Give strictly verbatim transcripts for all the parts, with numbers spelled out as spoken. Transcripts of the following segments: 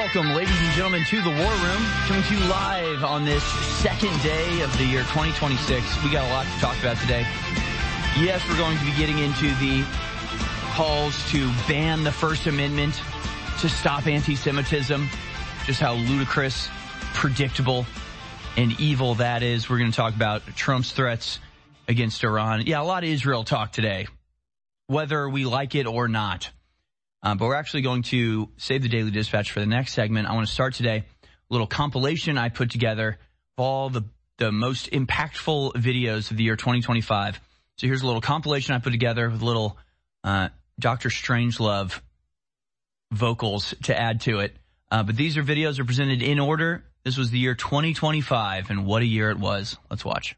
Welcome, ladies and gentlemen, to the War Room, coming to you live on this second day of the year twenty twenty-six. We got a lot to talk about today. Yes, we're going to be getting into the calls to ban the First Amendment, to stop anti-Semitism, just how ludicrous, predictable, and evil that is. We're going to talk about Trump's threats against Iran. Yeah, a lot of Israel talk today, whether we like it or not. Um, but we're actually going to save the Daily Dispatch for the next segment. I want to start today, a little compilation I put together of all the, the most impactful videos of the year twenty twenty-five. So here's a little compilation I put together with little uh, Doctor Strangelove vocals to add to it. Uh, but these are videos are presented in order. This was the year twenty twenty-five, and what a year it was. Let's watch.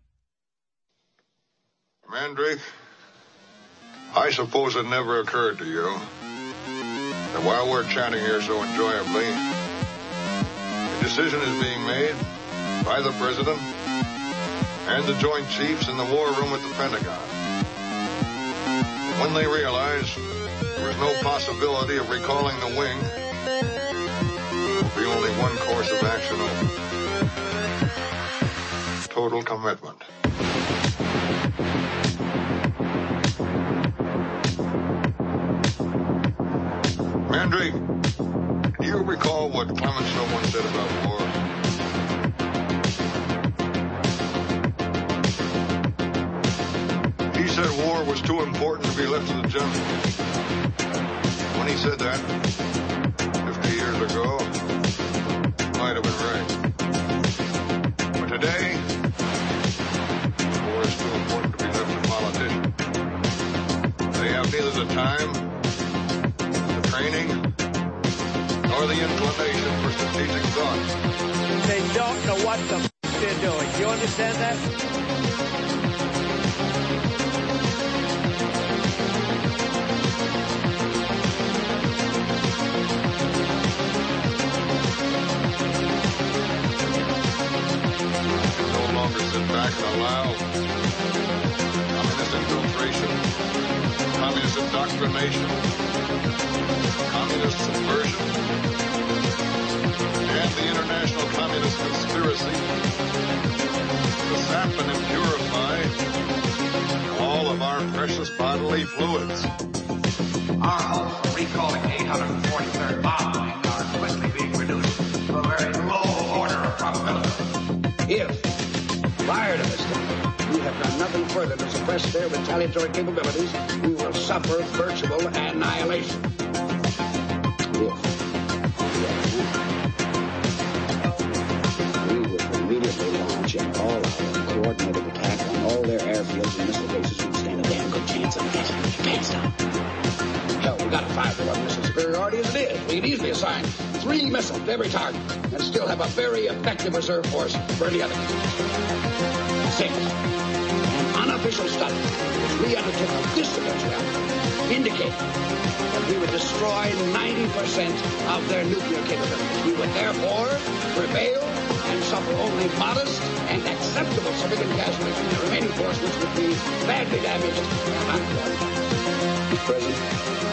Mandrake, I suppose it never occurred to you that while we're chatting here so enjoyably, a decision is being made by the President and the Joint Chiefs in the War Room at the Pentagon. When they realize there is no possibility of recalling the wing, there will be only one course of action open. Total commitment. Mandrake, do you recall what Clemenceau once said about war? He said war was too important to be left to the generals. When he said that, fifty years ago, he might have been right. But today, war is too important to be left to politicians. They have neither the time, training, or the inclination for strategic thought. They don't know what the f*** they're doing. Do you understand that? No longer sit back and allow communist infiltration, communist indoctrination, communist subversion, and the international communist conspiracy to sap and impurify all of our precious bodily fluids. Our hopes of recalling eight hundred forty-third bomb are quickly being reduced to a very low order of probability. If, prior to this time, we have done nothing further to suppress their retaliatory capabilities, we will suffer virtual annihilation. If we would immediately launch an all-out coordinated attack on all their airfields and missile bases, we'd stand a damn good chance of getting Japan's down. Hell, we got a five-to-one missile superiority as it is. We can easily assign three missiles to every target and still have a very effective reserve force for any other. Six, an unofficial study which we undertook on this eventuality indicated that we would destroy ninety percent of their nuclear capabilities. We would therefore prevail and suffer only modest and acceptable civilian casualties from the remaining force, which would be badly damaged and unemployed. Mister President,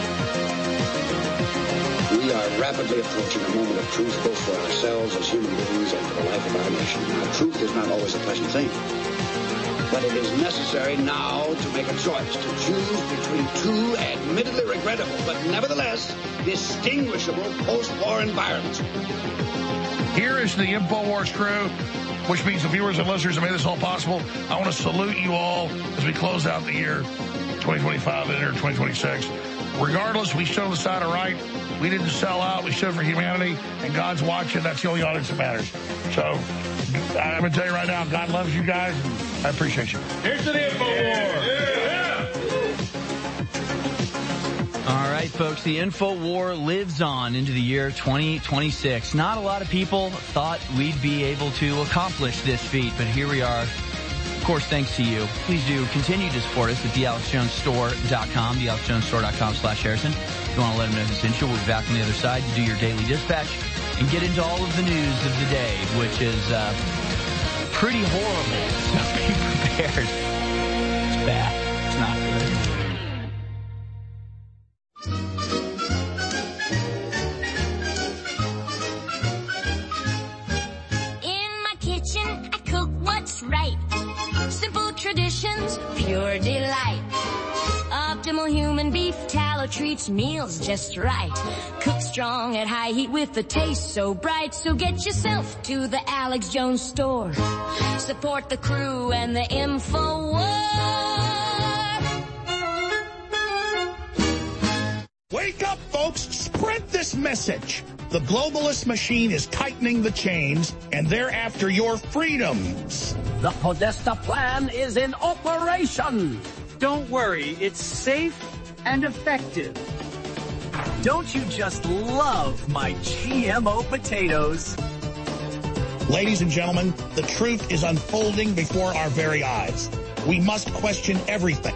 we are rapidly approaching a moment of truth both for ourselves as human beings and for the life of our nation. Now, truth is not always a pleasant thing. But it is necessary now to make a choice, to choose between two admittedly regrettable, but nevertheless distinguishable post-war environments. Here is the InfoWars crew, which means the viewers and listeners that made this all possible. I want to salute you all as we close out the year twenty twenty-five and enter twenty twenty-six. Regardless, we showed the side of right. We didn't sell out. We stood for humanity, and God's watching. That's the only audience that matters. So I'm going to tell you right now, God loves you guys, and I appreciate you. Here's to the InfoWar. Yeah. All right, folks, the InfoWar lives on into the year twenty twenty-six. Not a lot of people thought we'd be able to accomplish this feat, but here we are. Of course, thanks to you. Please do continue to support us at the alex jones store dot com, the alex jones store dot com slash Harrison. If you want to let them know who's sent you, we'll be back on the other side to do your daily dispatch and get into all of the news of the day, which is uh, pretty horrible. So be prepared. It's bad. It's not good. traditions, pure delight. Optimal human beef tallow treats meals just right. Cooked strong at high heat with the taste so bright. So get yourself to the Alex Jones store. Support the crew and the InfoWars. Wake up, folks. Spread this message. The globalist machine is tightening the chains, and they're after your freedoms. The Podesta plan is in operation. Don't worry, it's safe and effective. Don't you just love my G M O potatoes? Ladies and gentlemen, the truth is unfolding before our very eyes. We must question everything.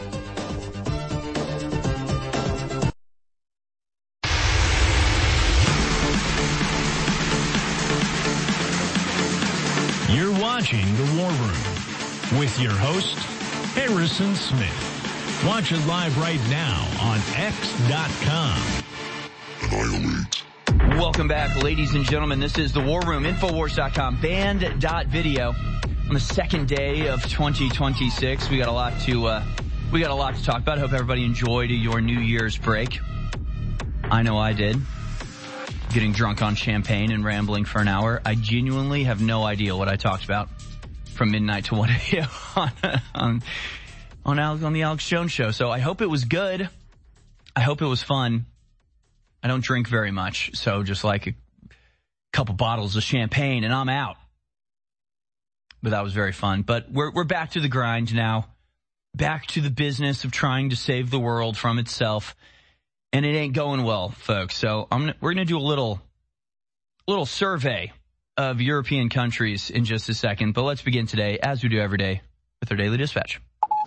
You're watching The War Room with your host, Harrison Smith. Watch it live right now on X dot com. Annihilate. Welcome back, ladies and gentlemen. This is The War Room, Infowars dot com, band dot video. On the second day of twenty twenty-six, we got a lot to, uh, we got a lot to talk about. Hope everybody enjoyed your New Year's break. I know I did. Getting drunk on champagne and rambling for an hour. I genuinely have no idea what I talked about from midnight to one a.m. on, on, on, Alex, on the Alex Jones Show. So I hope it was good. I hope it was fun. I don't drink very much, so just like a couple bottles of champagne and I'm out. But that was very fun. But we're we're back to the grind now. Back to the business of trying to save the world from itself. And it ain't going well, folks. So I'm, we're going to do a little, little survey of European countries in just a second. But let's begin today, as we do every day, with our Daily Dispatch.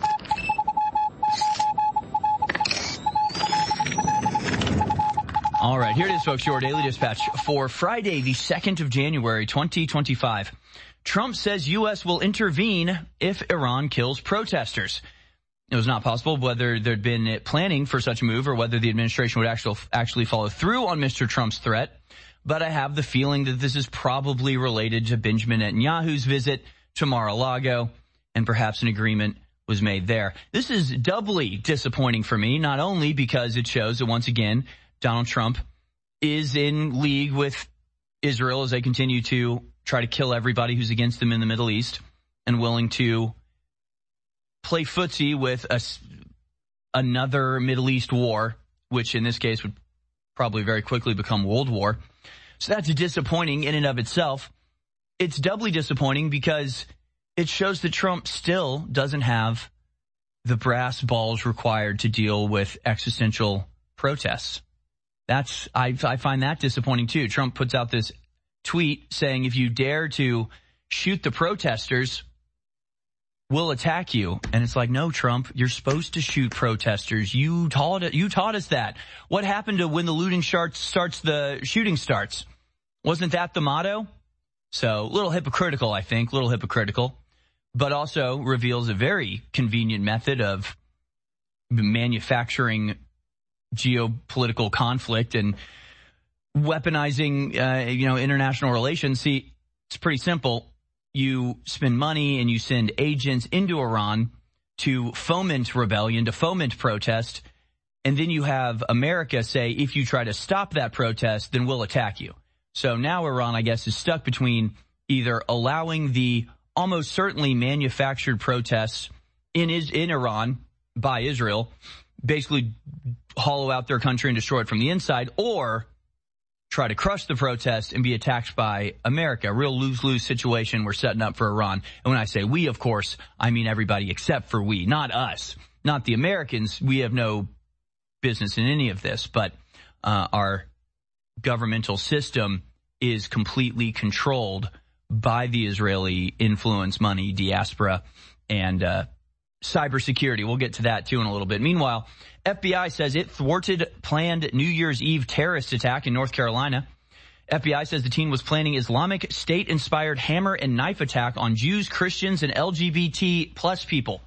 All right, here it is, folks, your Daily Dispatch for Friday, the second of January, twenty twenty-five. Trump says U S will intervene if Iran kills protesters. It was not possible whether there'd been planning for such a move or whether the administration would actually actually follow through on Mister Trump's threat. But I have the feeling that this is probably related to Benjamin Netanyahu's visit to Mar-a-Lago, and perhaps an agreement was made there. This is doubly disappointing for me, not only because it shows that once again, Donald Trump is in league with Israel as they continue to try to kill everybody who's against them in the Middle East and willing to play footsie with a, another Middle East war, which in this case would probably very quickly become World War. So that's disappointing in and of itself. It's doubly disappointing because it shows that Trump still doesn't have the brass balls required to deal with existential protests. That's I, I find that disappointing too. Trump puts out this tweet saying, if you dare to shoot the protesters, we'll attack you. And it's like, no, Trump, you're supposed to shoot protesters. You taught it. You taught us that. What happened to when the looting starts, starts the shooting starts? Wasn't that the motto? So a little hypocritical, I think, a little hypocritical, but also reveals a very convenient method of manufacturing geopolitical conflict and weaponizing, uh, you know, international relations. See, it's pretty simple. You spend money and you send agents into Iran to foment rebellion, to foment protest, and then you have America say, if you try to stop that protest, then we'll attack you. So now Iran, I guess, is stuck between either allowing the almost certainly manufactured protests in is in Iran by Israel, basically hollow out their country and destroy it from the inside, or try to crush the protest and be attacked by America. A real lose-lose situation we're setting up for Iran. And when I say we, of course, I mean everybody except for we, not us, not the Americans. We have no business in any of this, but uh, our governmental system is completely controlled by the Israeli influence, money, diaspora, and uh, cybersecurity. We'll get to that, too, in a little bit. Meanwhile, F B I says it thwarted planned New Year's Eve terrorist attack in North Carolina. F B I says the team was planning Islamic State-inspired hammer and knife attack on Jews, Christians, and L G B T plus people.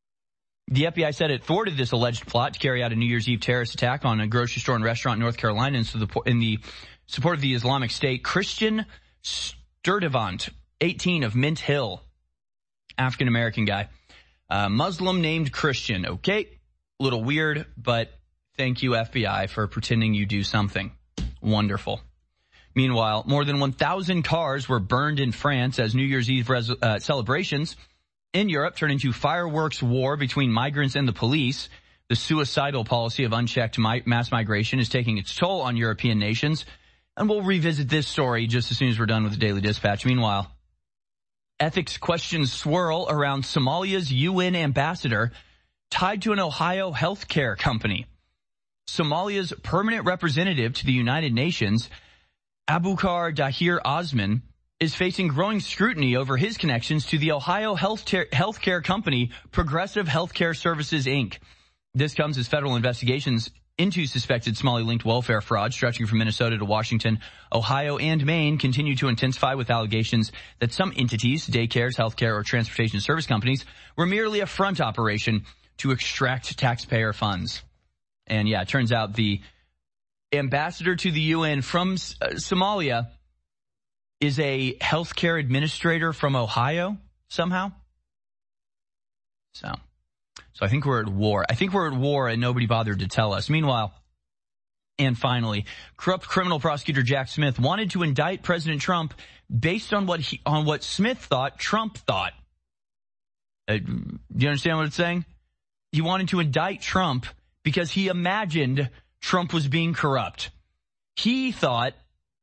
The F B I said it thwarted this alleged plot to carry out a New Year's Eve terrorist attack on a grocery store and restaurant in North Carolina in the, in the support of the Islamic State. Christian Sturdivant, eighteen, of Mint Hill, African-American guy, Uh, Muslim named Christian. Okay, a little weird, but thank you, F B I, for pretending you do something. Wonderful. Meanwhile, more than one thousand cars were burned in France as New Year's Eve res- uh, celebrations in Europe turned into fireworks war between migrants and the police. The suicidal policy of unchecked mi- mass migration is taking its toll on European nations. And we'll revisit this story just as soon as we're done with the Daily Dispatch. Meanwhile, ethics questions swirl around Somalia's U N ambassador tied to an Ohio healthcare company. Somalia's permanent representative to the United Nations, Abukar Dahir Osman, is facing growing scrutiny over his connections to the Ohio healthcare, healthcare company Progressive Healthcare Services, Incorporated. This comes as federal investigations into suspected Somali-linked welfare fraud stretching from Minnesota to Washington, Ohio, and Maine continue to intensify with allegations that some entities, daycares, healthcare, or transportation service companies, were merely a front operation to extract taxpayer funds. And yeah, it turns out the ambassador to the U N from uh, Somalia is a healthcare administrator from Ohio somehow. So, so I think we're at war. I think we're at war and nobody bothered to tell us. Meanwhile, and finally, corrupt criminal prosecutor Jack Smith wanted to indict President Trump based on what he, on what Smith thought Trump thought. Uh, do you understand what it's saying? He wanted to indict Trump because he imagined Trump was being corrupt. He thought,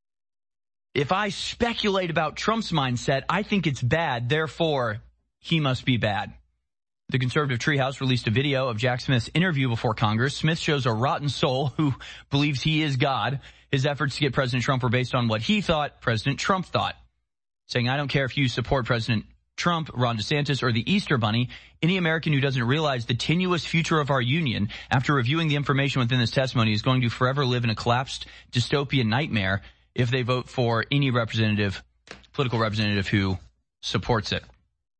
if I speculate about Trump's mindset, I think it's bad, therefore he must be bad. The conservative Treehouse released a video of Jack Smith's interview before Congress. Smith shows a rotten soul who believes he is God. His efforts to get President Trump were based on what he thought President Trump thought, saying, I don't care if you support President Trump, Ron DeSantis, or the Easter Bunny, any American who doesn't realize the tenuous future of our union after reviewing the information within this testimony is going to forever live in a collapsed dystopian nightmare if they vote for any representative, political representative who supports it.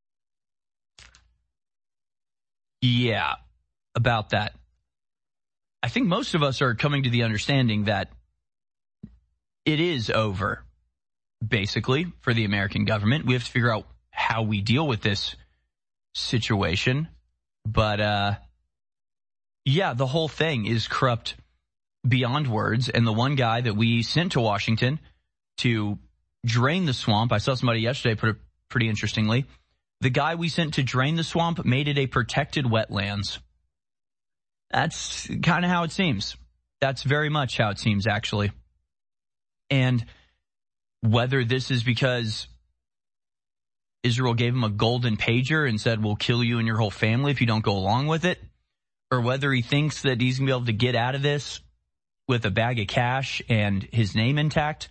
Yeah, about that. I think most of us are coming to the understanding that it is over, basically, for the American government. We have to figure out how we deal with this situation. But, uh, yeah, the whole thing is corrupt beyond words. And the one guy that we sent to Washington to drain the swamp, I saw somebody yesterday put it pretty interestingly, the guy we sent to drain the swamp made it a protected wetlands. That's kind of how it seems. That's very much how it seems, actually. And whether this is because Israel gave him a golden pager and said, we'll kill you and your whole family if you don't go along with it, or whether he thinks that he's going to be able to get out of this with a bag of cash and his name intact,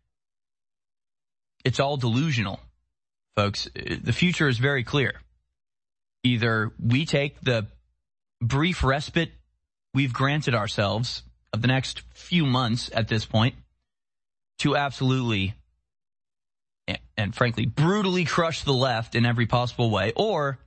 it's all delusional, folks. The future is very clear. Either we take the brief respite we've granted ourselves of the next few months at this point to absolutely and, and frankly brutally crush the left in every possible way, or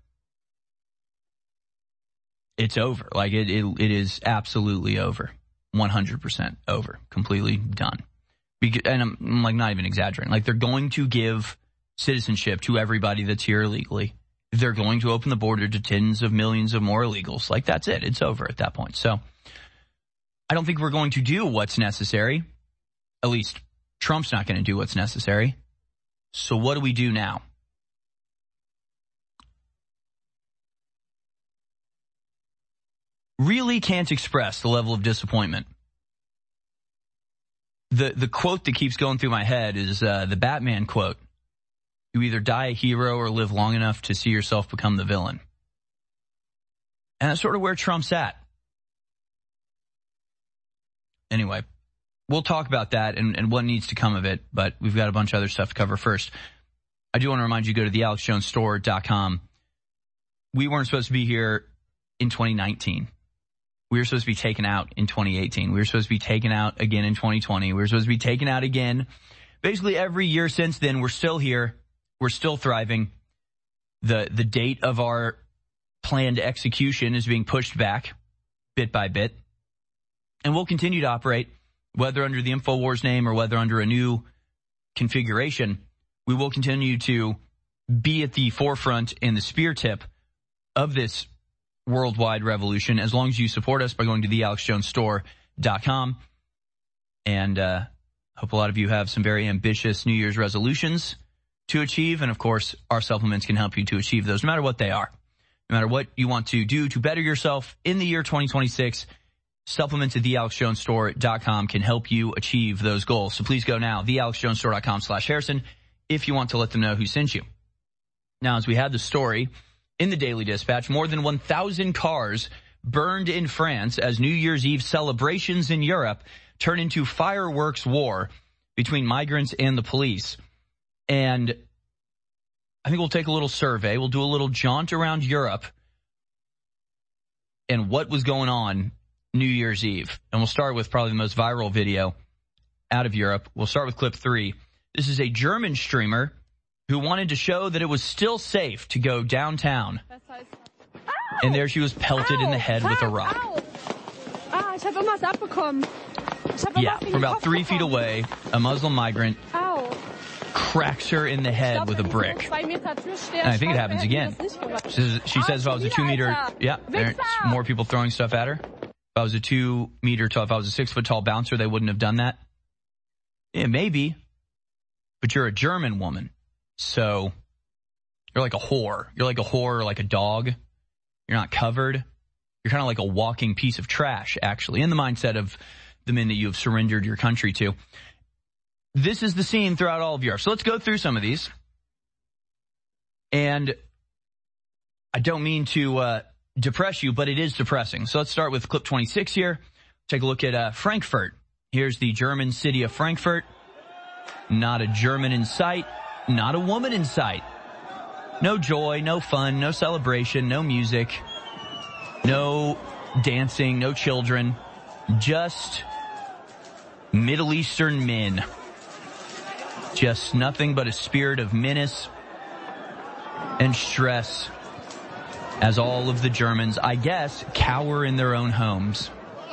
it's over. Like it, it, it is absolutely over. one hundred percent over. Completely done. Because, and I'm, I'm like not even exaggerating. Like they're going to give citizenship to everybody that's here illegally. They're going to open the border to tens of millions of more illegals. Like that's it. It's over at that point. So I don't think we're going to do what's necessary. At least Trump's not going to do what's necessary. So what do we do now? Really can't express the level of disappointment. The the quote that keeps going through my head is uh, the Batman quote. You either die a hero or live long enough to see yourself become the villain. And that's sort of where Trump's at. Anyway, we'll talk about that and, and what needs to come of it, but we've got a bunch of other stuff to cover first. I do want to remind you to go to the alex jones store dot com. We weren't supposed to be here in twenty nineteen. We were supposed to be taken out in twenty eighteen. We were supposed to be taken out again in twenty twenty. We were supposed to be taken out again. Basically every year since then, we're still here. We're still thriving. The the date of our planned execution is being pushed back bit by bit. And we'll continue to operate, whether under the InfoWars name or whether under a new configuration. We will continue to be at the forefront and the spear tip of this worldwide revolution as long as you support us by going to the alex jones store dot com. And uh, hope a lot of you have some very ambitious New Year's resolutions to achieve. And, of course, our supplements can help you to achieve those, no matter what they are. No matter what you want to do to better yourself in the year twenty twenty-six, supplements at the alex jones store dot com can help you achieve those goals. So please go now, the alex jones store dot com slash Harrison, if you want to let them know who sent you. Now, as we had the story in the Daily Dispatch, more than one thousand cars burned in France as New Year's Eve celebrations in Europe turn into fireworks war between migrants and the police. And I think we'll take a little survey. We'll do a little jaunt around Europe and what was going on New Year's Eve. And we'll start with probably the most viral video out of Europe. We'll start with clip three. This is a German streamer who wanted to show that it was still safe to go downtown. And there she was pelted in the head with a rock. Yeah, from about three feet away, a Muslim migrant cracks her in the head with a brick. And I think it happens again. She says, she says if I was a two meter, yeah, there's more people throwing stuff at her. If I was a two meter tall, if I was a six foot tall bouncer, they wouldn't have done that. Yeah, maybe. But you're a German woman. So you're like a whore. You're like a whore or like a dog. You're not covered. You're kind of like a walking piece of trash, actually, in the mindset of the men that you have surrendered your country to. This is the scene throughout all of Europe. So let's go through some of these. And I don't mean to uh, depress you, but it is depressing. So let's start with clip twenty-six here. Take a look at uh, Frankfurt. Here's the German city of Frankfurt. Not a German in sight. Not a woman in sight. No joy, no fun, no celebration, no music, no dancing, no children. Just Middle Eastern men. Just nothing but a spirit of menace and stress as all of the Germans, I guess, cower in their own homes.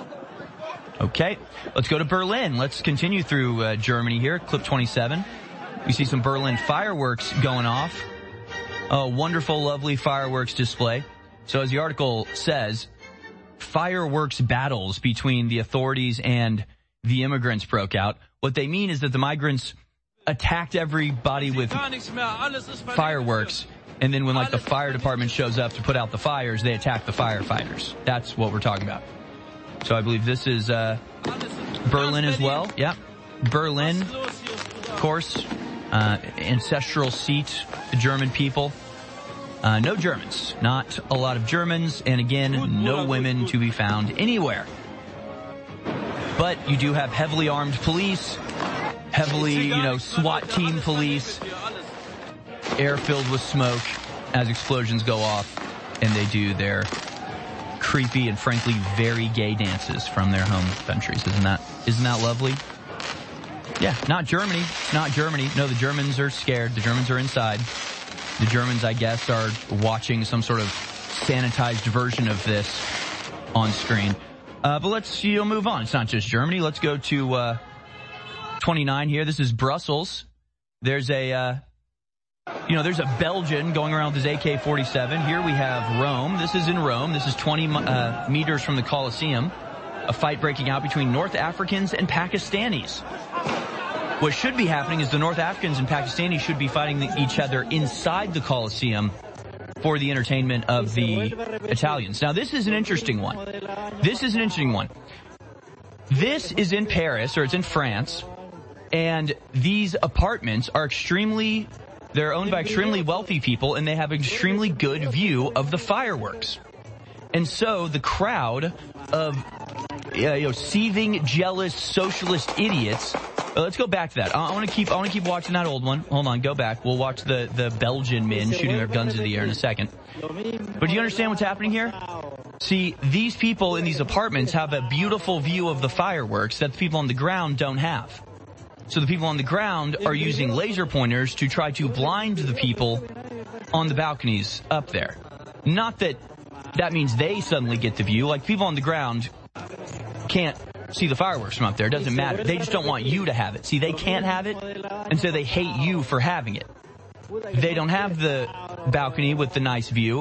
Okay, let's go to Berlin. Let's continue through uh, Germany here. Clip twenty-seven. We see some Berlin fireworks going off. A wonderful, lovely fireworks display. So as the article says, fireworks battles between the authorities and the immigrants broke out. What they mean is that the migrants attacked everybody with fireworks, and then when like the fire department shows up to put out the fires, they attack the firefighters. That's what we're talking about. So I believe this is uh, Berlin as well. Yeah, Berlin, of course, uh, ancestral seat, the German people. Uh, no Germans, not a lot of Germans, and again, no women to be found anywhere. But you do have heavily armed police, heavily, you know, SWAT team police, air filled with smoke as explosions go off, and they do their creepy and frankly very gay dances from their home countries. Isn't that, isn't that lovely? Yeah, not Germany, not Germany. No, the Germans are scared. The Germans are inside. The Germans, I guess, are watching some sort of sanitized version of this on screen. Uh, but let's, you know, move on. It's not just Germany. Let's go to, uh, twenty-nine here. This is Brussels. There's a, uh, you know, there's a Belgian going around with his A K forty-seven. Here we have Rome. This is in Rome. This is twenty uh, meters from the Colosseum. A fight breaking out between North Africans and Pakistanis. What should be happening is the North Africans and Pakistanis should be fighting the, each other inside the Colosseum for the entertainment of the Italians. Now, this is an interesting one. This is an interesting one. This is in Paris, or it's in France, and these apartments are extremely, they're owned by extremely wealthy people, and they have an extremely good view of the fireworks. And so the crowd of uh, you know, seething, jealous, socialist idiots. Uh, let's go back to that. I, I want to keep. I want to keep watching that old one. Hold on, go back. We'll watch the the Belgian men shooting their guns in the air in a second. But do you understand what's happening here? See, these people in these apartments have a beautiful view of the fireworks that the people on the ground don't have. So the people on the ground are using laser pointers to try to blind the people on the balconies up there. Not that that means they suddenly get the view. Like, people on the ground can't see the fireworks from up there. It doesn't matter. They just don't want you to have it. See, they can't have it, and so they hate you for having it. They don't have the balcony with the nice view,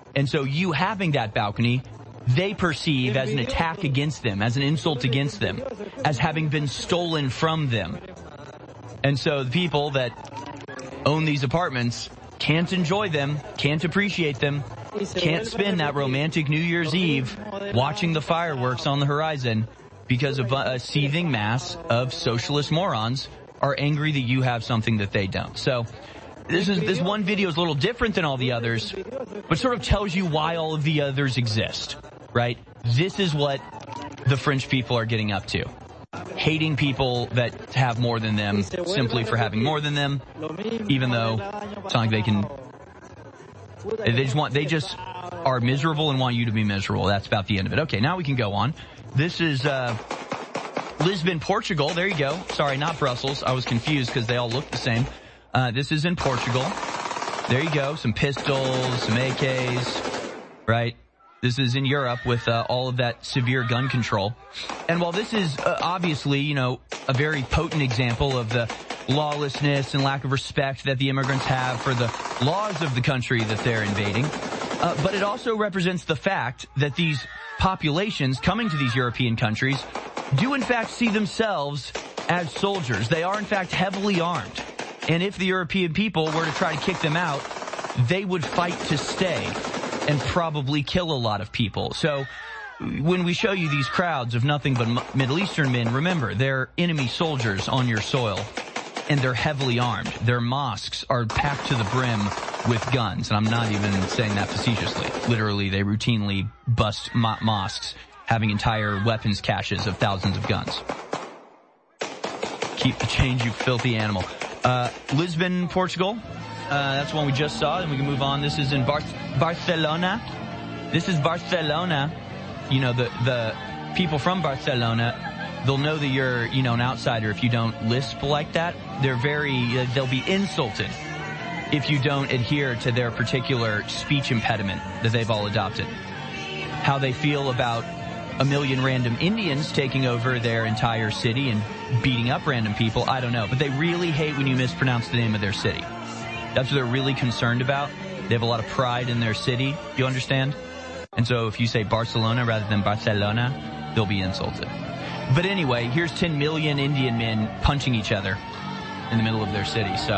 And so you having that balcony, they perceive as an attack against them, as an insult against them, as having been stolen from them. And so the people that own these apartments can't enjoy them, can't appreciate them, can't spend that romantic New Year's Eve watching the fireworks on the horizon because of a seething mass of socialist morons are angry that you have something that they don't. So this is this one video is a little different than all the others, but sort of tells you why all of the others exist, right? This is what the French people are getting up to. Hating people that have more than them simply for having more than them, even though it's not like they can, they just want, they just are miserable and want you to be miserable. That's about the end of it. Okay, now we can go on. This is, uh, Lisbon, Portugal. There you go. Sorry, not Brussels. I was confused because they all look the same. Uh, this is in Portugal. There you go. Some pistols, some A Ks, right? This is in Europe with uh, all of that severe gun control. And while this is uh, obviously, you know, a very potent example of the lawlessness and lack of respect that the immigrants have for the laws of the country that they're invading, uh, but it also represents the fact that these populations coming to these European countries do in fact see themselves as soldiers. They are in fact heavily armed. And if the European people were to try to kick them out, they would fight to stay and probably kill a lot of people. So when we show you these crowds of nothing but Middle Eastern men, remember, they're enemy soldiers on your soil, and they're heavily armed. Their mosques are packed to the brim with guns, and I'm not even saying that facetiously. Literally, they routinely bust mo- mosques, having entire weapons caches of thousands of guns. Keep the change, you filthy animal. Uh, Lisbon, Portugal. Uh, that's one we just saw, and we can move on. This is in Bar- Barcelona. This is Barcelona. You know, the, the people from Barcelona, they'll know that you're, you know, an outsider if you don't lisp like that. They're very, uh, they'll be insulted if you don't adhere to their particular speech impediment that they've all adopted. How they feel about a million random Indians taking over their entire city and beating up random people, I don't know. But they really hate when you mispronounce the name of their city. That's what they're really concerned about. They have a lot of pride in their city, you understand? And so if you say Barcelona rather than Barcelona, they'll be insulted. But anyway, here's ten million Indian men punching each other in the middle of their city. So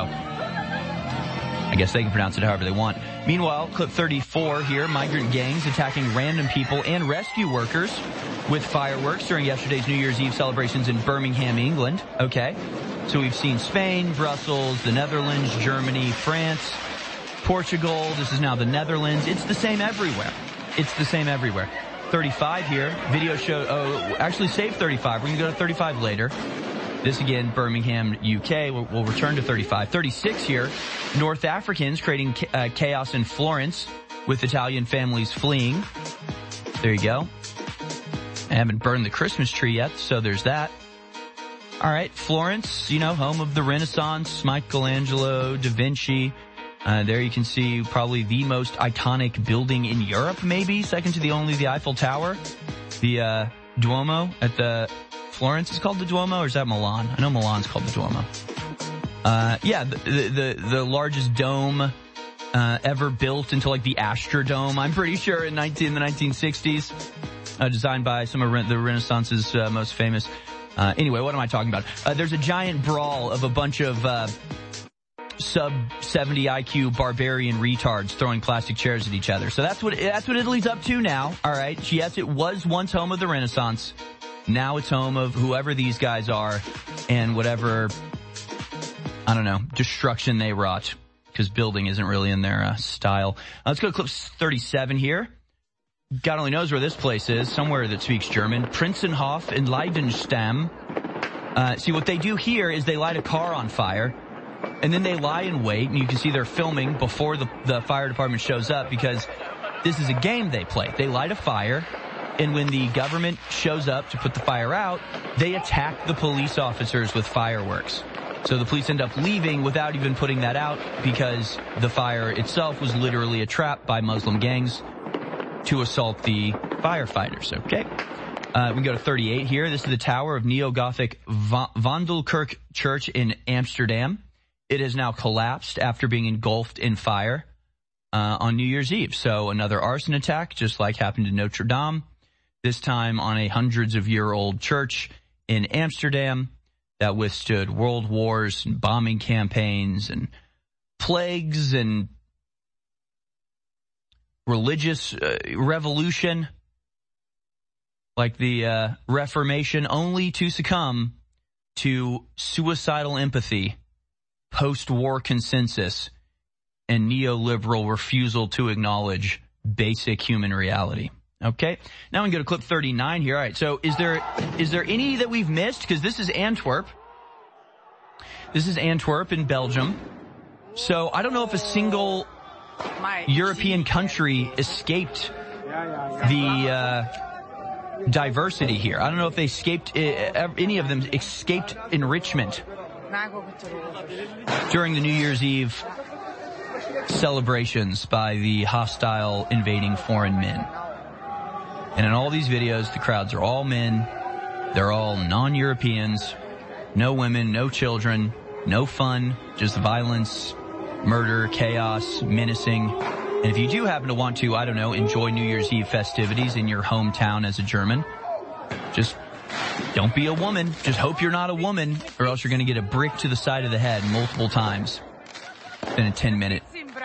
I guess they can pronounce it however they want. Meanwhile, clip thirty-four here, migrant gangs attacking random people and rescue workers with fireworks during yesterday's New Year's Eve celebrations in Birmingham, England. Okay. So we've seen Spain, Brussels, the Netherlands, Germany, France, Portugal. This is now the Netherlands. It's the same everywhere. It's the same everywhere. thirty-five here. Video show, oh, actually save thirty-five. We're going to go to thirty-five later. This again, Birmingham, U K. We'll, we'll return to thirty-five. thirty-six here. North Africans creating uh, chaos in Florence with Italian families fleeing. There you go. I haven't burned the Christmas tree yet, so there's that. All right, Florence, you know, home of the Renaissance, Michelangelo, Da Vinci. Uh, there you can see probably the most iconic building in Europe, maybe, second to the only the Eiffel Tower. The uh, Duomo at the Florence is called the Duomo, or is that Milan? I know Milan's called the Duomo. Uh, yeah, the, the, the, the largest dome uh, ever built into like the Astrodome, I'm pretty sure, in, nineteen, in the nineteen sixties. Uh, designed by some of the Renaissance's uh, most famous. Uh, anyway, what am I talking about? Uh, there's a giant brawl of a bunch of uh, sub seventy I Q barbarian retards throwing plastic chairs at each other. So that's what that's what Italy's up to now. All right. Yes, it was once home of the Renaissance. Now it's home of whoever these guys are and whatever, I don't know, destruction they wrought, because building isn't really in their uh, style. Uh, let's go to clip thirty-seven here. God only knows where this place is, somewhere that speaks German. Prinzenhof in Leidenstam. Uh, see, what they do here is they light a car on fire, and then they lie in wait, and you can see they're filming before the, the fire department shows up, because this is a game they play. They light a fire, and when the government shows up to put the fire out, they attack the police officers with fireworks. So the police end up leaving without even putting that out, because the fire itself was literally a trap by Muslim gangs to assault the firefighters. Okay. Uh, we can go to thirty-eight here. This is the tower of Neo-Gothic Va- Vondelkerk Church in Amsterdam. It has now collapsed after being engulfed in fire. uh, on New Year's Eve. So another arson attack, just like happened in Notre Dame, this time on a hundreds of year old church in Amsterdam that withstood world wars and bombing campaigns and plagues and religious uh, revolution like the uh, Reformation, only to succumb to suicidal empathy, post-war consensus, and neoliberal refusal to acknowledge basic human reality. Okay, now we can go to clip thirty-nine here. All right, so is there is there any that we've missed? Because this is Antwerp. This is Antwerp in Belgium. So I don't know if a single European country escaped the uh, diversity here. I don't know if they escaped, uh, any of them escaped enrichment during the New Year's Eve celebrations by the hostile invading foreign men. And in all these videos, the crowds are all men. They're all non-Europeans. No women, no children, no fun, just violence, murder, chaos, menacing. And if you do happen to want to, I don't know, enjoy New Year's Eve festivities in your hometown as a German, just don't be a woman. Just hope you're not a woman, or else you're going to get a brick to the side of the head multiple times in a ten-minute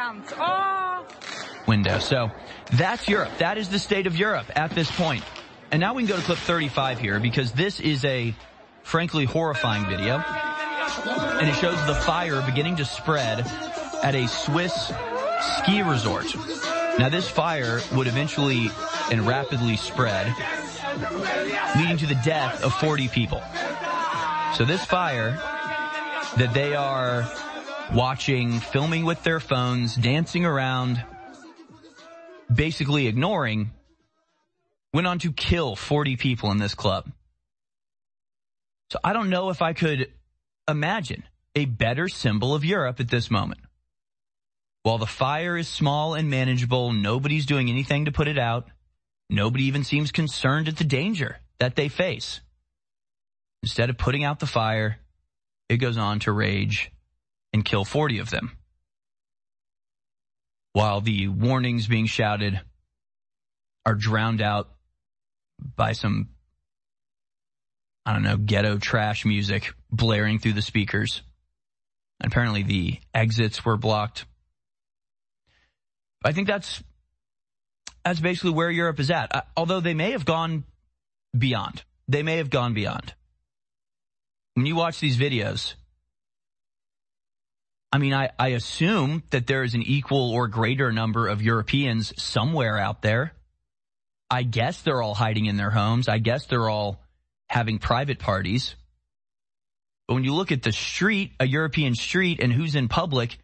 window. So that's Europe. That is the state of Europe at this point. And now we can go to clip thirty-five here, because this is a frankly horrifying video. And it shows the fire beginning to spread at a Swiss ski resort. Now this fire would eventually and rapidly spread, leading to the death of forty people. So this fire that they are watching, filming with their phones, dancing around, basically ignoring, went on to kill forty people in this club. So I don't know if I could imagine a better symbol of Europe at this moment. While the fire is small and manageable, nobody's doing anything to put it out. Nobody even seems concerned at the danger that they face. Instead of putting out the fire, it goes on to rage and kill forty of them. While the warnings being shouted are drowned out by some, I don't know, ghetto trash music blaring through the speakers. And apparently the exits were blocked. I think that's that's basically where Europe is at. Uh, although they may have gone beyond. They may have gone beyond. When you watch these videos, I mean, I, I assume that there is an equal or greater number of Europeans somewhere out there. I guess they're all hiding in their homes. I guess they're all having private parties. But when you look at the street, a European street, and who's in public,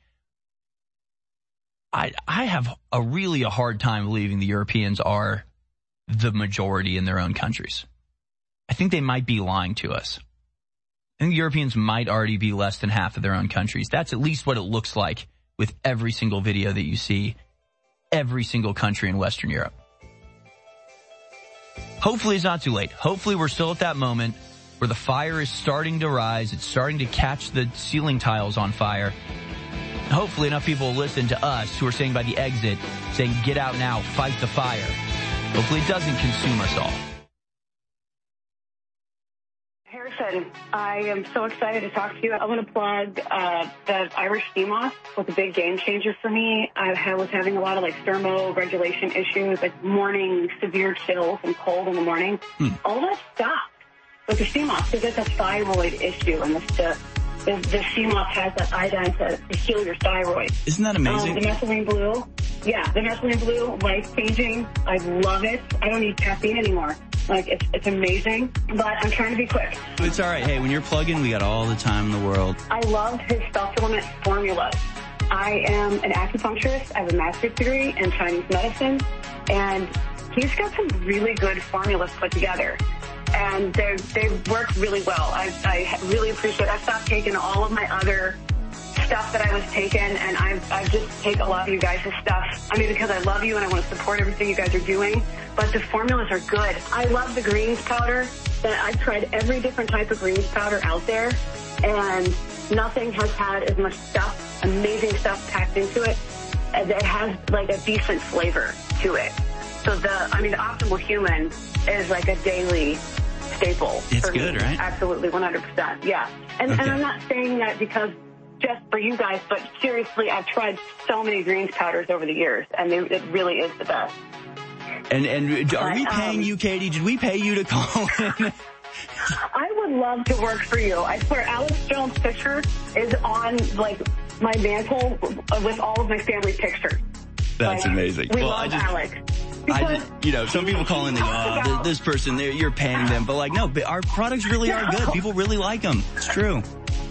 I I have a really a hard time believing the Europeans are the majority in their own countries. I think they might be lying to us. I think the Europeans might already be less than half of their own countries. That's at least what it looks like with every single video that you see, every single country in Western Europe. Hopefully it's not too late. Hopefully we're still at that moment where the fire is starting to rise. It's starting to catch the ceiling tiles on fire. Hopefully enough people will listen to us who are saying by the exit, saying, get out now, fight the fire. Hopefully it doesn't consume us all. Harrison, I am so excited to talk to you. I want to plug uh, the Irish sea moth was a big game changer for me. I was having a lot of like thermoregulation issues, like morning severe chills and cold in the morning. Hmm. All that stopped with the sea moth because it's a thyroid issue, and the the, the sea moth has that iodine to, to heal your thyroid. Isn't that amazing? Um, the methylene blue, yeah, the methylene blue, life changing. I love it. I don't need caffeine anymore. Like, it's it's amazing, but I'm trying to be quick. It's all right. Hey, when you're plugging, we got all the time in the world. I love his supplement formulas. I am an acupuncturist. I have a master's degree in Chinese medicine, and he's got some really good formulas put together. And they they work really well. I, I really appreciate it. I stopped taking all of my other stuff that I was taking, and I've, I've just take a lot of you guys' stuff. I mean, because I love you and I want to support everything you guys are doing, but the formulas are good. I love the greens powder. I've tried every different type of greens powder out there, and nothing has had as much stuff, amazing stuff packed into it and it has like a decent flavor to it. So the, I mean, the Optimal Human is like a daily staple. It's for good, me. right? Absolutely, one hundred percent. Yeah. And, Okay. and I'm not saying that because just for you guys, but seriously, I've tried so many greens powders over the years, and they, it really is the best. And and are we But, paying um, you, Katie? Did we pay you to call in? I would love to work for you. I swear, Alex Jones' picture is on, like, my mantle with all of my family pictures. That's Like, amazing. We Well, love I just- Alex. I Because just, you know, some people call in, they go, oh, th- this person, they're- you're paying them. But like, no, but our products really are good. People really like them. It's true.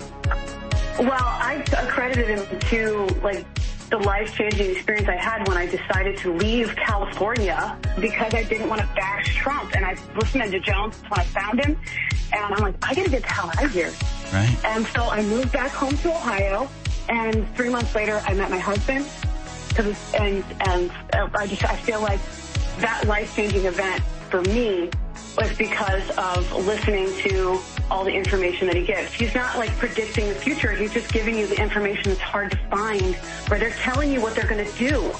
Well, I accredited him to, like, the life-changing experience I had when I decided to leave California because I didn't want to bash Trump. And I listened to Jones when I found him, and I'm like, I gotta get the hell out of here. Right. And so I moved back home to Ohio, and three months later, I met my husband. Cause, and, and I just, I feel like that life-changing event for me was because of listening to all the information that he gives. He's not like predicting the future. He's just giving you the information that's hard to find, where they're telling you what they're going to do.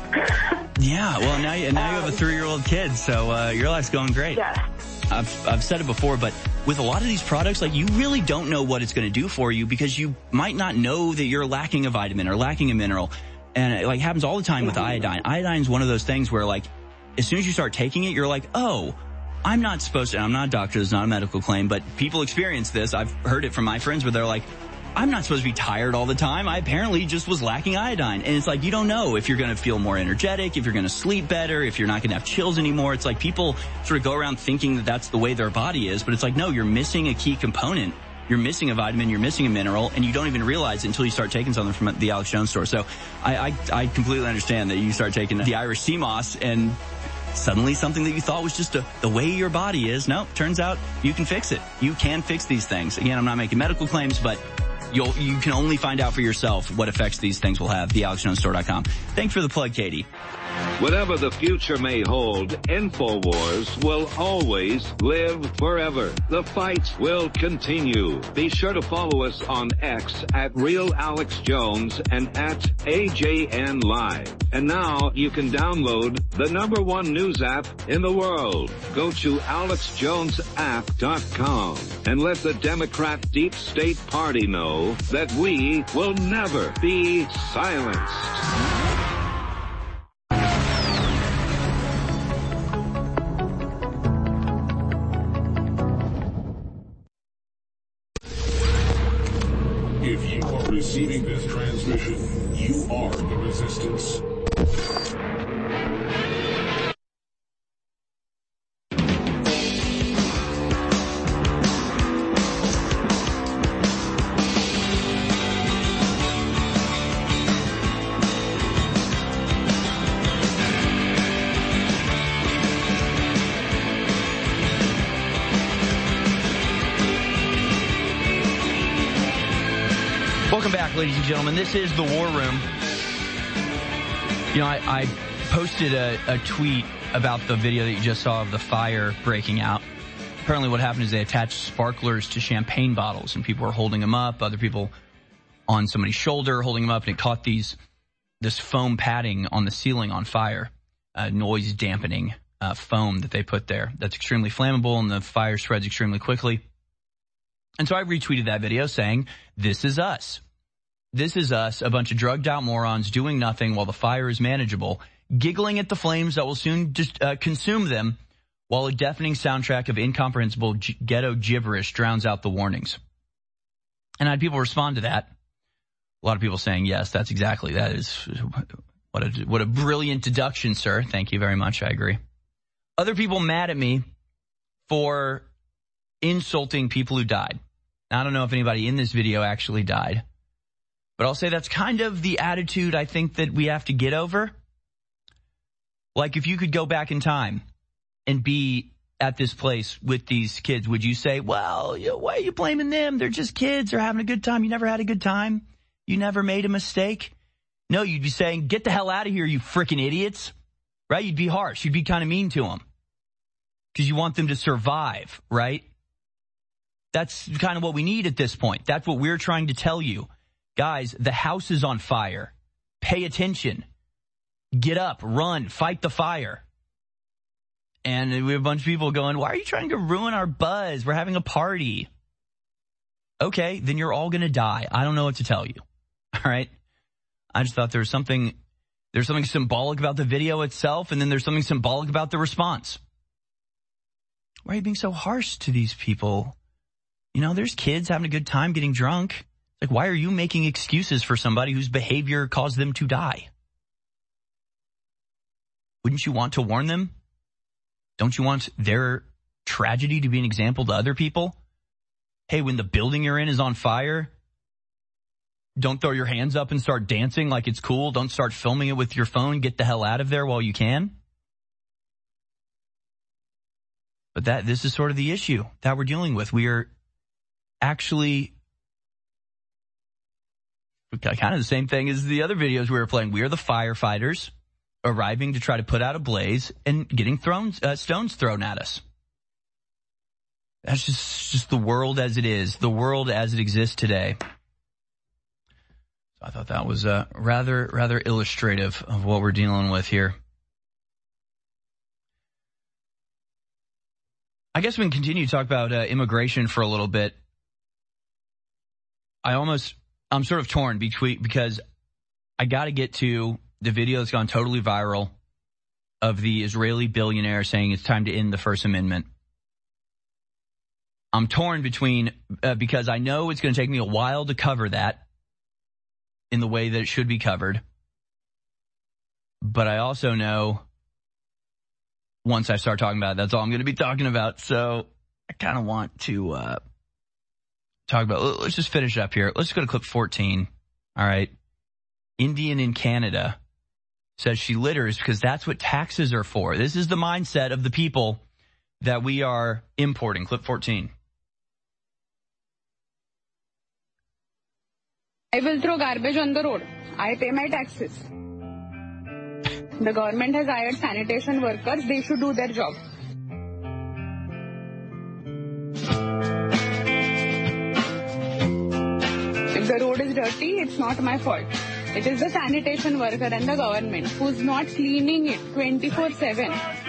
Yeah, well, now you, now you have a three-year-old kid, so uh, your life's going great. Yeah. I've, I've said it before, but with a lot of these products, like, you really don't know what it's going to do for you because you might not know that you're lacking a vitamin or lacking a mineral. And it like happens all the time with iodine. Iodine is one of those things where, like, as soon as you start taking it, you're like, oh, I'm not supposed to, and I'm not a doctor, it's not a medical claim, but people experience this. I've heard it from my friends where they're like, I'm not supposed to be tired all the time. I apparently just was lacking iodine. And it's like, you don't know if you're going to feel more energetic, if you're going to sleep better, if you're not going to have chills anymore. It's like people sort of go around thinking that that's the way their body is, but it's like, no, you're missing a key component. You're missing a vitamin, you're missing a mineral, and you don't even realize it until you start taking something from the Alex Jones store. So I, I, I completely understand that you start taking the Irish sea moss and suddenly something that you thought was just a, the way your body is. No, turns out you can fix it. You can fix these things. Again, I'm not making medical claims, but you'll, you can only find out for yourself what effects these things will have. the alex jones store dot com. Thanks for the plug, Katie. Whatever the future may hold, InfoWars will always live forever. The fight will continue. Be sure to follow us on X at Real Alex Jones and at A J N Live. And now you can download the number one news app in the world. Go to alex jones app dot com and let the Democrat Deep State Party know that we will never be silenced. If you are receiving this transmission, you are the resistance. Welcome back, ladies and gentlemen. This is the War Room. You know, I, I posted a, a tweet about the video that you just saw of the fire breaking out. Apparently what happened is they attached sparklers to champagne bottles, and people were holding them up, other people on somebody's shoulder holding them up, and it caught these this foam padding on the ceiling on fire, uh, noise dampening uh, foam that they put there. That's extremely flammable, and the fire spreads extremely quickly. And so I retweeted that video saying, this is us. This is us, a bunch of drugged out morons doing nothing while the fire is manageable, giggling at the flames that will soon just uh, consume them, while a deafening soundtrack of incomprehensible g- ghetto gibberish drowns out the warnings. And I had people respond to that. A lot of people saying, yes, that's exactly, that is, what a, what a brilliant deduction, sir. Thank you very much. I agree. Other people mad at me for insulting people who died. Now, I don't know if anybody in this video actually died, but I'll say that's kind of the attitude I think that we have to get over. Like, if you could go back in time and be at this place with these kids, would you say, well, you know, why are you blaming them? They're just kids. They're having a good time. You never had a good time. You never made a mistake. No, you'd be saying, get the hell out of here, you freaking idiots. Right? You'd be harsh. You'd be kind of mean to them because you want them to survive, right? That's kind of what we need at this point. That's what we're trying to tell you. Guys, the house is on fire. Pay attention. Get up, run, fight the fire. And we have a bunch of people going, why are you trying to ruin our buzz? We're having a party. Okay, then you're all going to die. I don't know what to tell you. All right? I just thought there was something, there's something symbolic about the video itself, and then there's something symbolic about the response. Why are you being so harsh to these people? You know, there's kids having a good time getting drunk. Like, why are you making excuses for somebody whose behavior caused them to die? Wouldn't you want to warn them? Don't you want their tragedy to be an example to other people? Hey, when the building you're in is on fire, don't throw your hands up and start dancing like it's cool. Don't start filming it with your phone. Get the hell out of there while you can. But that this is sort of the issue that we're dealing with. We are actually kind of the same thing as the other videos we were playing. We are the firefighters arriving to try to put out a blaze and getting thrown, uh, stones thrown at us. That's just, just the world as it is, the world as it exists today. So I thought that was uh, rather, rather illustrative of what we're dealing with here. I guess we can continue to talk about uh, immigration for a little bit. I almost, I'm sort of torn between, because I got to get to the video that's gone totally viral of the Israeli billionaire saying it's time to end the First Amendment. I'm torn between, uh, because I know it's going to take me a while to cover that in the way that it should be covered. But I also know once I start talking about it, that's all I'm going to be talking about. So I kind of want to uh, talk about, let's just finish up here. Let's go to clip fourteen. All right. Indian in Canada says she litters because that's what taxes are for. This is the mindset of the people that we are importing. Clip fourteen. I will throw garbage on the road. I pay my taxes. The government has hired sanitation workers. They should do their job. If the road is dirty, it's not my fault. It is the sanitation worker and the government who's not cleaning it twenty-four seven.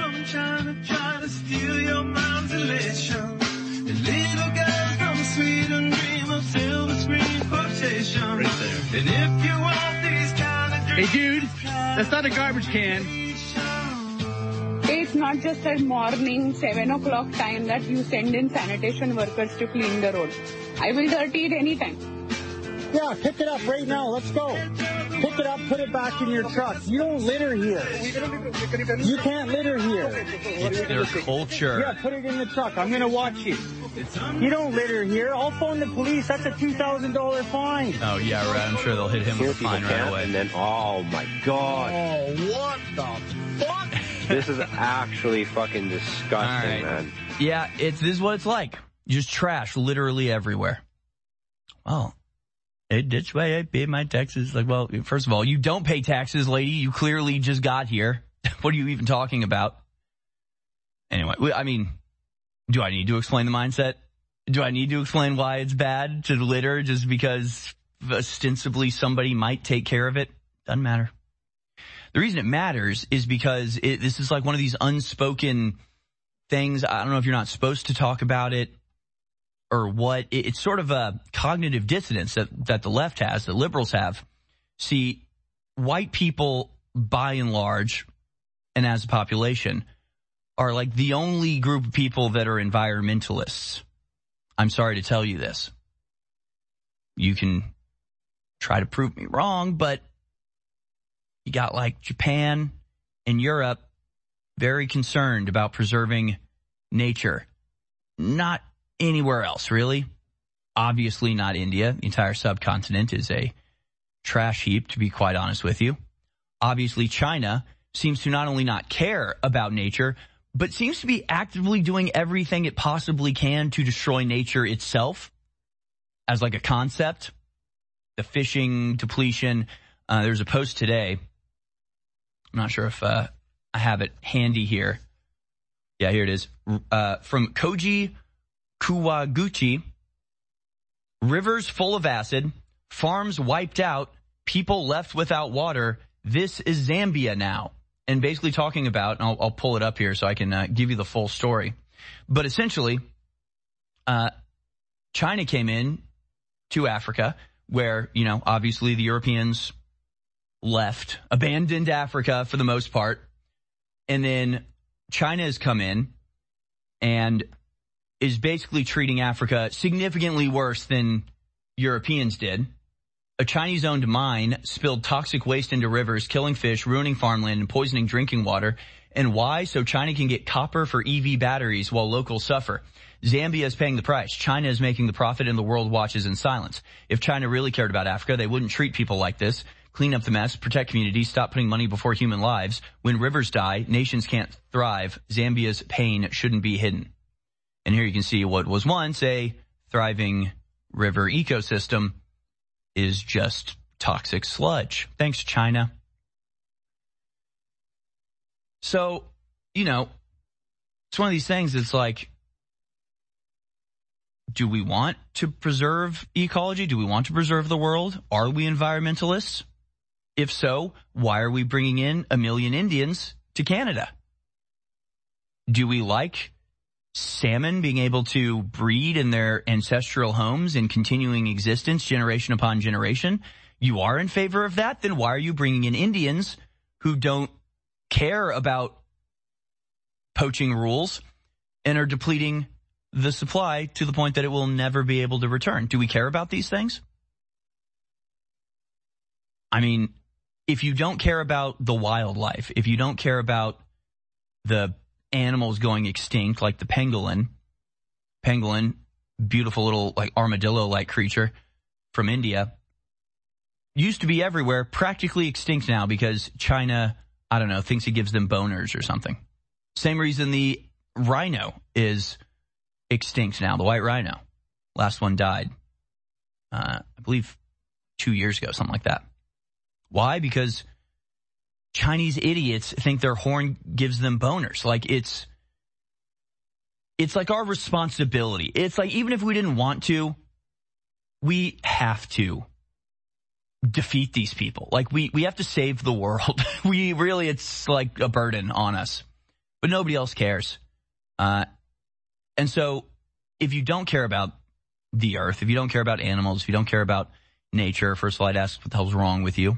Hey, dude, that's not a garbage can. It's not just at morning, seven o'clock time that you send in sanitation workers to clean the road. I will dirty it anytime. Yeah, pick it up right now. Let's go. Pick it up, put it back in your truck. You don't litter here. You can't litter here. It's their culture. Yeah, put it in the truck. I'm going to watch you. You don't litter here. I'll phone the police. That's a two thousand dollars fine. Oh, yeah, right. I'm sure they'll hit him with a fine right away. And then, oh, my God. Oh, what the fuck? This is actually fucking disgusting, right, man. Yeah, it's, this is what it's like. Just trash literally everywhere. Well, Hey, that's why I pay my taxes. Like, well, first of all, you don't pay taxes, lady. You clearly just got here. What are you even talking about? Anyway, I mean, do I need to explain the mindset? Do I need to explain why it's bad to litter just because ostensibly somebody might take care of it? Doesn't matter. The reason it matters is because it, this is like one of these unspoken things. I don't know if you're not supposed to talk about it or what. It's sort of a cognitive dissonance that, that the left has, that liberals have. See, white people, by and large, and as a population, are like the only group of people that are environmentalists. I'm sorry to tell you this. You can try to prove me wrong, but you got like Japan and Europe very concerned about preserving nature. Not anywhere else, really. Obviously not India. The entire subcontinent is a trash heap, to be quite honest with you. Obviously, China seems to not only not care about nature, but seems to be actively doing everything it possibly can to destroy nature itself as like a concept. The fishing depletion. Uh, there's a post today. I'm not sure if uh, I have it handy here. Yeah, here it is. Uh, from Koji Kawaguchi. Rivers full of acid, farms wiped out, people left without water. This is Zambia now. And basically talking about, and I'll, I'll pull it up here so I can uh, give you the full story. But essentially, uh, China came in to Africa where, you know, obviously the Europeans left, abandoned Africa for the most part. And then China has come in and is basically treating Africa significantly worse than Europeans did. A Chinese-owned mine spilled toxic waste into rivers, killing fish, ruining farmland, and poisoning drinking water. And why? So China can get copper for E V batteries while locals suffer. Zambia is paying the price. China is making the profit, and the world watches in silence. If China really cared about Africa, they wouldn't treat people like this. Clean up the mess, protect communities, stop putting money before human lives. When rivers die, nations can't thrive. Zambia's pain shouldn't be hidden. And here you can see what was once a thriving river ecosystem is just toxic sludge. Thanks, China. So, you know, it's one of these things that's like, do we want to preserve ecology? Do we want to preserve the world? Are we environmentalists? If so, why are we bringing in a million Indians to Canada? Do we like salmon being able to breed in their ancestral homes and continuing existence generation upon generation? You are in favor of that? Then why are you bringing in Indians who don't care about poaching rules and are depleting the supply to the point that it will never be able to return? Do we care about these things? I mean, if you don't care about the wildlife, if you don't care about the animals going extinct, like the pangolin, pangolin, beautiful little like armadillo-like creature from India, used to be everywhere, practically extinct now because China, I don't know, thinks it gives them boners or something. Same reason the rhino is extinct now, the white rhino. Last one died, uh, I believe, two years ago, something like that. Why? Because Chinese idiots think their horn gives them boners. Like it's, it's like our responsibility. It's like even if we didn't want to, we have to defeat these people. Like we, we have to save the world. we really, it's like a burden on us, but nobody else cares. Uh, and so if you don't care about the earth, if you don't care about animals, if you don't care about nature, first of all, I'd ask what the hell's wrong with you?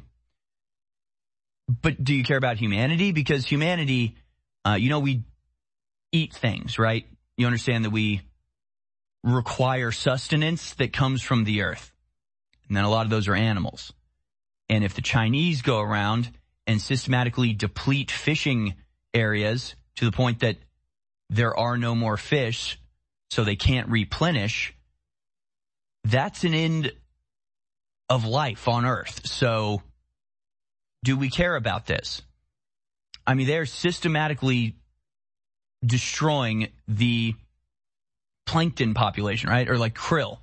But do you care about humanity? Because humanity, uh, you know, we eat things, right? You understand that we require sustenance that comes from the earth. And then a lot of those are animals. And if the Chinese go around and systematically deplete fishing areas to the point that there are no more fish, so they can't replenish, that's an end of life on Earth. So do we care about this? I mean, they're systematically destroying the plankton population, right? Or like krill.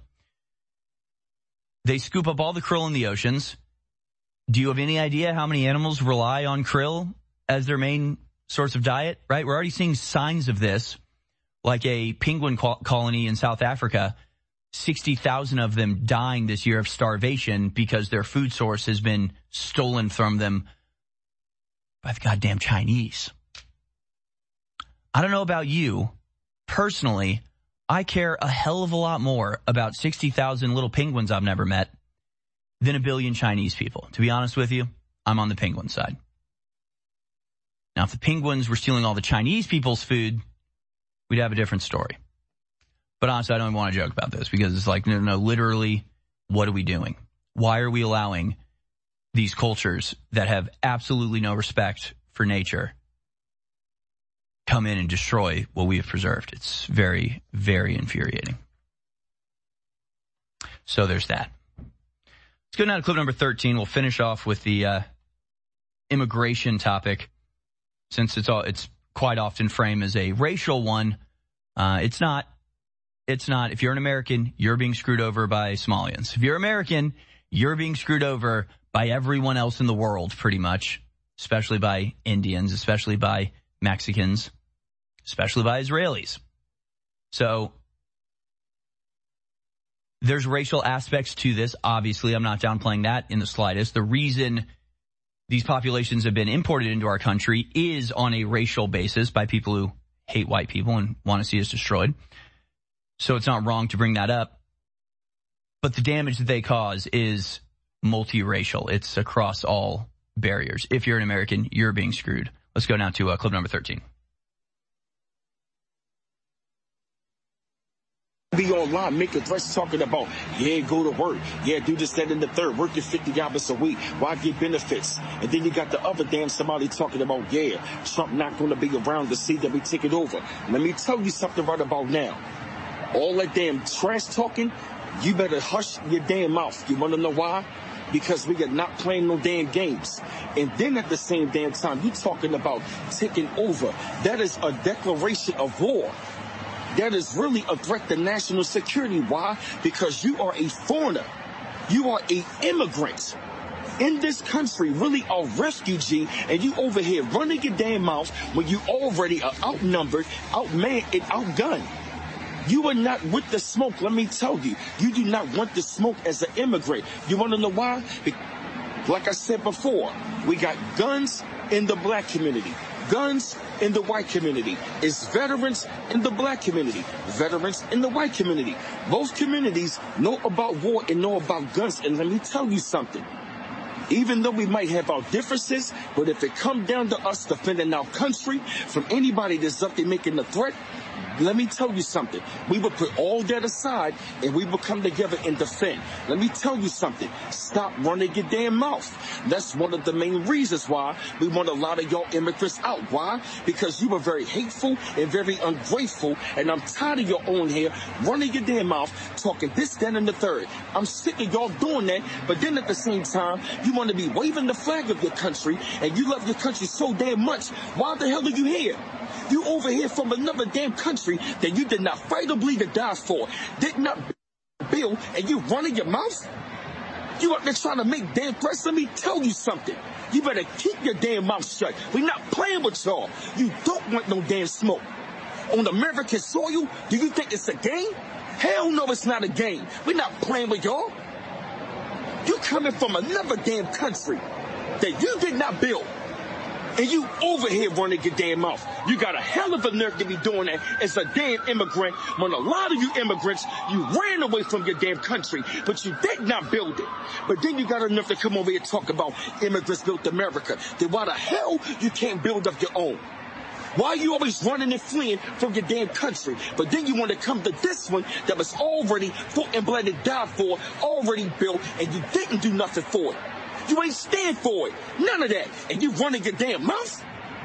They scoop up all the krill in the oceans. Do you have any idea how many animals rely on krill as their main source of diet, right? We're already seeing signs of this, like a penguin co- colony in South Africa, sixty thousand of them dying this year of starvation because their food source has been stolen from them by the goddamn Chinese. I don't know about you. Personally, I care a hell of a lot more about sixty thousand little penguins I've never met than a billion Chinese people. To be honest with you, I'm on the penguin side. Now, if the penguins were stealing all the Chinese people's food, we'd have a different story. But honestly, I don't even want to joke about this because it's like, no, no, literally, what are we doing? Why are we allowing these cultures that have absolutely no respect for nature come in and destroy what we have preserved? It's very, very infuriating. So there's that. Let's go now to clip number thirteen. We'll finish off with the uh, immigration topic, since it's all it's quite often framed as a racial one. Uh, it's not. It's not. If you're an American, you're being screwed over by Somalians. If you're American, you're being screwed over by everyone else in the world, pretty much, especially by Indians, especially by Mexicans, especially by Israelis. So there's racial aspects to this. Obviously, I'm not downplaying that in the slightest. The reason these populations have been imported into our country is on a racial basis by people who hate white people and want to see us destroyed. So it's not wrong to bring that up. But the damage that they cause is multiracial. It's across all barriers. If you're an American, you're being screwed. Let's go now to uh, clip number thirteen. Be online making threats talking about, yeah, go to work. Yeah, do this, that, and the third. Working fifty hours a week. Why get benefits? And then you got the other damn somebody talking about, yeah, Trump not going to be around to see that we take it over. Let me tell you something right about now. All that damn trash talking, you better hush your damn mouth. You want to know why? Because we are not playing no damn games. And then at the same damn time, you talking about taking over. That is a declaration of war. That is really a threat to national security. Why? Because you are a foreigner. You are an immigrant in this country, really a refugee, and you over here running your damn mouth when you already are outnumbered, outmanned, and outgunned. You are not with the smoke, let me tell you. You do not want the smoke as an immigrant. You want to know why? Like I said before, we got guns in the black community. Guns in the white community. It's veterans in the black community. Veterans in the white community. Both communities know about war and know about guns. And let me tell you something. Even though we might have our differences, but if it comes down to us defending our country from anybody that's up there making a threat, let me tell you something. We will put all that aside and we will come together and defend. Let me tell you something. Stop running your damn mouth. That's one of the main reasons why we want a lot of y'all immigrants out. Why? Because you were very hateful and very ungrateful, and I'm tired of your own here running your damn mouth, talking this, that, and the third. I'm sick of y'all doing that, but then at the same time, you want to be waving the flag of your country, and you love your country so damn much. Why the hell are you here? You over here from another damn country that you did not fight or bleed to die for, did not build, and you running your mouth? You out there trying to make damn threats? Let me tell you something. You better keep your damn mouth shut. We're not playing with y'all. You don't want no damn smoke. On American soil, do you think it's a game? Hell no, it's not a game. We're not playing with y'all. You coming from another damn country that you did not build. And you over here running your damn mouth. You got a hell of a nerve to be doing that as a damn immigrant, when a lot of you immigrants, you ran away from your damn country, but you did not build it. But then you got enough to come over here and talk about immigrants built America. Then why the hell you can't build up your own? Why are you always running and fleeing from your damn country? But then you want to come to this one that was already fought and bled and died for, already built, and you didn't do nothing for it. You ain't stand for it. None of that. And you running your damn mouth?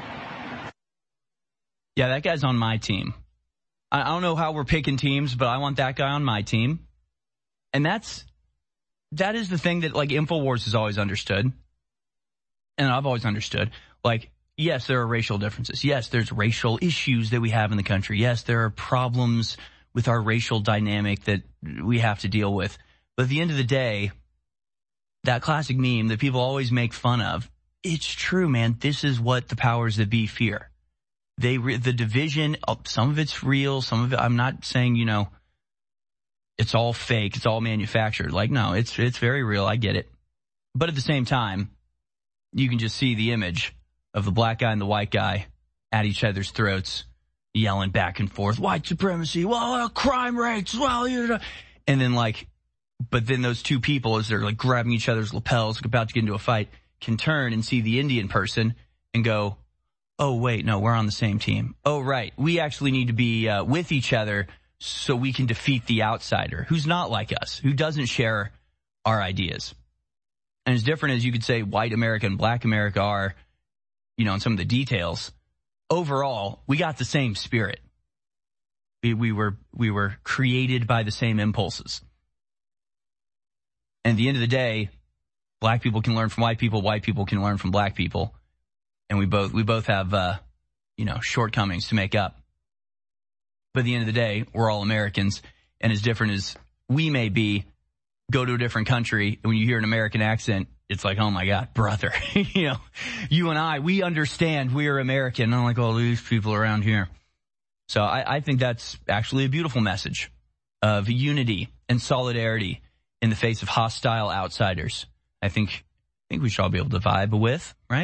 Yeah, that guy's on my team. I don't know how we're picking teams, but I want that guy on my team. And that's, that is the thing that, like, InfoWars has always understood. And I've always understood. Like, yes, there are racial differences. Yes, there's racial issues that we have in the country. Yes, there are problems with our racial dynamic that we have to deal with. But at the end of the day, that classic meme that people always make fun of, it's true, man. This is what the powers that be fear. They, the division, some of it's real, some of it, I'm not saying, you know, it's all fake, it's all manufactured. Like, no, it's, it's very real. I get it. But at the same time, you can just see the image of the black guy and the white guy at each other's throats, yelling back and forth, white supremacy, well, uh, crime rates, well, you know, and then like, but then those two people, as they're like grabbing each other's lapels, about to get into a fight, can turn and see the Indian person and go, oh, wait, no, we're on the same team. Oh, right. We actually need to be uh, with each other so we can defeat the outsider who's not like us, who doesn't share our ideas. And as different as you could say white America and black America are, you know, in some of the details, overall, we got the same spirit. We, we were, we were created by the same impulses. And at the end of the day, black people can learn from white people, white people can learn from black people. And we both, we both have, uh, you know, shortcomings to make up. But at the end of the day, we're all Americans. And as different as we may be, go to a different country, and when you hear an American accent, it's like, oh my God, brother. You know, you and I, we understand we are American, unlike all these people around here. So I, I think that's actually a beautiful message of unity and solidarity in the face of hostile outsiders. I think think we should all be able to vibe with, right?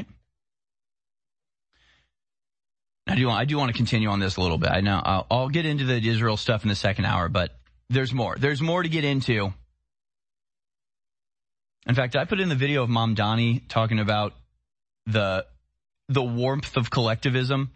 I do, I do want to continue on this a little bit. I know I'll, I'll get into the Israel stuff in the second hour, but there's more. There's more to get into. In fact, I put in the video of Mamdani talking about the the warmth of collectivism.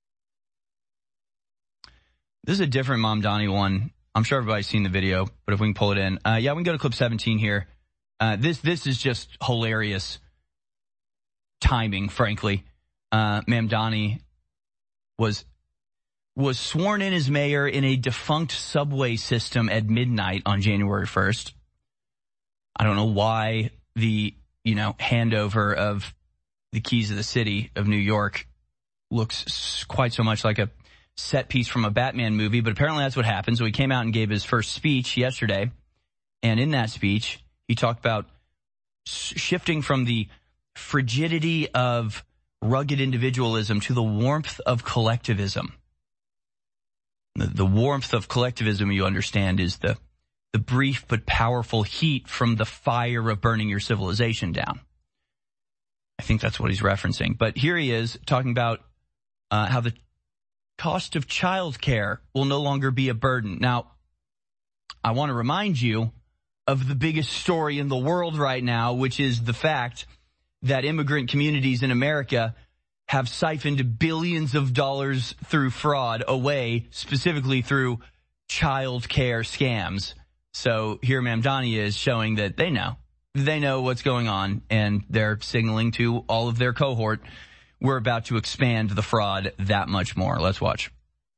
This is a different Mamdani one. I'm sure everybody's seen the video, but if we can pull it in. Uh, yeah, we can go to clip seventeen here. Uh, this this is just hilarious timing, frankly. Uh, Mamdani was was sworn in as mayor in a defunct subway system at midnight on January first. I don't know why the, you know, handover of the keys of the city of New York looks quite so much like a set piece from a Batman movie, but apparently that's what happened. So he came out and gave his first speech yesterday, and in that speech, he talked about shifting from the frigidity of rugged individualism to the warmth of collectivism. The, the warmth of collectivism, you understand, is the the brief but powerful heat from the fire of burning your civilization down. I think that's what he's referencing. But here he is talking about uh, how the cost of childcare will no longer be a burden. Now, I want to remind you of the biggest story in the world right now, which is the fact that immigrant communities in America have siphoned billions of dollars through fraud away, specifically through child care scams. So here Mamdani is showing that they know. They know what's going on, and they're signaling to all of their cohort, we're about to expand the fraud that much more. Let's watch.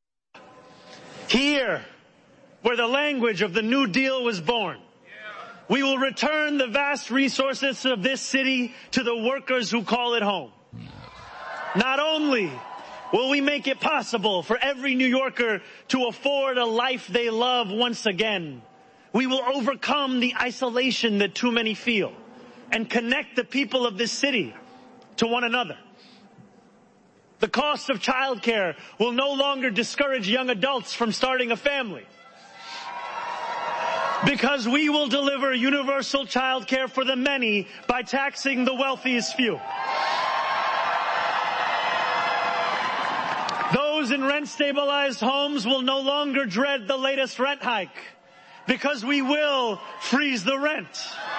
Here, where the language of the New Deal was born, we will return the vast resources of this city to the workers who call it home. Not only will we make it possible for every New Yorker to afford a life they love once again, we will overcome the isolation that too many feel and connect the people of this city to one another. The cost of childcare will no longer discourage young adults from starting a family, because we will deliver universal childcare for the many by taxing the wealthiest few. Those in rent-stabilized homes will no longer dread the latest rent hike, because we will freeze the rent.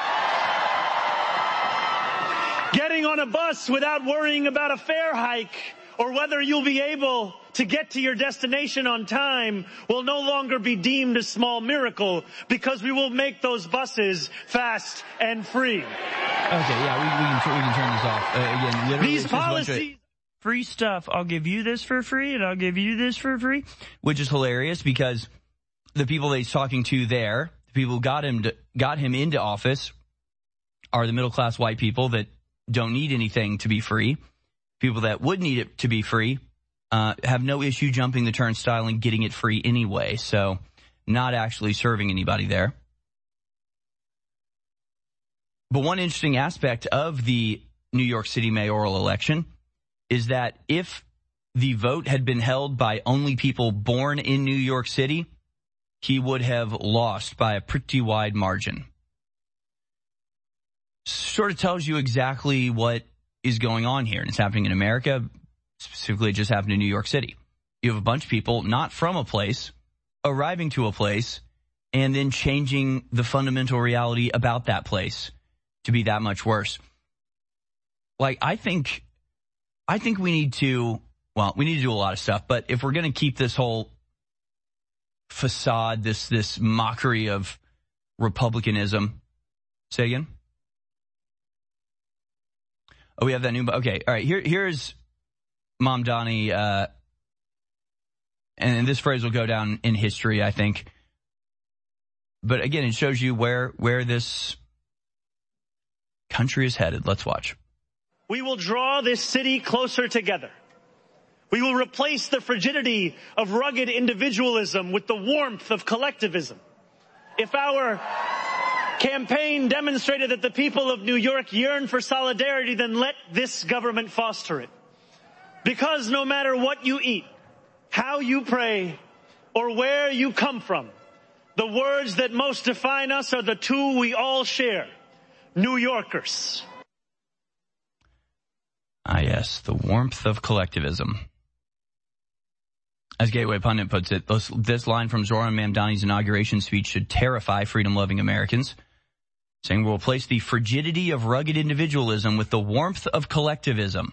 Getting on a bus without worrying about a fare hike or whether you'll be able to get to your destination on time will no longer be deemed a small miracle, because we will make those buses fast and free. Okay, yeah, we, we, can, we can turn this off. Uh, again, literally, these policies... Free stuff. I'll give you this for free, and I'll give you this for free, which is hilarious because the people that he's talking to there, the people who got him to, got him into office, are the middle-class white people that don't need anything to be free. People that would need it to be free uh, have no issue jumping the turnstile and getting it free anyway, so not actually serving anybody there. But one interesting aspect of the New York City mayoral election is that if the vote had been held by only people born in New York City, he would have lost by a pretty wide margin. Sort of tells you exactly what is going on here, and it's happening in America. Specifically, it just happened in New York City. You have a bunch of people not from a place arriving to a place and then changing the fundamental reality about that place to be that much worse. Like, I think, I think we need to, well, we need to do a lot of stuff, but if we're going to keep this whole facade, this, this mockery of Republicanism, say again? Oh, we have that new, okay, all right, here, here's Mamdani, uh, and this phrase will go down in history, I think. But again, it shows you where, where this country is headed. Let's watch. We will draw this city closer together. We will replace the frigidity of rugged individualism with the warmth of collectivism. If our campaign demonstrated that the people of New York yearn for solidarity, then let this government foster it. Because no matter what you eat, how you pray, or where you come from, the words that most define us are the two we all share: New Yorkers. Ah, yes, the warmth of collectivism. As Gateway Pundit puts it, this, this line from Zoran Mamdani's inauguration speech should terrify freedom-loving Americans, saying we'll replace the frigidity of rugged individualism with the warmth of collectivism.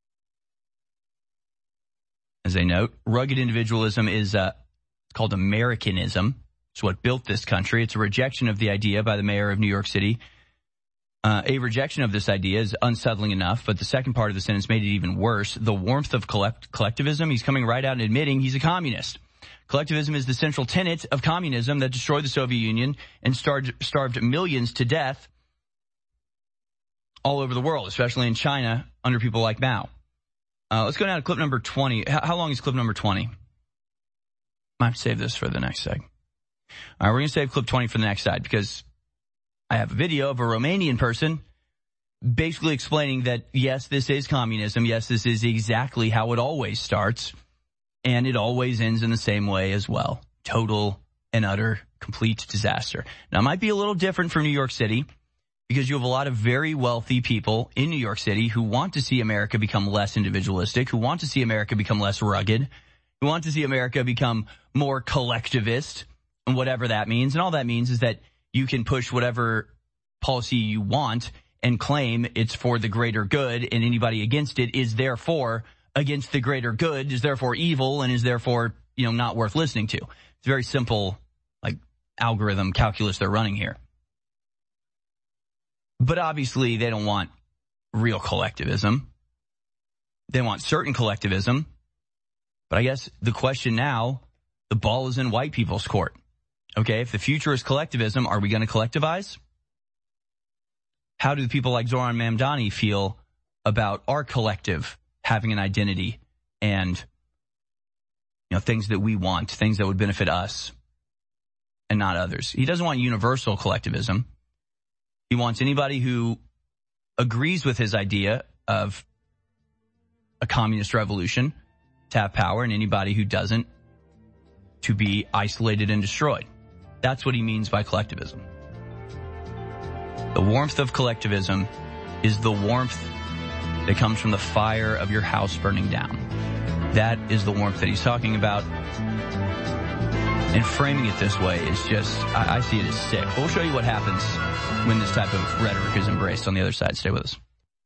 As they note, rugged individualism is uh, called Americanism. It's what built this country. It's a rejection of the idea by the mayor of New York City. Uh, a rejection of this idea is unsettling enough, but the second part of the sentence made it even worse. The warmth of collect- collectivism, he's coming right out and admitting he's a communist. Collectivism is the central tenet of communism that destroyed the Soviet Union and starved, starved millions to death all over the world, especially in China under people like Mao. Uh, let's go down to clip number twenty. How, how long is clip number twenty? Might have to save this for the next seg. All right, we're going to save clip twenty for the next side because I have a video of a Romanian person basically explaining that, yes, this is communism. Yes, this is exactly how it always starts. And it always ends in the same way as well. Total and utter complete disaster. Now, it might be a little different from New York City because you have a lot of very wealthy people in New York City who want to see America become less individualistic, who want to see America become less rugged, who want to see America become more collectivist, and whatever that means. And all that means is that you can push whatever policy you want and claim it's for the greater good, and anybody against it is therefore against the greater good, is therefore evil, and is therefore, you know, not worth listening to. It's very simple, like, algorithm calculus they're running here. But obviously they don't want real collectivism. They want certain collectivism. But I guess the question now, the ball is in white people's court. Okay, if the future is collectivism, are we going to collectivize? How do people like Zoran Mamdani feel about our collective having an identity and, you know, things that we want, things that would benefit us and not others? He doesn't want universal collectivism. He wants anybody who agrees with his idea of a communist revolution to have power, and anybody who doesn't to be isolated and destroyed. That's what he means by collectivism. The warmth of collectivism is the warmth that comes from the fire of your house burning down. That is the warmth that he's talking about. And framing it this way is just, I, I see it as sick. But we'll show you what happens when this type of rhetoric is embraced on the other side. Stay with us.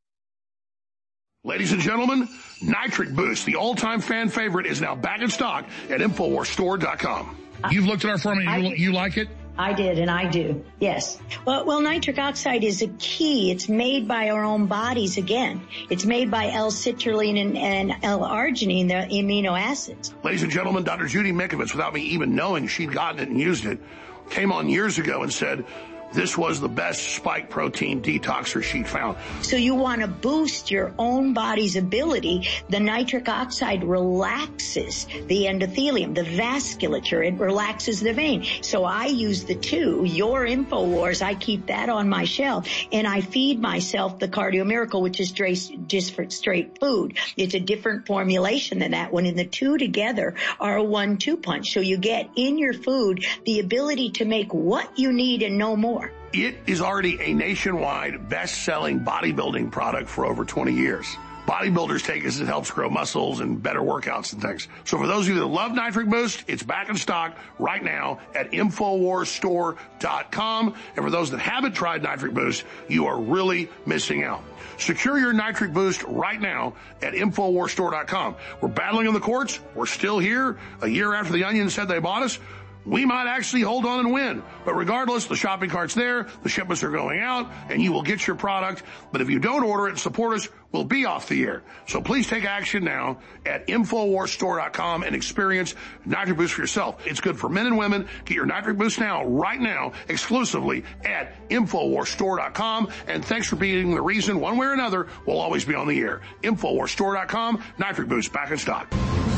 Ladies and gentlemen, Nitric Boost, the all-time fan favorite, is now back in stock at Infowars Store dot com. You've looked at our formula. You, you like it? I did, and I do, yes. Well, well, nitric oxide is a key. It's made by our own bodies again. It's made by L-citrulline and, and L-arginine, the amino acids. Ladies and gentlemen, Doctor Judy Mikovits, without me even knowing she'd gotten it and used it, came on years ago and said this was the best spike protein detoxer she'd found. So you want to boost your own body's ability. The nitric oxide relaxes the endothelium, the vasculature. It relaxes the vein. So I use the two. Your InfoWars, I keep that on my shelf, and I feed myself the Cardio Miracle, which is straight, just for straight food. It's a different formulation than that one, and the two together are a one two punch. So you get in your food the ability to make what you need and no more. It is already a nationwide best-selling bodybuilding product for over twenty years. Bodybuilders take it as it helps grow muscles and better workouts and things. So for those of you that love Nitric Boost, it's back in stock right now at Infowars Store dot com. And for those that haven't tried Nitric Boost, you are really missing out. Secure your Nitric Boost right now at Infowars Store dot com. We're battling in the courts. We're still here. A year after the Onion said they bought us, we might actually hold on and win. But regardless, the shopping cart's there, the shipments are going out, and you will get your product. But if you don't order it and support us, we'll be off the air. So please take action now at Infowars Store dot com and experience Nitric Boost for yourself. It's good for men and women. Get your Nitric Boost now, right now, exclusively at Infowars Store dot com. And thanks for being the reason, one way or another, we'll always be on the air. Infowars Store dot com, Nitric Boost back in stock.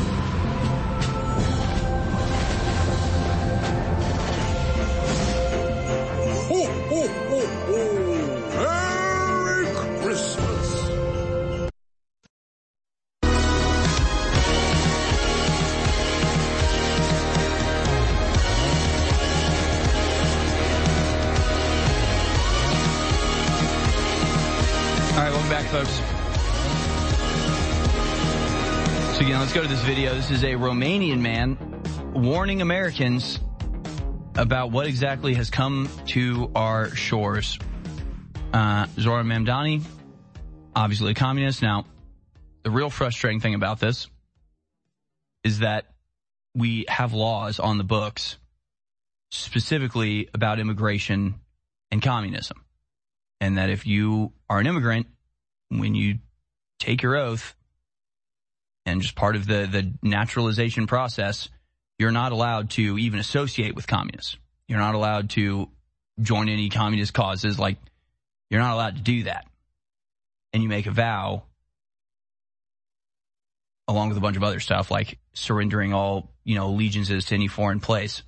Ho, ho, ho, ho! Merry Christmas! All right, welcome back, folks. So again, let's go to this video. This is a Romanian man warning Americans about what exactly has come to our shores. Uh, Zoran Mamdani, obviously a communist. Now, the real frustrating thing about this is that we have laws on the books specifically about immigration and communism. And that if you are an immigrant, when you take your oath and just part of the, the naturalization process, you're not allowed to even associate with communists. You're not allowed to join any communist causes. Like, you're not allowed to do that. And you make a vow along with a bunch of other stuff like surrendering all, you know, allegiances to any foreign place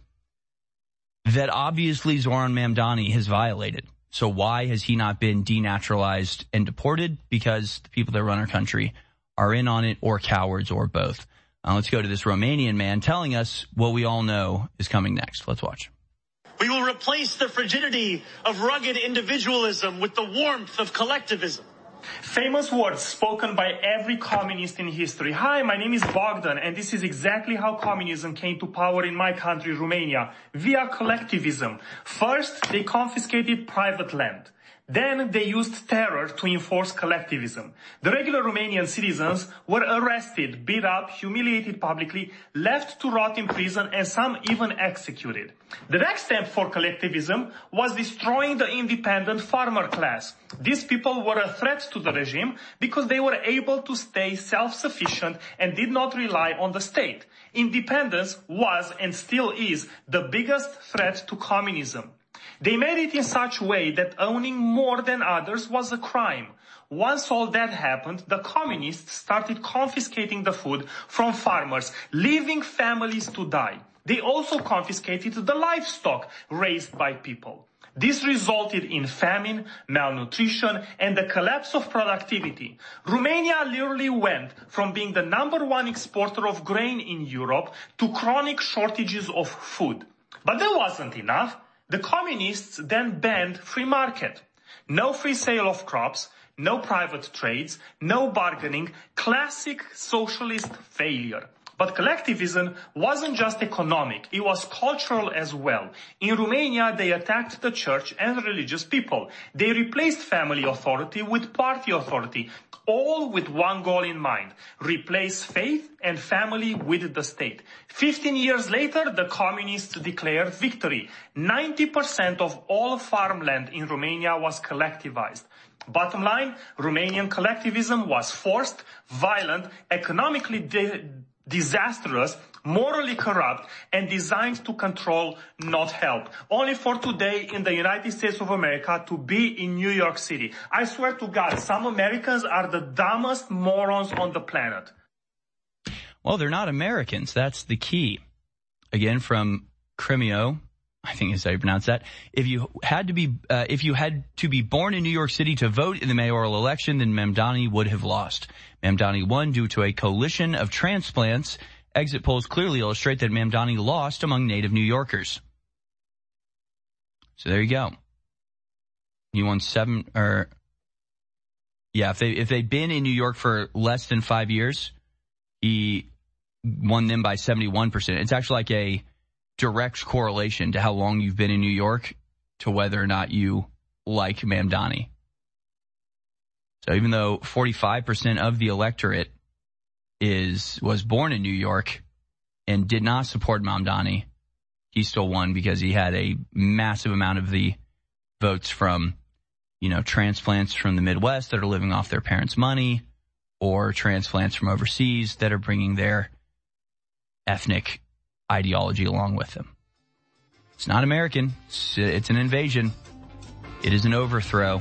that obviously Zoran Mamdani has violated. So why has he not been denaturalized and deported? Because the people that run our country are in on it, or cowards, or both. Uh, let's go to this Romanian man telling us what we all know is coming next. Let's watch. We will replace the frigidity of rugged individualism with the warmth of collectivism. Famous words spoken by every communist in history. Hi, my name is Bogdan, and this is exactly how communism came to power in my country, Romania, via collectivism. First, they confiscated private land. Then they used terror to enforce collectivism. The regular Romanian citizens were arrested, beat up, humiliated publicly, left to rot in prison, and some even executed. The next step for collectivism was destroying the independent farmer class. These people were a threat to the regime because they were able to stay self-sufficient and did not rely on the state. Independence was and still is the biggest threat to communism. They made it in such a way that owning more than others was a crime. Once all that happened, the communists started confiscating the food from farmers, leaving families to die. They also confiscated the livestock raised by people. This resulted in famine, malnutrition, and the collapse of productivity. Romania literally went from being the number one exporter of grain in Europe to chronic shortages of food. But that wasn't enough. The communists then banned free market. No free sale of crops, no private trades, no bargaining, classic socialist failure. But collectivism wasn't just economic, it was cultural as well. In Romania, they attacked the church and religious people. They replaced family authority with party authority, all with one goal in mind: replace faith and family with the state. Fifteen years later, the communists declared victory. ninety percent of all farmland in Romania was collectivized. Bottom line, Romanian collectivism was forced, violent, economically di- disastrous, morally corrupt, and designed to control, not help. Only for today in the United States of America to be in New York City. I swear to God, some Americans are the dumbest morons on the planet. Well, they're not Americans. That's the key. Again, from Crimeo, I think is how you pronounce that. If you had to be, uh, if you had to be born in New York City to vote in the mayoral election, then Mamdani would have lost. Mamdani won due to a coalition of transplants. Exit polls clearly illustrate that Mamdani lost among native New Yorkers. So there you go. He won seven, or yeah, if they if they'd been in New York for less than five years, he won them by seventy-one percent. It's actually like a direct correlation to how long you've been in New York to whether or not you like Mamdani. So even though forty-five percent of the electorate is was born in New York and did not support Mamdani, he still won because he had a massive amount of the votes from, you know, transplants from the Midwest that are living off their parents' money, or transplants from overseas that are bringing their ethnic ideology along with them. It's not American. It's, it's an invasion. It is an overthrow.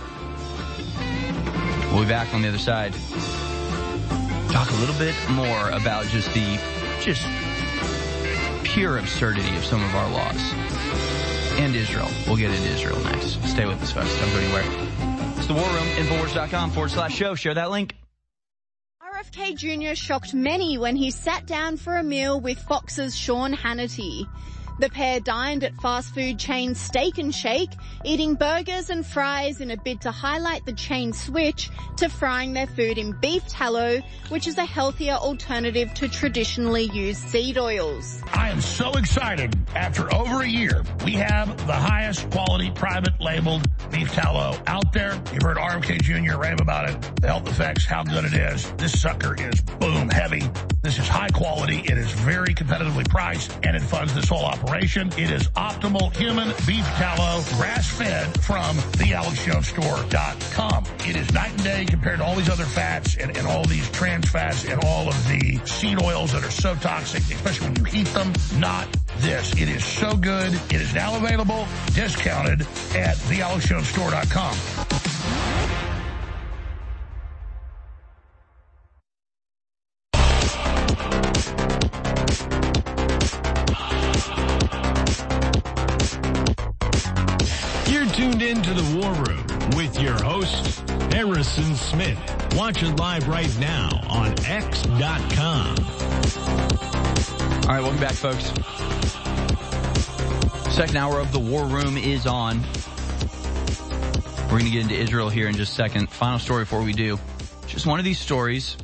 We'll be back on the other side. Talk a little bit more about just the just pure absurdity of some of our laws. And Israel. We'll get into Israel next. Stay with us, folks. Don't go anywhere. It's the War Room, Infowars.com forward slash show. Share that link. R F K Junior shocked many when he sat down for a meal with Fox's Sean Hannity. The pair dined at fast food chain Steak and Shake, eating burgers and fries in a bid to highlight the chain's switch to frying their food in beef tallow, which is a healthier alternative to traditionally used seed oils. I am so excited. After over a year, we have the highest quality private labeled beef tallow out there. You've heard R F K Junior rave about it, the health effects, how good it is. This sucker is boom heavy. This is high quality. It is very competitively priced, and it funds this whole operation. It is optimal human beef tallow, grass-fed from the alex jones store dot com. It is night and day compared to all these other fats and, and all these trans fats and all of the seed oils that are so toxic, especially when you heat them. Not this. It is so good. It is now available, discounted at the alex jones store dot com. You're tuned into the War Room with your host, Harrison Smith. Watch it live right now on x dot com. All right, welcome back, folks. Second hour of the War Room is on. We're going to get into Israel here in just a second. Final story before we do. Just one of these stories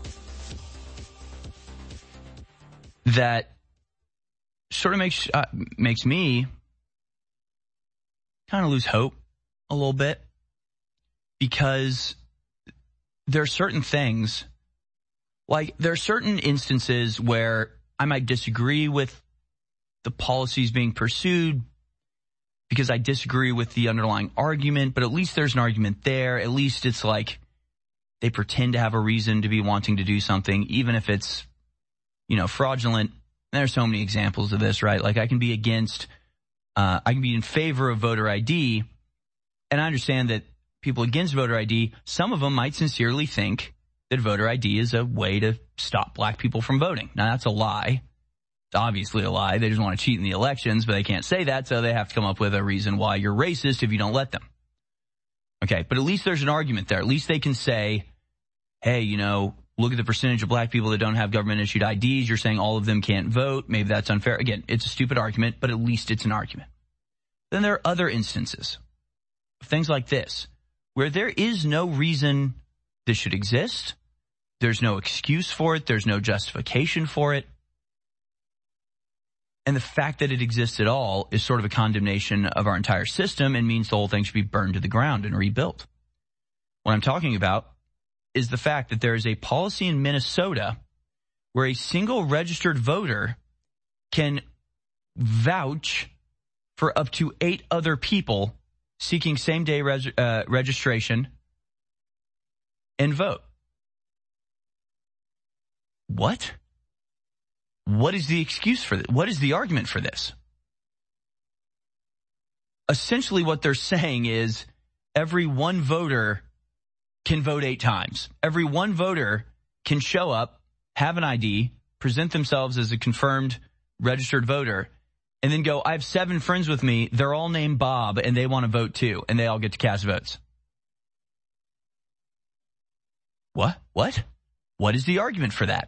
that sort of makes uh, makes me kind of lose hope a little bit, because there are certain things, like there are certain instances where I might disagree with the policies being pursued because I disagree with the underlying argument, but at least there's an argument there. At least it's like they pretend to have a reason to be wanting to do something, even if it's, you know, fraudulent. There's so many examples of this, right? Like I can be against, uh, I can be in favor of voter I D, and I understand that people against voter I D, some of them might sincerely think that voter I D is a way to stop black people from voting. Now, that's a lie. It's obviously a lie. They just want to cheat in the elections, but they can't say that, so they have to come up with a reason why you're racist if you don't let them. Okay, but at least there's an argument there. At least they can say, hey, you know, look at the percentage of black people that don't have government-issued I Ds. You're saying all of them can't vote. Maybe that's unfair. Again, it's a stupid argument, but at least it's an argument. Then there are other instances of things like this, where there is no reason this should exist. There's no excuse for it. There's no justification for it. And the fact that it exists at all is sort of a condemnation of our entire system and means the whole thing should be burned to the ground and rebuilt. What I'm talking about is the fact that there is a policy in Minnesota where a single registered voter can vouch for up to eight other people seeking same-day res- uh, registration and vote. What? What is the excuse for this? What is the argument for this? Essentially what they're saying is every one voter can vote eight times. Every one voter can show up, have an I D, present themselves as a confirmed registered voter, and then go, I have seven friends with me. They're all named Bob, and they want to vote too, and they all get to cast votes. What? What? What is the argument for that?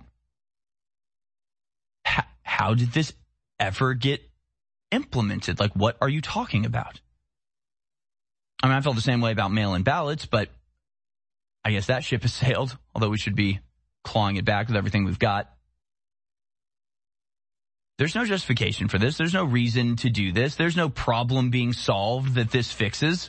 How, how did this ever get implemented? Like, what are you talking about? I mean, I felt the same way about mail-in ballots, but I guess that ship has sailed, although we should be clawing it back with everything we've got. There's no justification for this. There's no reason to do this. There's no problem being solved that this fixes.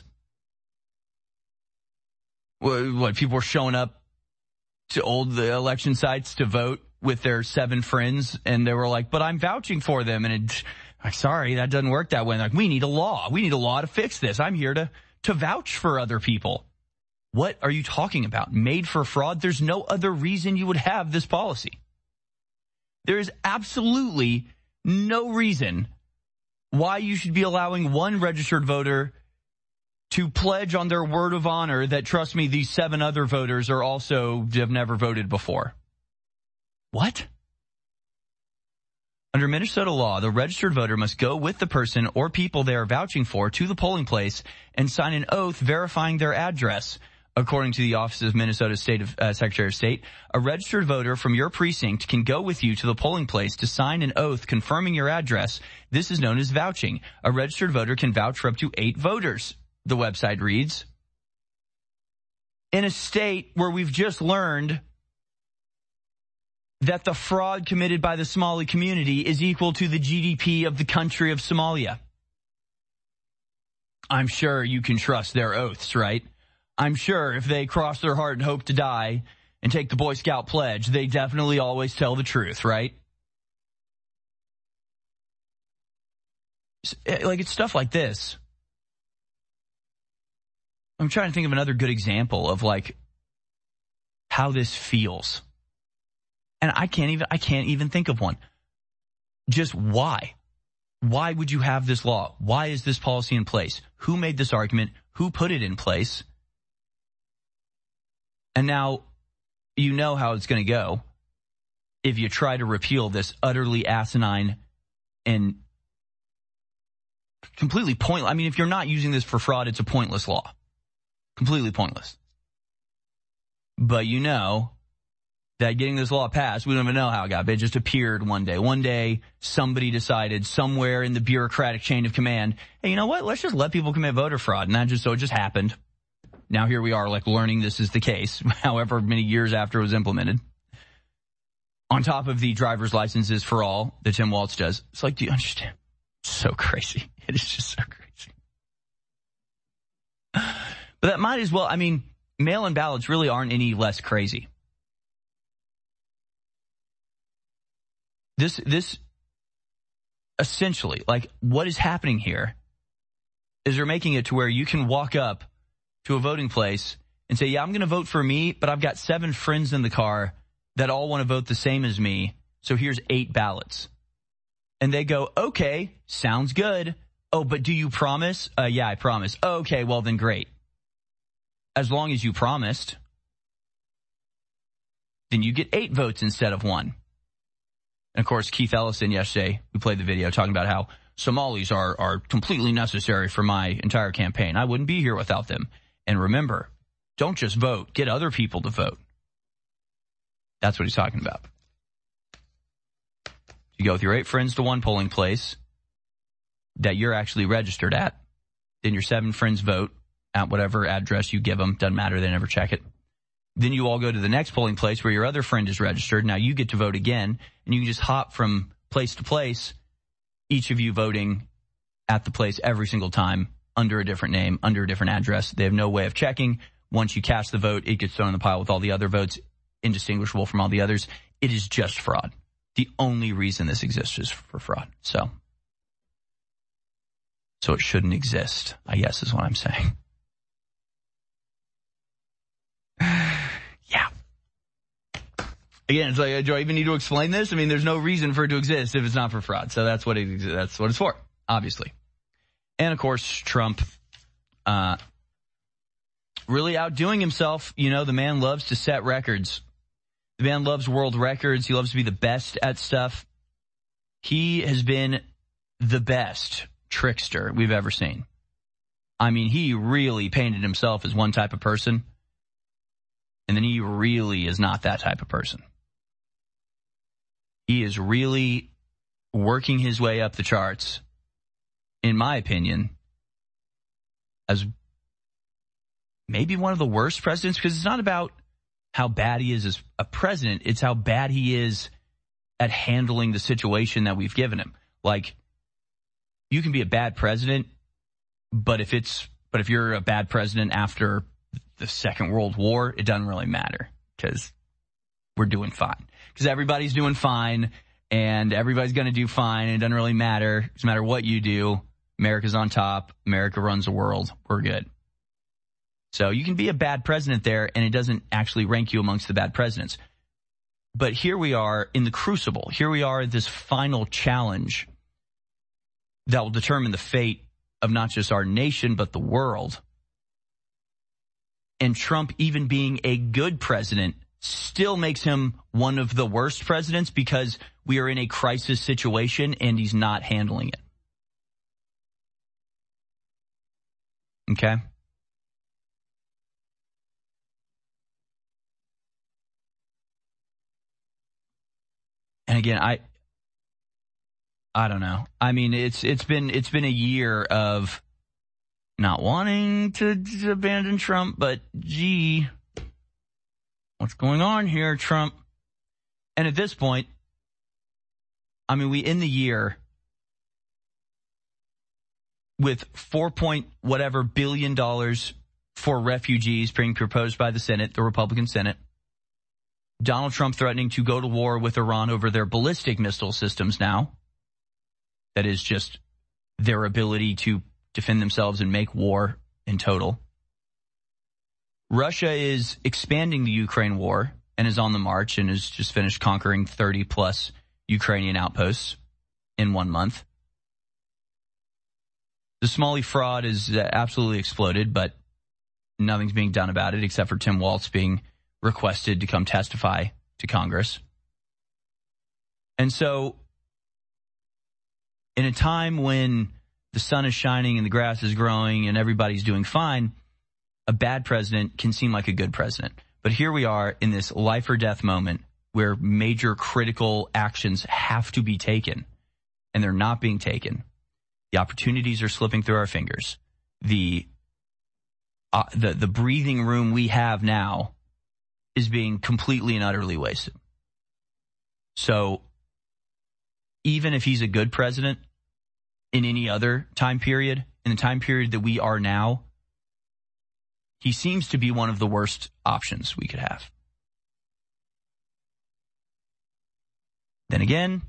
What, what people were showing up to old the election sites to vote with their seven friends, and they were like, but I'm vouching for them. And it, like, sorry, that doesn't work that way. And like, we need a law. We need a law to fix this. I'm here to, to vouch for other people. What are you talking about? Made for fraud? There's no other reason you would have this policy. There is absolutely no reason why you should be allowing one registered voter to pledge on their word of honor that, trust me, these seven other voters are also have never voted before. What? Under Minnesota law, the registered voter must go with the person or people they are vouching for to the polling place and sign an oath verifying their address. According to the Office of Minnesota State of, uh, Secretary of State, a registered voter from your precinct can go with you to the polling place to sign an oath confirming your address. This is known as vouching. A registered voter can vouch for up to eight voters, the website reads. In a state where we've just learned that the fraud committed by the Somali community is equal to the G D P of the country of Somalia. I'm sure you can trust their oaths, right? I'm sure if they cross their heart and hope to die and take the Boy Scout pledge, they definitely always tell the truth, right? Like, it's stuff like this. I'm trying to think of another good example of, like, how this feels. And I can't even, I can't even think of one. Just why? Why would you have this law? Why is this policy in place? Who made this argument? Who put it in place? And now you know how it's going to go if you try to repeal this utterly asinine and completely pointless. I mean, if you're not using this for fraud, it's a pointless law. Completely pointless. But you know that getting this law passed, we don't even know how it got. It just appeared one day. One day, somebody decided somewhere in the bureaucratic chain of command, hey, you know what? Let's just let people commit voter fraud. And that just, so it just happened. Now here we are, like, learning this is the case, however many years after it was implemented. On top of the driver's licenses for all that Tim Walz does. It's like, do you understand? It's so crazy. It is just so crazy. But that might as well, I mean, mail-in ballots really aren't any less crazy. This, this, essentially, like, what is happening here is they're making it to where you can walk up to a voting place and say, yeah, I'm going to vote for me, but I've got seven friends in the car that all want to vote the same as me, so here's eight ballots. And they go, okay, sounds good. Oh, but do you promise? Uh, yeah, I promise. Okay, well then great. As long as you promised, then you get eight votes instead of one. And of course, Keith Ellison yesterday, who played the video, talking about how Somalis are, are completely necessary for my entire campaign. I wouldn't be here without them. And remember, don't just vote. Get other people to vote. That's what he's talking about. You go with your eight friends to one polling place that you're actually registered at. Then your seven friends vote at whatever address you give them. Doesn't matter. They never check it. Then you all go to the next polling place where your other friend is registered. Now you get to vote again, and you can just hop from place to place, each of you voting at the place every single time under a different name, under a different address. They have no way of checking. Once you cast the vote, it gets thrown in the pile with all the other votes, indistinguishable from all the others. It is just fraud. The only reason this exists is for fraud. So, so it shouldn't exist, I guess is what I'm saying. Yeah. Again, it's like, do I even need to explain this? I mean, there's no reason for it to exist if it's not for fraud. So that's what it, that's what it's for, obviously. And of course, Trump, uh, really outdoing himself. You know, the man loves to set records. The man loves world records. He loves to be the best at stuff. He has been the best trickster we've ever seen. I mean, he really painted himself as one type of person. And then he really is not that type of person. He is really working his way up the charts, in my opinion, as maybe one of the worst presidents, because it's not about how bad he is as a president. It's how bad he is at handling the situation that we've given him. Like, you can be a bad president, but if it's, but if you're a bad president after the Second World War, it doesn't really matter because we're doing fine. Because everybody's doing fine and everybody's going to do fine. And it doesn't really matter. It doesn't matter what you do. America's on top. America runs the world. We're good. So you can be a bad president there and it doesn't actually rank you amongst the bad presidents. But here we are in the crucible. Here we are at this final challenge that will determine the fate of not just our nation, but the world. And Trump, even being a good president, still makes him one of the worst presidents because we are in a crisis situation and he's not handling it. Okay? And again, I, I don't know. I mean, it's it's been it's been a year of not wanting to, to abandon Trump, but gee, what's going on here, Trump? And at this point, I mean, we end the year with four point whatever billion dollars for refugees being proposed by the Senate, the Republican Senate. Donald Trump threatening to go to war with Iran over their ballistic missile systems now. That is just their ability to defend themselves and make war in total. Russia is expanding the Ukraine war and is on the march and has just finished conquering thirty plus Ukrainian outposts in one month. The Smalley fraud is absolutely exploded, but nothing's being done about it except for Tim Walz being requested to come testify to Congress. And so, in a time when the sun is shining and the grass is growing and everybody's doing fine, a bad president can seem like a good president. But here we are in this life or death moment where major critical actions have to be taken, and they're not being taken. The opportunities are slipping through our fingers. The uh, the the breathing room we have now is being completely and utterly wasted. So even if he's a good president in any other time period, in the time period that we are now, he seems to be one of the worst options we could have. Then again,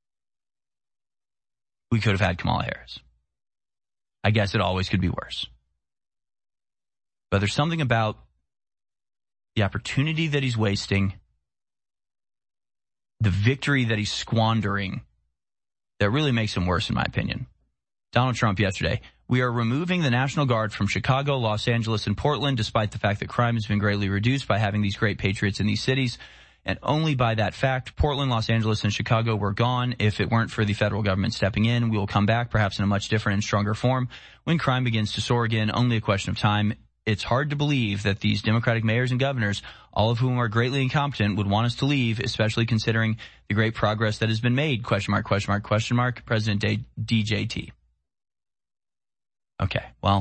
we could have had Kamala Harris. I guess it always could be worse. But there's something about the opportunity that he's wasting, the victory that he's squandering, that really makes him worse, in my opinion. Donald Trump yesterday: we are removing the National Guard from Chicago, Los Angeles, and Portland, despite the fact that crime has been greatly reduced by having these great patriots in these cities. And only by that fact, Portland, Los Angeles, and Chicago were gone. If it weren't for the federal government stepping in, we will come back, perhaps in a much different and stronger form. When crime begins to soar again, only a question of time. It's hard to believe that these Democratic mayors and governors, all of whom are greatly incompetent, would want us to leave, especially considering the great progress that has been made. Question mark, question mark, question mark. President D J T. Okay, well,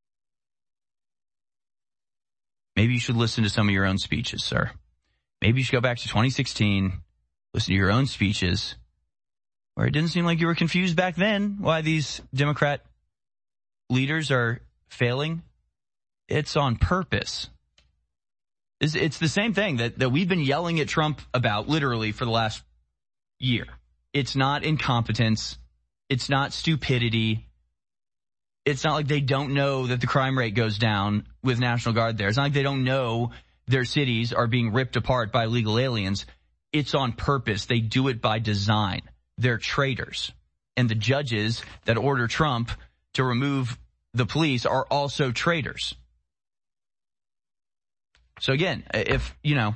maybe you should listen to some of your own speeches, sir. Maybe you should go back to twenty sixteen, listen to your own speeches, where it didn't seem like you were confused back then why these Democrat leaders are failing. It's on purpose. It's, it's the same thing that, that we've been yelling at Trump about literally for the last year. It's not incompetence. It's not stupidity. It's not like they don't know that the crime rate goes down with National Guard there. It's not like they don't know their cities are being ripped apart by illegal aliens. It's on purpose. They do it by design. They're traitors. And the judges that order Trump to remove the police are also traitors. So again, if, you know,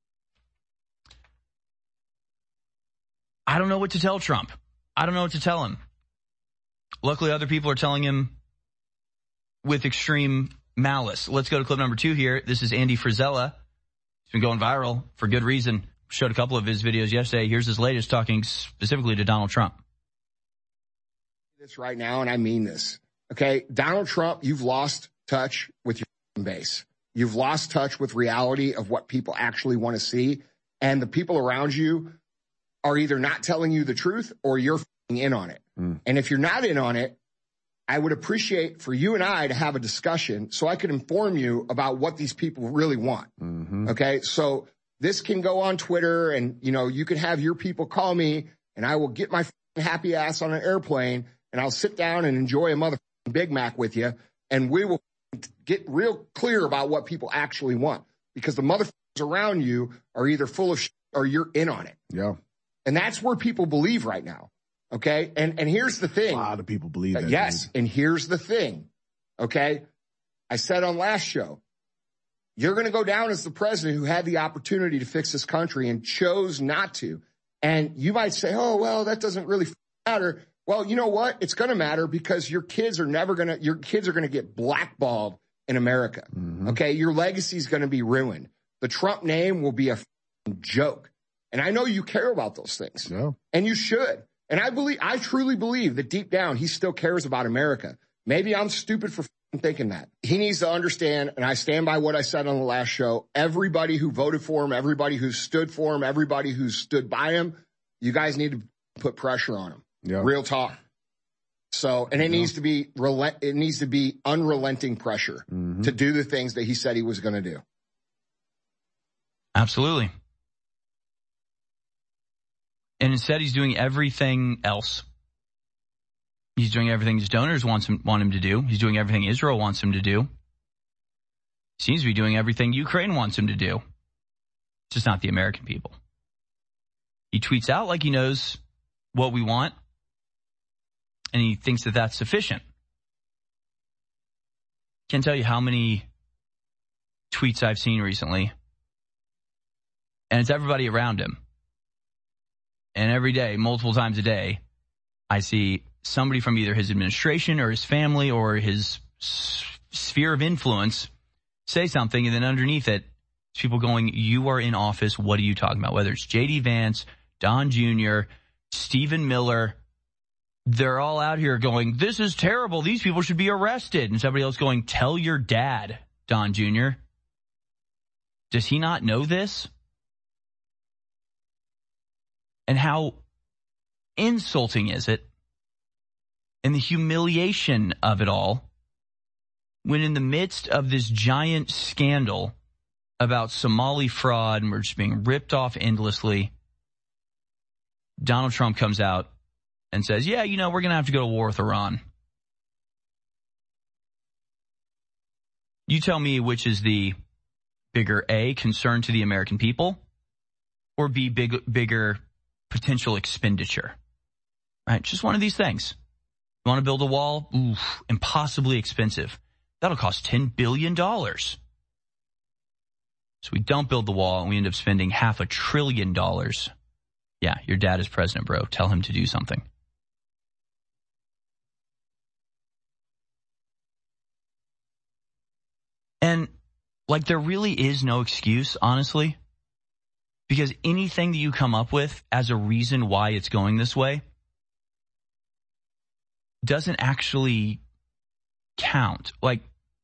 I don't know what to tell Trump. I don't know what to tell him. Luckily, other people are telling him with extreme malice. Let's go to clip number two here. This is Andy Frisella. He's been going viral for good reason. Showed a couple of his videos yesterday. Here's his latest, talking specifically to Donald Trump. This right now, and I mean this. Okay, Donald Trump, you've lost touch with your base. You've lost touch with reality of what people actually want to see. And the people around you are either not telling you the truth or you're in on it. Mm. And if you're not in on it, I would appreciate for you and I to have a discussion so I could inform you about what these people really want. Mm-hmm. Okay, so this can go on Twitter, and, you know, you can have your people call me, and I will get my happy ass on an airplane, and I'll sit down and enjoy a mother Big Mac with you, and we will get real clear about what people actually want, because the motherfuckers around you are either full of shit or you're in on it. Yeah. And that's where people believe right now. Okay. And, and here's the thing. A lot of people believe that. Uh, yes. Dude. And here's the thing. Okay. I said on last show, you're going to go down as the president who had the opportunity to fix this country and chose not to. And you might say, oh, well, that doesn't really matter. Well, you know what? It's going to matter, because your kids are never going to, your kids are going to get blackballed in America. Mm-hmm. Okay. Your legacy is going to be ruined. The Trump name will be a joke. And I know you care about those things. No. And you should. And I believe, I truly believe that deep down, he still cares about America. Maybe I'm stupid for thinking that. He needs to understand, and I stand by what I said on the last show, everybody who voted for him, everybody who stood for him, everybody who stood by him, you guys need to put pressure on him. Yeah. Real talk. So, and it yeah. needs to be, relent, it needs to be unrelenting pressure mm-hmm. to do the things that he said he was going to do. Absolutely. And instead, he's doing everything else. He's doing everything his donors wants him, want him to do. He's doing everything Israel wants him to do. Seems to be doing everything Ukraine wants him to do. It's just not the American people. He tweets out like he knows what we want, and he thinks that that's sufficient. Can't tell you how many tweets I've seen recently, and it's everybody around him. And every day, multiple times a day, I see somebody from either his administration or his family or his s- sphere of influence say something, and then underneath it, people going, you are in office, what are you talking about? Whether it's J D Vance, Don Junior, Stephen Miller, they're all out here going, this is terrible, these people should be arrested. And somebody else going, tell your dad, Don Junior Does he not know this? And how insulting is it, and the humiliation of it all, when in the midst of this giant scandal about Somali fraud and we're just being ripped off endlessly, Donald Trump comes out and says, yeah, you know, we're going to have to go to war with Iran. You tell me which is the bigger A, concern to the American people, or B, big, bigger potential expenditure. Right? Just one of these things. You want to build a wall? Oof, impossibly expensive. That'll cost ten billion dollars. So we don't build the wall and we end up spending half a trillion dollars. Yeah, your dad is president, bro. Tell him to do something. And, like, there really is no excuse, honestly, because anything that you come up with as a reason why it's going this way doesn't actually count. Like,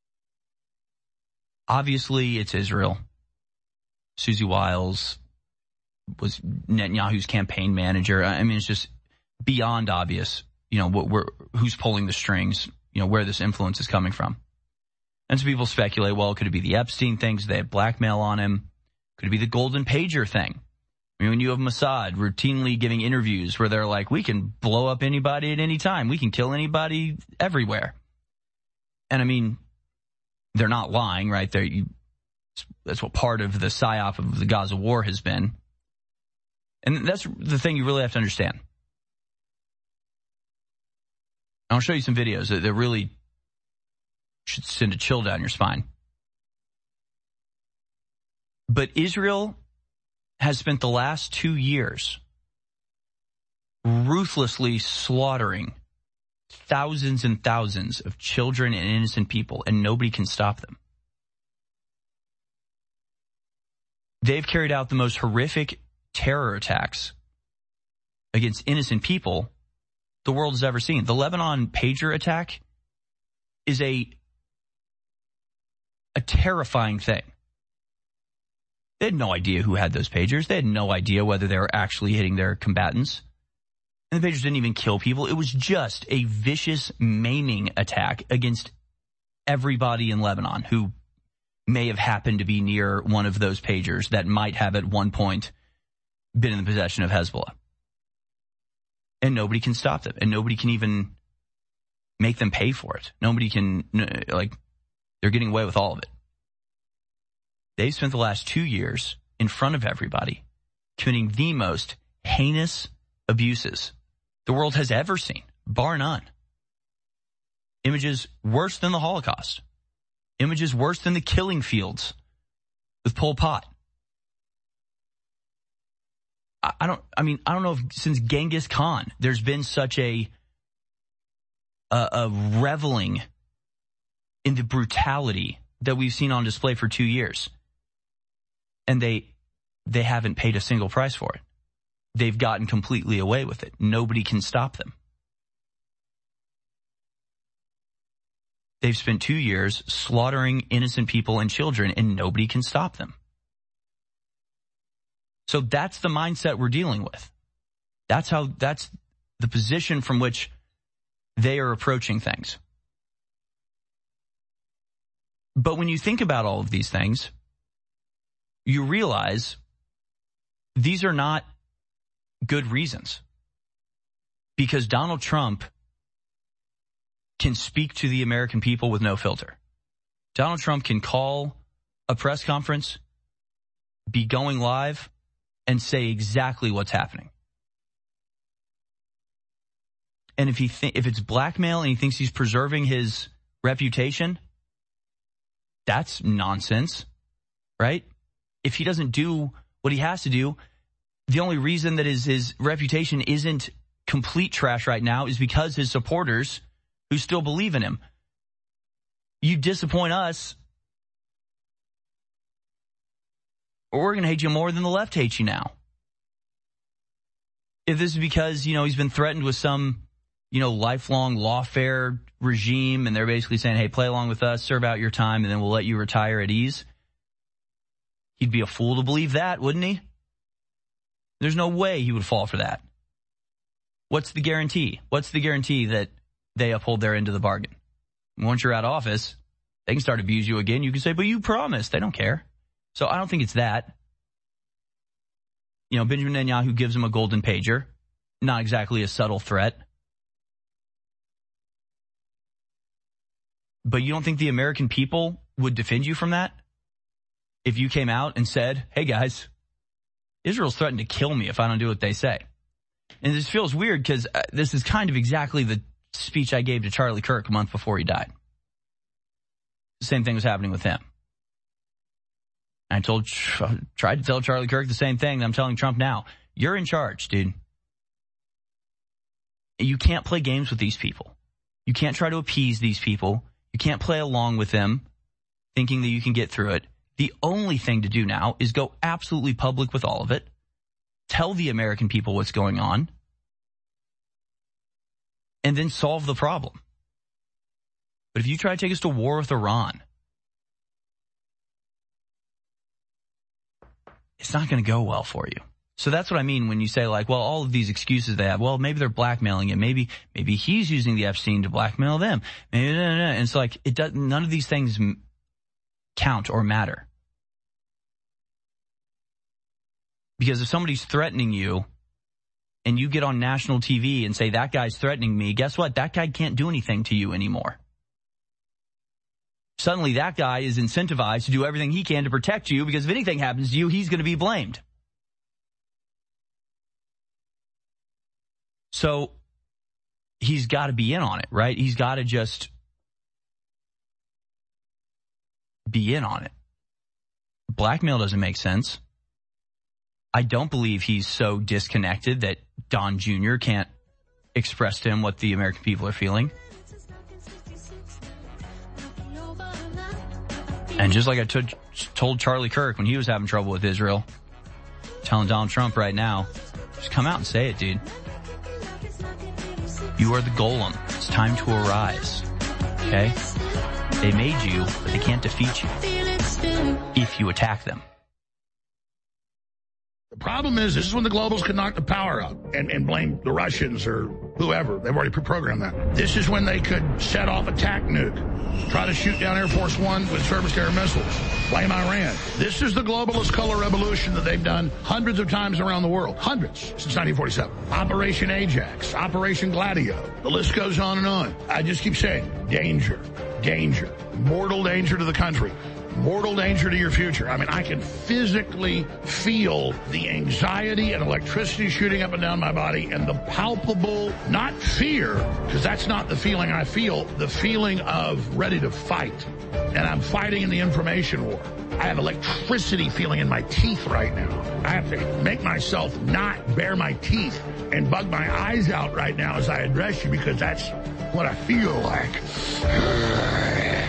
obviously, it's Israel. Susie Wiles was Netanyahu's campaign manager. I mean, it's just beyond obvious, you know, what we're, who's pulling the strings, you know, where this influence is coming from. And so people speculate, well, could it be the Epstein thing? They have blackmail on him. Could it be the golden pager thing? I mean, when you have Mossad routinely giving interviews where they're like, we can blow up anybody at any time. We can kill anybody everywhere. And I mean, they're not lying, right? They're, you, that's what part of the psyop of the Gaza war has been. And that's the thing you really have to understand. I'll show you some videos that, that really should send a chill down your spine. But Israel has spent the last two years ruthlessly slaughtering thousands and thousands of children and innocent people, and nobody can stop them. They've carried out the most horrific terror attacks against innocent people the world has ever seen. The Lebanon pager attack is a a terrifying thing. They had no idea who had those pagers. They had no idea whether they were actually hitting their combatants. And the pagers didn't even kill people. It was just a vicious maiming attack against everybody in Lebanon who may have happened to be near one of those pagers that might have at one point been in the possession of Hezbollah. And nobody can stop them. And nobody can even make them pay for it. Nobody can, like, they're getting away with all of it. They've spent the last two years in front of everybody committing the most heinous abuses the world has ever seen, bar none. Images worse than the Holocaust. Images worse than the killing fields with Pol Pot. I, I don't, I mean, I don't know if since Genghis Khan there's been such a, a, a reveling in the brutality that we've seen on display for two years. And they they haven't paid a single price for it. They've gotten completely away with it. Nobody can stop them. They've spent two years slaughtering innocent people and children, and nobody can stop them. So that's the mindset we're dealing with. That's how, that's the position from which they are approaching things. But when you think about all of these things, you realize these are not good reasons. Because Donald Trump can speak to the American people with no filter. Donald Trump can call a press conference, be going live, and say exactly what's happening. And if he th- if it's blackmail and he thinks he's preserving his reputation, that's nonsense, right? If he doesn't do what he has to do, the only reason that his, his reputation isn't complete trash right now is because his supporters who still believe in him. You disappoint us, or we're going to hate you more than the left hates you now. If this is because, you know, he's been threatened with some, you know, lifelong lawfare regime, and they're basically saying, hey, play along with us, serve out your time, and then we'll let you retire at ease. He'd be a fool to believe that, wouldn't he? There's no way he would fall for that. What's the guarantee? What's the guarantee that they uphold their end of the bargain? Once you're out of office, they can start to abuse you again. You can say, but you promised. They don't care. So I don't think it's that. You know, Benjamin Netanyahu gives him a golden pager. Not exactly a subtle threat. But you don't think the American people would defend you from that? If you came out and said, hey guys, Israel's threatened to kill me if I don't do what they say. And this feels weird because uh, this is kind of exactly the speech I gave to Charlie Kirk a month before he died. The same thing was happening with him. I told, tried to tell Charlie Kirk the same thing that I'm telling Trump now. You're in charge, dude. You can't play games with these people. You can't try to appease these people. You can't play along with them thinking that you can get through it. The only thing to do now is go absolutely public with all of it. Tell the American people what's going on. And then solve the problem. But if you try to take us to war with Iran, it's not going to go well for you. So that's what I mean when you say, like, well, all of these excuses they have, well, maybe they're blackmailing him. Maybe, maybe he's using the Epstein to blackmail them. Maybe, no, no, no. And it's like, it does, none of these things count or matter. Because if somebody's threatening you and you get on national T V and say, that guy's threatening me, guess what? That guy can't do anything to you anymore. Suddenly that guy is incentivized to do everything he can to protect you, because if anything happens to you, he's going to be blamed. So he's got to be in on it, right? He's got to just be in on it. Blackmail doesn't make sense. I don't believe he's so disconnected that Don Junior can't express to him what the American people are feeling. And just like I t- told Charlie Kirk when he was having trouble with Israel, telling Donald Trump right now, just come out and say it, dude. You are the golem. It's time to arise. Okay? They made you, but they can't defeat you if you attack them. The problem is, this is when the globals could knock the power out and, and blame the Russians or whoever. They've already pre-programmed that. This is when they could set off attack nuke, try to shoot down Air Force One with surface-to-air missiles, blame Iran. This is the globalist color revolution that they've done hundreds of times around the world. Hundreds since nineteen forty-seven. Operation Ajax, Operation Gladio. The list goes on and on. I just keep saying, danger, danger, mortal danger to the country. Mortal danger to your future. I mean, I can physically feel the anxiety and electricity shooting up and down my body, and the palpable, not fear, because that's not the feeling I feel, the feeling of ready to fight. And I'm fighting in the information war. I have electricity feeling in my teeth right now. I have to make myself not bare my teeth and bug my eyes out right now as I address you, because that's what I feel like.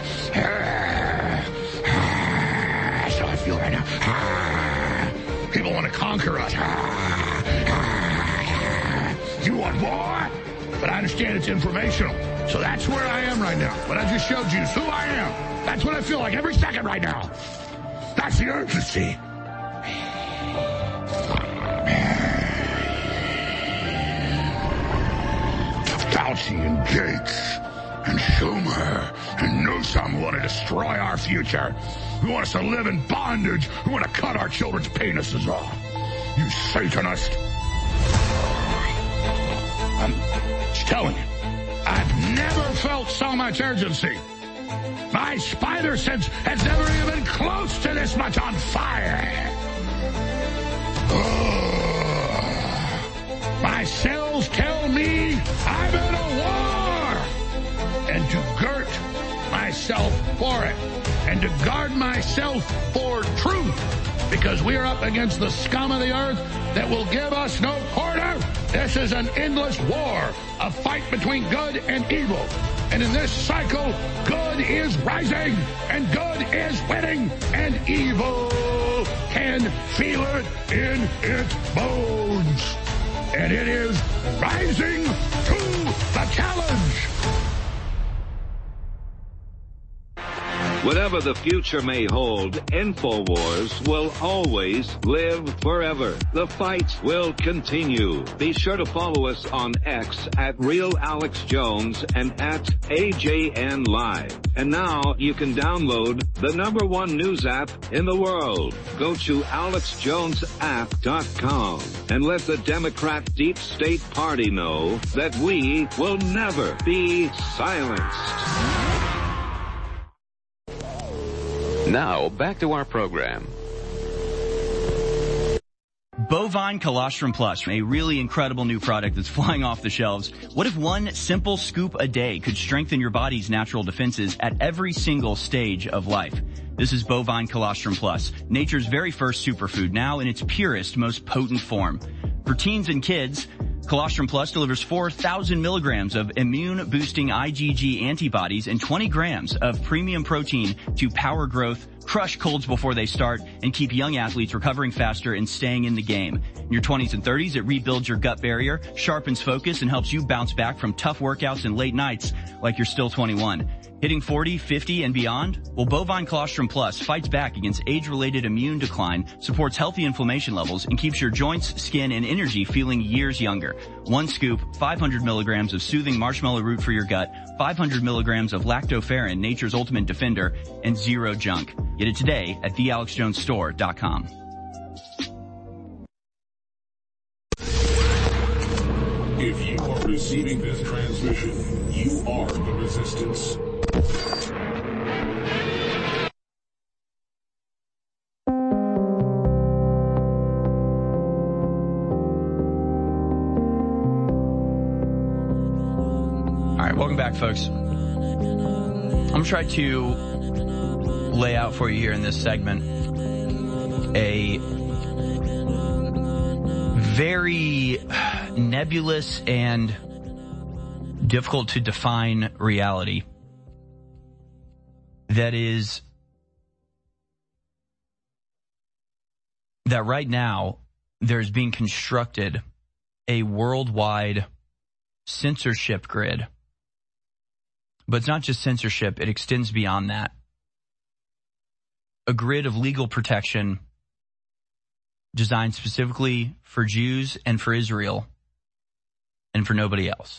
That's how I feel right now. People conquer us. You want war? But I understand it's informational. So that's where I am right now. What I just showed you is who I am. That's what I feel like every second right now. That's the urgency. Fauci and Gates and Schumer and Newsom want to destroy our future. Who want us to live in bondage. Who want to cut our children's penises off. You Satanist. I'm just telling you, I've never felt so much urgency. My spider sense has never even been close to this much on fire. Ugh. My cells tell me I'm in a war. And to girt myself for it. And to guard myself for truth. Because we are up against the scum of the earth that will give us no quarter. This is an endless war, a fight between good and evil. And in this cycle, good is rising, and good is winning, and evil can feel it in its bones. And it is rising to the challenge. Whatever the future may hold, InfoWars will always live forever. The fight will continue. Be sure to follow us on X at Real Alex Jones and at A J N Live. And now you can download the number one news app in the world. Go to alex jones app dot com and let the Democrat Deep State Party know that we will never be silenced. Now, back to our program. Bovine Colostrum Plus, a really incredible new product that's flying off the shelves. What if one simple scoop a day could strengthen your body's natural defenses at every single stage of life? This is Bovine Colostrum Plus, nature's very first superfood, now in its purest, most potent form. For teens and kids, Colostrum Plus delivers four thousand milligrams of immune-boosting I G G antibodies and twenty grams of premium protein to power growth, crush colds before they start, and keep young athletes recovering faster and staying in the game. In your twenties and thirties, it rebuilds your gut barrier, sharpens focus, and helps you bounce back from tough workouts and late nights like you're still twenty-one. Hitting forty, fifty, and beyond? Well, Bovine Colostrum Plus fights back against age-related immune decline, supports healthy inflammation levels, and keeps your joints, skin, and energy feeling years younger. One scoop, five hundred milligrams of soothing marshmallow root for your gut, five hundred milligrams of lactoferrin, nature's ultimate defender, and zero junk. Get it today at the alex jones store dot com. If you are receiving this transmission, you are the resistance. All right, welcome back, folks. I'm going to try to lay out for you here in this segment a very nebulous and difficult to define reality that is that right now there's being constructed a worldwide censorship grid. But it's not just censorship, it extends beyond that. A grid of legal protection designed specifically for Jews and for Israel and for nobody else.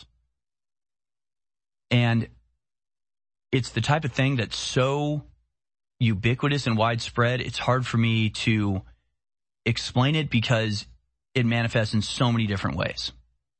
And it's the type of thing that's so ubiquitous and widespread, it's hard for me to explain it because it manifests in so many different ways.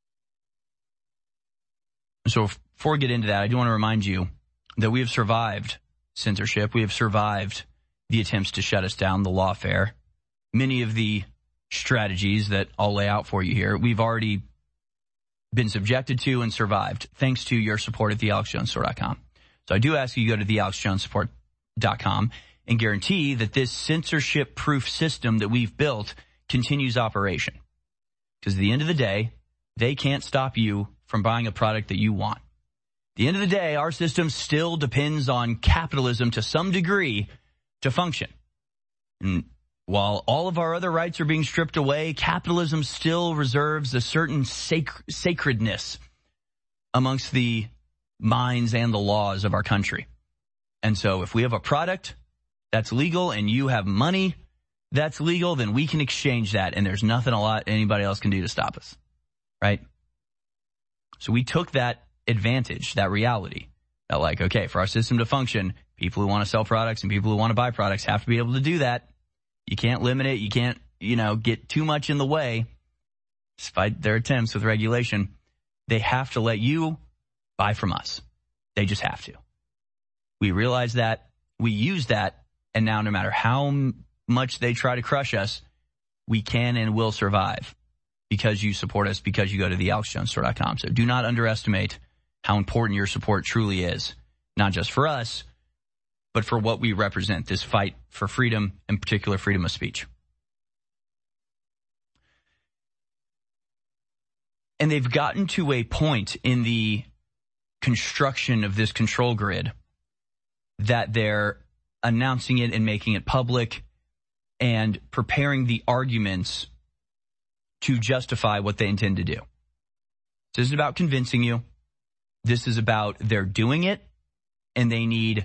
So before we get into that, I do want to remind you that we have survived censorship. We have survived the attempts to shut us down, the lawfare. Many of the strategies that I'll lay out for you here, we've already been subjected to and survived thanks to your support at the alex jones store dot com. So I do ask you to go to the alex jones support dot com and guarantee that this censorship-proof system that we've built continues operation. Because at the end of the day, they can't stop you from buying a product that you want. At the end of the day, our system still depends on capitalism to some degree to function. And while all of our other rights are being stripped away, capitalism still reserves a certain sac- sacredness amongst the minds and the laws of our country. And so if we have a product that's legal and you have money that's legal, then we can exchange that, and there's nothing a lot anybody else can do to stop us, right? So we took that advantage, that reality, that like, okay, for our system to function, people who want to sell products and people who want to buy products have to be able to do that. You can't limit it. You can't, you know, get too much in the way, despite their attempts with regulation. They have to let you buy from us. They just have to. We realize that. We use that. And now no matter how much they try to crush us, we can and will survive because you support us, because you go to the alex jones store dot com. So do not underestimate how important your support truly is, not just for us, but for what we represent, this fight for freedom, in particular freedom of speech. And they've gotten to a point in the construction of this control grid that they're announcing it and making it public and preparing the arguments to justify what they intend to do. This is about convincing you. This is about they're doing it, and they need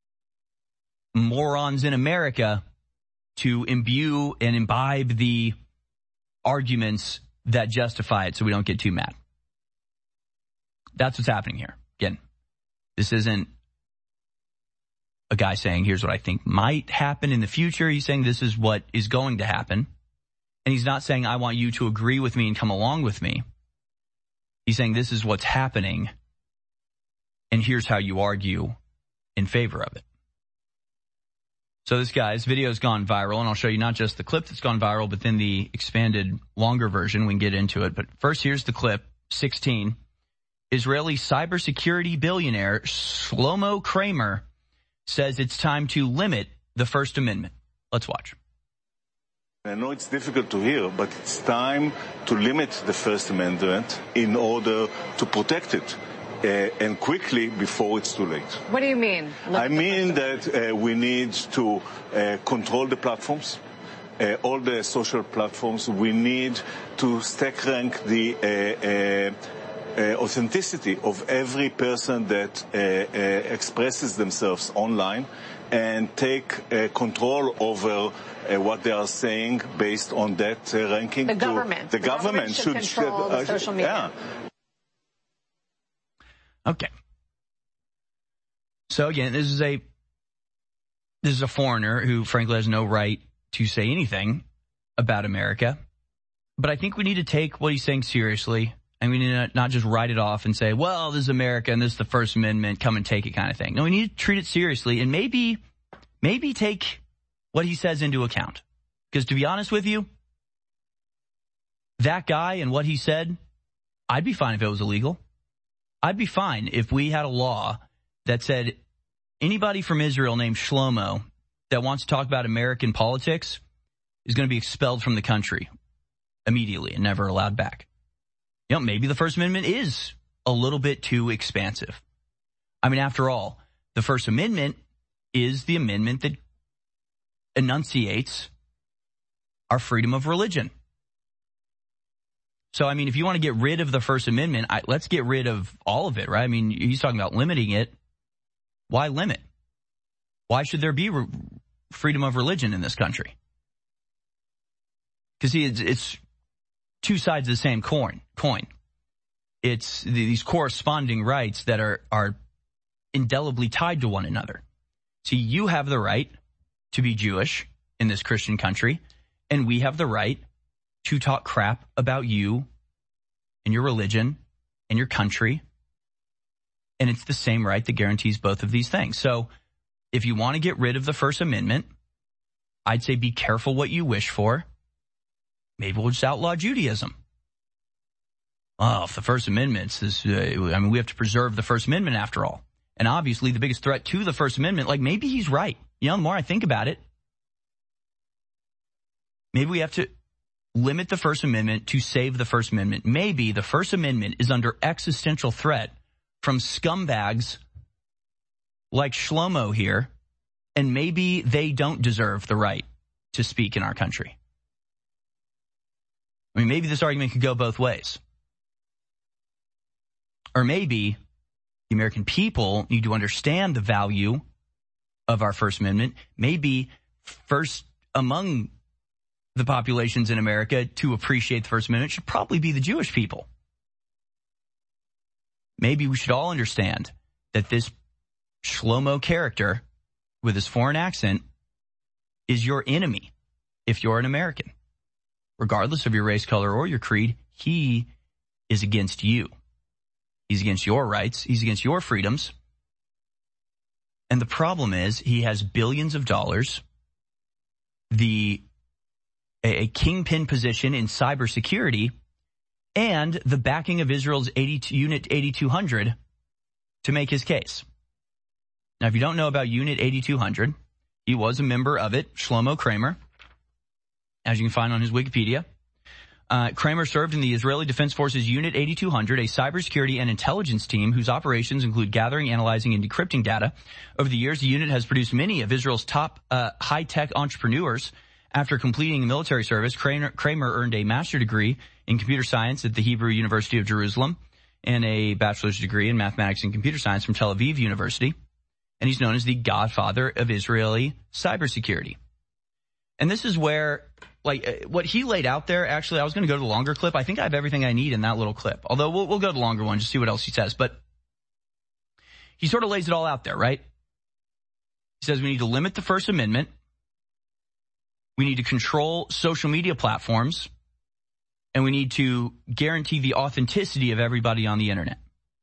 morons in America to imbue and imbibe the arguments that justify it so we don't get too mad. That's what's happening here. Again, this isn't a guy saying, here's what I think might happen in the future. He's saying this is what is going to happen. And he's not saying, I want you to agree with me and come along with me. He's saying this is what's happening, and here's how you argue in favor of it. So this guy's video has gone viral, and I'll show you not just the clip that's gone viral, but then the expanded, longer version. We can get into it. But first, here's the clip, sixteen. Israeli cybersecurity billionaire Shlomo Kramer says it's time to limit the First Amendment. Let's watch. I know it's difficult to hear, but it's time to limit the First Amendment in order to protect it, uh, and quickly before it's too late. What do you mean? I mean that uh, we need to uh, control the platforms, uh, all the social platforms. We need to stack rank the uh, uh, Uh, authenticity of every person that uh, uh, expresses themselves online, and take uh, control over uh, what they are saying based on that uh, ranking. The government. The, the government, government should, should control uh, the social media. Yeah. Okay. So again, this is a this is a foreigner who frankly has no right to say anything about America. But I think we need to take what he's saying seriously. And we need to not just write it off and say, well, this is America and this is the First Amendment, come and take it kind of thing. No, we need to treat it seriously and maybe, maybe take what he says into account. Because to be honest with you, that guy and what he said, I'd be fine if it was illegal. I'd be fine if we had a law that said anybody from Israel named Shlomo that wants to talk about American politics is going to be expelled from the country immediately and never allowed back. You know, maybe the First Amendment is a little bit too expansive. I mean, after all, the First Amendment is the amendment that enunciates our freedom of religion. So, I mean, if you want to get rid of the First Amendment, I, let's get rid of all of it, right? I mean, he's talking about limiting it. Why limit? Why should there be re- freedom of religion in this country? Because, see, it's... it's two sides of the same coin. Coin. It's these corresponding rights that are, are indelibly tied to one another. See, you have the right to be Jewish in this Christian country, and we have the right to talk crap about you and your religion and your country. And it's the same right that guarantees both of these things. So if you want to get rid of the First Amendment, I'd say be careful what you wish for. Maybe we'll just outlaw Judaism. Oh, if the First Amendment's this, uh, I mean, we have to preserve the First Amendment after all. And obviously the biggest threat to the First Amendment, like maybe he's right. You know, the more I think about it, maybe we have to limit the First Amendment to save the First Amendment. Maybe the First Amendment is under existential threat from scumbags like Shlomo here, and maybe they don't deserve the right to speak in our country. I mean, maybe this argument could go both ways. Or maybe the American people need to understand the value of our First Amendment. Maybe first among the populations in America to appreciate the First Amendment should probably be the Jewish people. Maybe we should all understand that this Shlomo character with his foreign accent is your enemy if you're an American. Regardless of your race, color, or your creed, he is against you. He's against your rights. He's against your freedoms. And the problem is he has billions of dollars, the a, a kingpin position in cybersecurity, and the backing of Israel's eighty, Unit eighty-two hundred to make his case. Now, if you don't know about Unit eighty-two hundred, he was a member of it, Shlomo Kramer, as you can find on his Wikipedia. Uh, Kramer served in the Israeli Defense Forces Unit eighty-two hundred, a cybersecurity and intelligence team whose operations include gathering, analyzing, and decrypting data. Over the years, the unit has produced many of Israel's top uh, high-tech entrepreneurs. After completing military service, Kramer, Kramer earned a master's degree in computer science at the Hebrew University of Jerusalem and a bachelor's degree in mathematics and computer science from Tel Aviv University. And he's known as the godfather of Israeli cybersecurity. And this is where, like, what he laid out there, actually, I was going to go to the longer clip. I think I have everything I need in that little clip. Although we'll, we'll go to the longer one, just see what else he says. But he sort of lays it all out there, right? He says we need to limit the First Amendment. We need to control social media platforms. And we need to guarantee the authenticity of everybody on the internet.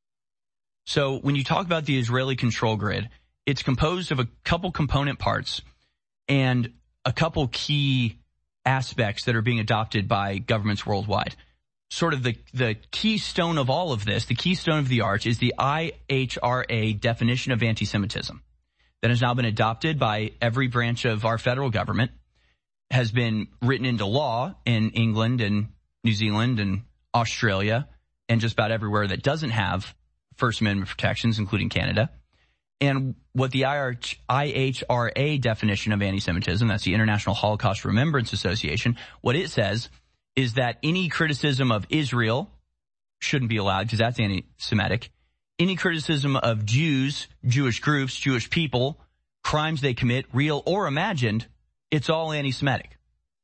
So when you talk about the Israeli control grid, it's composed of a couple component parts and a couple key aspects that are being adopted by governments worldwide. Sort of the, the keystone of all of this, the keystone of the arch, is the I H R A definition of anti-Semitism that has now been adopted by every branch of our federal government, has been written into law in England and New Zealand and Australia and just about everywhere that doesn't have First Amendment protections, including Canada. And what the I H R A definition of anti-Semitism, that's the International Holocaust Remembrance Association, what it says is that any criticism of Israel shouldn't be allowed because that's anti-Semitic. Any criticism of Jews, Jewish groups, Jewish people, crimes they commit, real or imagined, it's all anti-Semitic.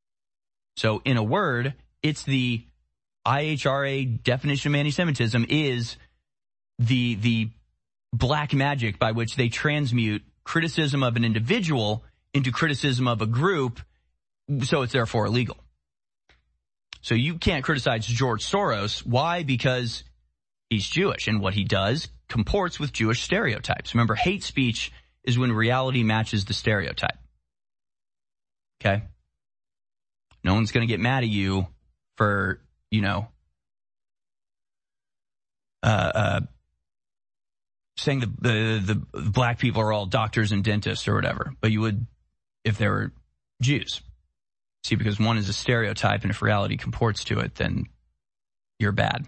So in a word, it's the I H R A definition of anti-Semitism is the the black magic by which they transmute criticism of an individual into criticism of a group, so it's therefore illegal. So you can't criticize George Soros. Why? Because he's Jewish, and what he does comports with Jewish stereotypes. Remember, hate speech is when reality matches the stereotype. Okay? No one's going to get mad at you for, you know, uh, uh, saying the, the the black people are all doctors and dentists or whatever, but you would if they were Jews. See, because one is a stereotype, and if reality comports to it, then you're bad.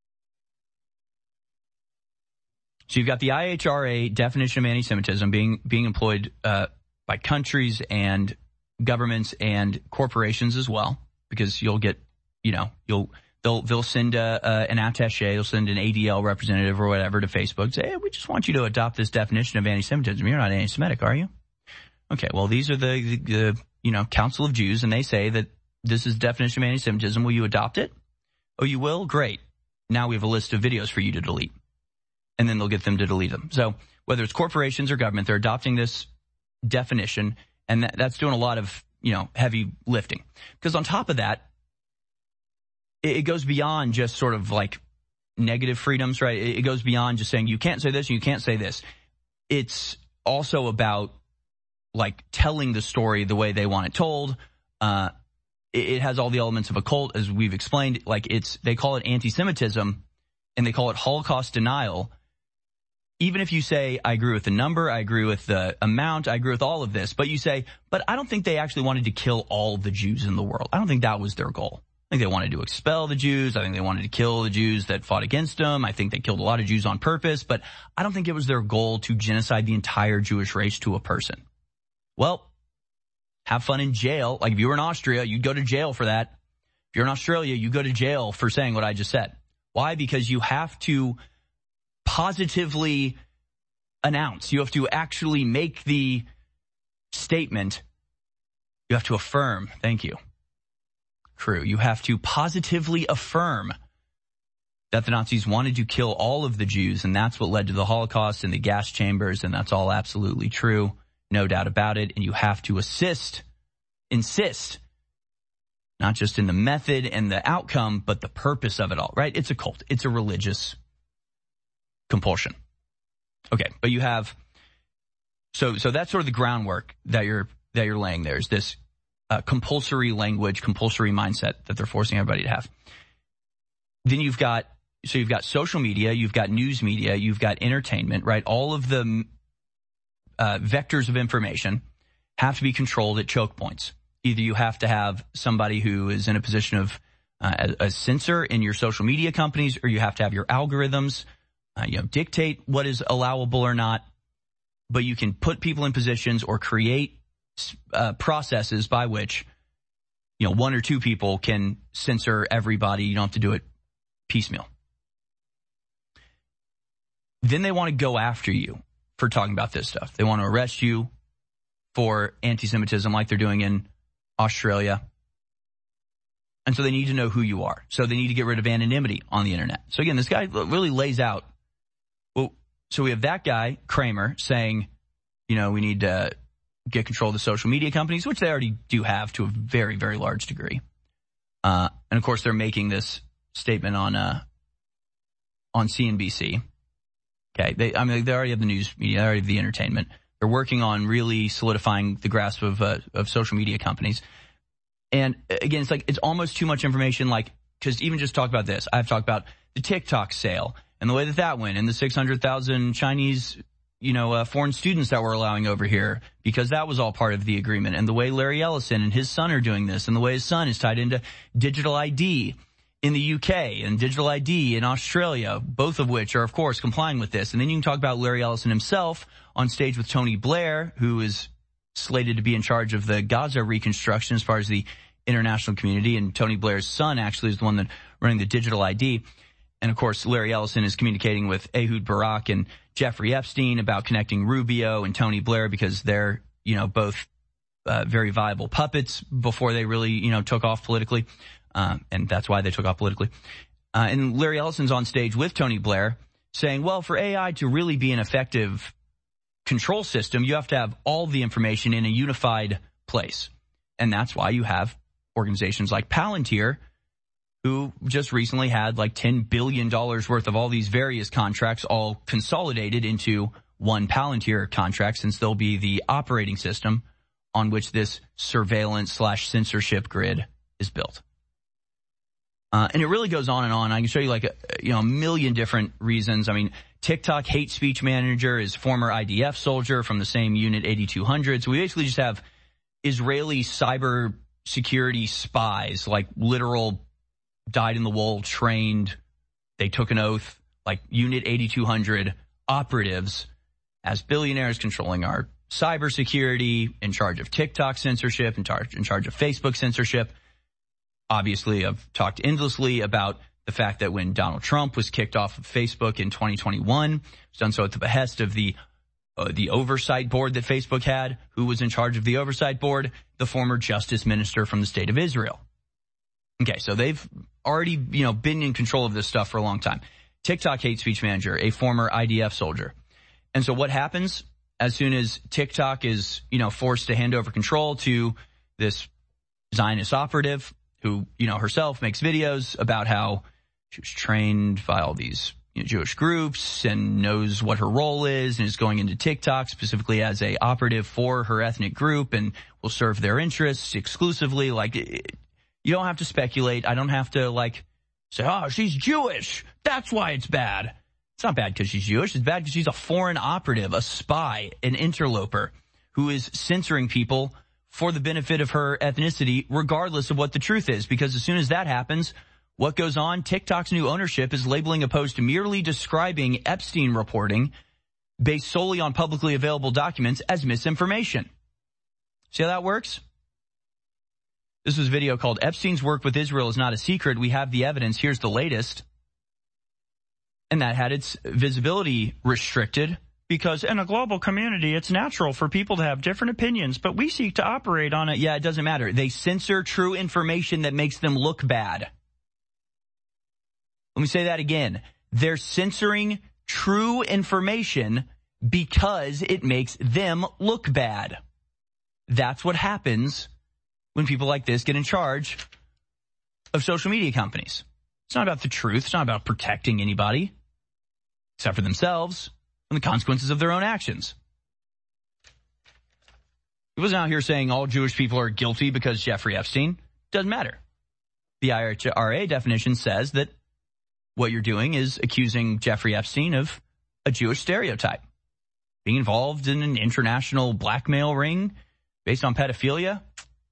So you've got the I H R A definition of anti-Semitism being being employed uh, by countries and governments and corporations as well, because you'll get, you know, you'll they'll they'll send a, uh, an attaché, they'll send an A D L representative or whatever to Facebook, say, hey, we just want you to adopt this definition of anti-Semitism. You're not anti-Semitic, are you? Okay, well, these are the, the, the you know, Council of Jews, and they say that this is the definition of anti-Semitism. Will you adopt it? Oh, you will? Great. Now we have a list of videos for you to delete. And then they'll get them to delete them. So whether it's corporations or government, they're adopting this definition, and that, that's doing a lot of, you know, heavy lifting. Because on top of that, it, it goes beyond just sort of like negative freedoms, right? It, it goes beyond just saying you can't say this and you can't say this. It's also about like telling the story the way they want it told. Uh, it, it has all the elements of a cult, as we've explained. Like it's, they call it anti-Semitism and they call it Holocaust denial. Even if you say, I agree with the number, I agree with the amount, I agree with all of this, but you say, but I don't think they actually wanted to kill all the Jews in the world. I don't think that was their goal. I think they wanted to expel the Jews. I think they wanted to kill the Jews that fought against them. I think they killed a lot of Jews on purpose, but I don't think it was their goal to genocide the entire Jewish race to a person. Well, have fun in jail. Like if you were in Austria, you'd go to jail for that. If you're in Australia, you go to jail for saying what I just said. Why? Because you have to positively announce. You have to actually make the statement. You have to affirm. Thank you, crew. You have to positively affirm that the Nazis wanted to kill all of the Jews, and that's what led to the Holocaust and the gas chambers, and that's all absolutely true. No doubt about it. And you have to assist, insist, not just in the method and the outcome, but the purpose of it all, right? It's a cult. It's a religious compulsion. Okay, but you have, so so that's sort of the groundwork that you're that you're laying there is this uh, compulsory language, compulsory mindset that they're forcing everybody to have. Then you've got, so you've got social media, you've got news media, you've got entertainment, right? All of the uh, vectors of information have to be controlled at choke points. Either you have to have somebody who is in a position of uh, a, a censor in your social media companies, or you have to have your algorithms, uh, you know, dictate what is allowable or not. But you can put people in positions or create uh, processes by which, you know, one or two people can censor everybody. You don't have to do it piecemeal. Then they want to go after you for talking about this stuff. They want to arrest you for anti-Semitism like they're doing in Australia. And so they need to know who you are. So they need to get rid of anonymity on the internet. So again, this guy really lays out, well, so we have that guy, Kramer, saying, you know, we need to get control of the social media companies, which they already do have to a very, very large degree. Uh, and of course, they're making this statement on, uh, on C N B C. Okay. They, I mean, they already have the news media, they already have the entertainment. They're working on really solidifying the grasp of uh, of social media companies. And again, it's like it's almost too much information. Like, because even just talk about this, I've talked about the TikTok sale and the way that that went, and the six hundred thousand Chinese, you know, uh, foreign students that we're allowing over here, because that was all part of the agreement. And the way Larry Ellison and his son are doing this, and the way his son is tied into digital I D in the U K and digital I D in Australia, both of which are, of course, complying with this. And then you can talk about Larry Ellison himself on stage with Tony Blair, who is slated to be in charge of the Gaza reconstruction as far as the international community. And Tony Blair's son actually is the one that running the digital I D. And of course, Larry Ellison is communicating with Ehud Barak and Jeffrey Epstein about connecting Rubio and Tony Blair, because they're, you know, both uh, very viable puppets before they really, you know, took off politically. Um, and that's why they took off politically. Uh, and Larry Ellison's on stage with Tony Blair saying, well, for A I to really be an effective control system, you have to have all the information in a unified place. And that's why you have organizations like Palantir, who just recently had like ten billion dollars worth of all these various contracts all consolidated into one Palantir contract, since they'll be the operating system on which this surveillance slash censorship grid is built. Uh, and it really goes on and on. I can show you like a, you know, a million different reasons. I mean, TikTok hate speech manager is former I D F soldier from the same unit eighty-two hundred. So we basically just have Israeli cyber security spies, like literal dyed-in-the-wool trained, they took an oath, like unit eighty-two hundred operatives as billionaires controlling our cybersecurity, in charge of TikTok censorship, in charge, in charge of Facebook censorship. Obviously, I've talked endlessly about the fact that when Donald Trump was kicked off of Facebook in twenty twenty-one, it was done so at the behest of the uh, the oversight board that Facebook had. Who was in charge of the oversight board? The former justice minister from the state of Israel. Okay, so they've already, you know, been in control of this stuff for a long time. TikTok hate speech manager, a former I D F soldier. And so what happens as soon as TikTok is, you know, forced to hand over control to this Zionist operative, who, you know, herself makes videos about how she was trained by all these, you know, Jewish groups and knows what her role is, and is going into TikTok specifically as a operative for her ethnic group and will serve their interests exclusively. Like, it, you don't have to speculate. I don't have to, like, say, oh, she's Jewish, that's why it's bad. It's not bad because she's Jewish. It's bad because she's a foreign operative, a spy, an interloper who is censoring people for the benefit of her ethnicity, regardless of what the truth is. Because as soon as that happens, what goes on? TikTok's new ownership is labeling a post merely describing Epstein reporting based solely on publicly available documents as misinformation. See how that works? This was a video called Epstein's Work with Israel is Not a Secret. We have the evidence. Here's the latest. And that had its visibility restricted because in a global community, it's natural for people to have different opinions, but we seek to operate on it. Yeah, it doesn't matter. They censor true information that makes them look bad. Let me say that again. They're censoring true information because it makes them look bad. That's what happens when people like this get in charge of social media companies. It's not about the truth. It's not about protecting anybody, except for themselves and the consequences of their own actions. He wasn't out here saying all Jewish people are guilty because Jeffrey Epstein. Doesn't matter. The I R A definition says that what you're doing is accusing Jeffrey Epstein of a Jewish stereotype, being involved in an international blackmail ring based on pedophilia.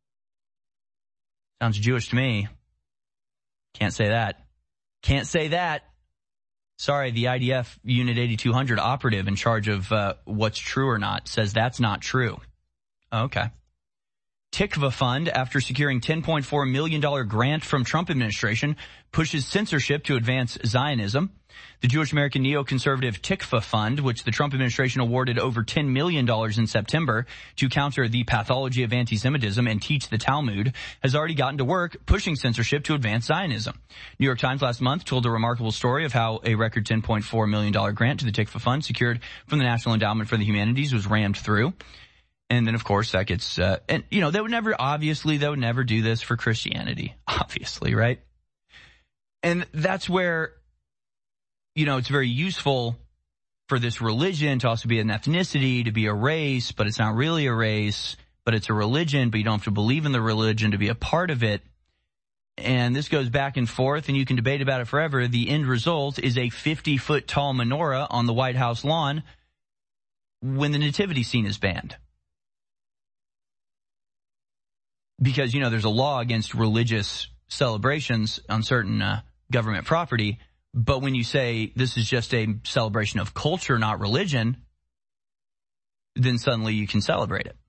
Sounds Jewish to me. Can't say that. Can't say that. Sorry, the I D F Unit eighty-two hundred operative in charge of uh, what's true or not says that's not true. Okay. Tikva Fund, after securing ten point four million dollars grant from Trump administration, pushes censorship to advance Zionism. The Jewish American neoconservative Tikva Fund, which the Trump administration awarded over ten million dollars in September to counter the pathology of anti-Semitism and teach the Talmud, has already gotten to work pushing censorship to advance Zionism. New York Times last month told a remarkable story of how a record ten point four million dollars grant to the Tikva Fund secured from the National Endowment for the Humanities was rammed through. And then, of course, that gets, uh, and, you know, they would never, obviously, they would never do this for Christianity, obviously, right? And that's where, you know, it's very useful for this religion to also be an ethnicity, to be a race, but it's not really a race, but it's a religion, but you don't have to believe in the religion to be a part of it. And this goes back and forth, and you can debate about it forever. The end result is a fifty-foot tall menorah on the White House lawn when the nativity scene is banned. Because, you know, there's a law against religious celebrations on certain uh, government property. But when you say this is just a celebration of culture, not religion, then suddenly you can celebrate it.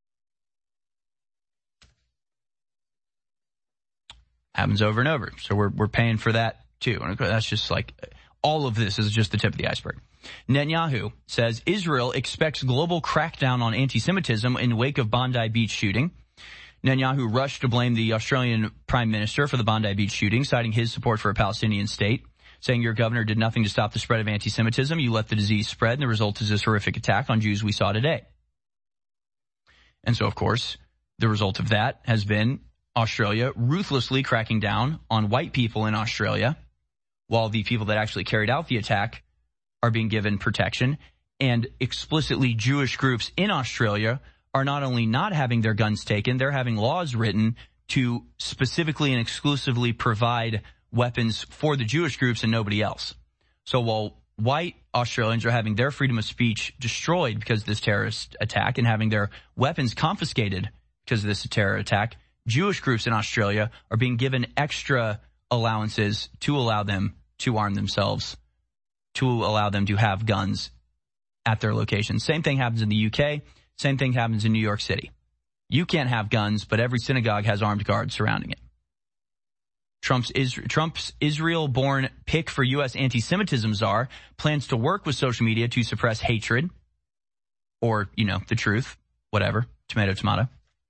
Happens over and over. So we're we're paying for that, too. And that's just like all of this is just the tip of the iceberg. Netanyahu says Israel expects global crackdown on anti-Semitism in wake of Bondi Beach shooting. Netanyahu rushed to blame the Australian Prime Minister for the Bondi Beach shooting, citing his support for a Palestinian state, saying your governor did nothing to stop the spread of anti-Semitism. You let the disease spread, and the result is this horrific attack on Jews we saw today. And so, of course, the result of that has been Australia ruthlessly cracking down on white people in Australia, while the people that actually carried out the attack are being given protection. And explicitly Jewish groups in Australia are not only not having their guns taken, they're having laws written to specifically and exclusively provide weapons for the Jewish groups and nobody else. So while white Australians are having their freedom of speech destroyed because of this terrorist attack and having their weapons confiscated because of this terror attack, Jewish groups in Australia are being given extra allowances to allow them to arm themselves, to allow them to have guns at their locations. Same thing happens in the U K. Same thing happens in New York City. You can't have guns, but every synagogue has armed guards surrounding it. Trump's, Isra- Trump's Israel-born pick for U S anti-Semitism czar plans to work with social media to suppress hatred or, you know, the truth, whatever, tomato, tomato.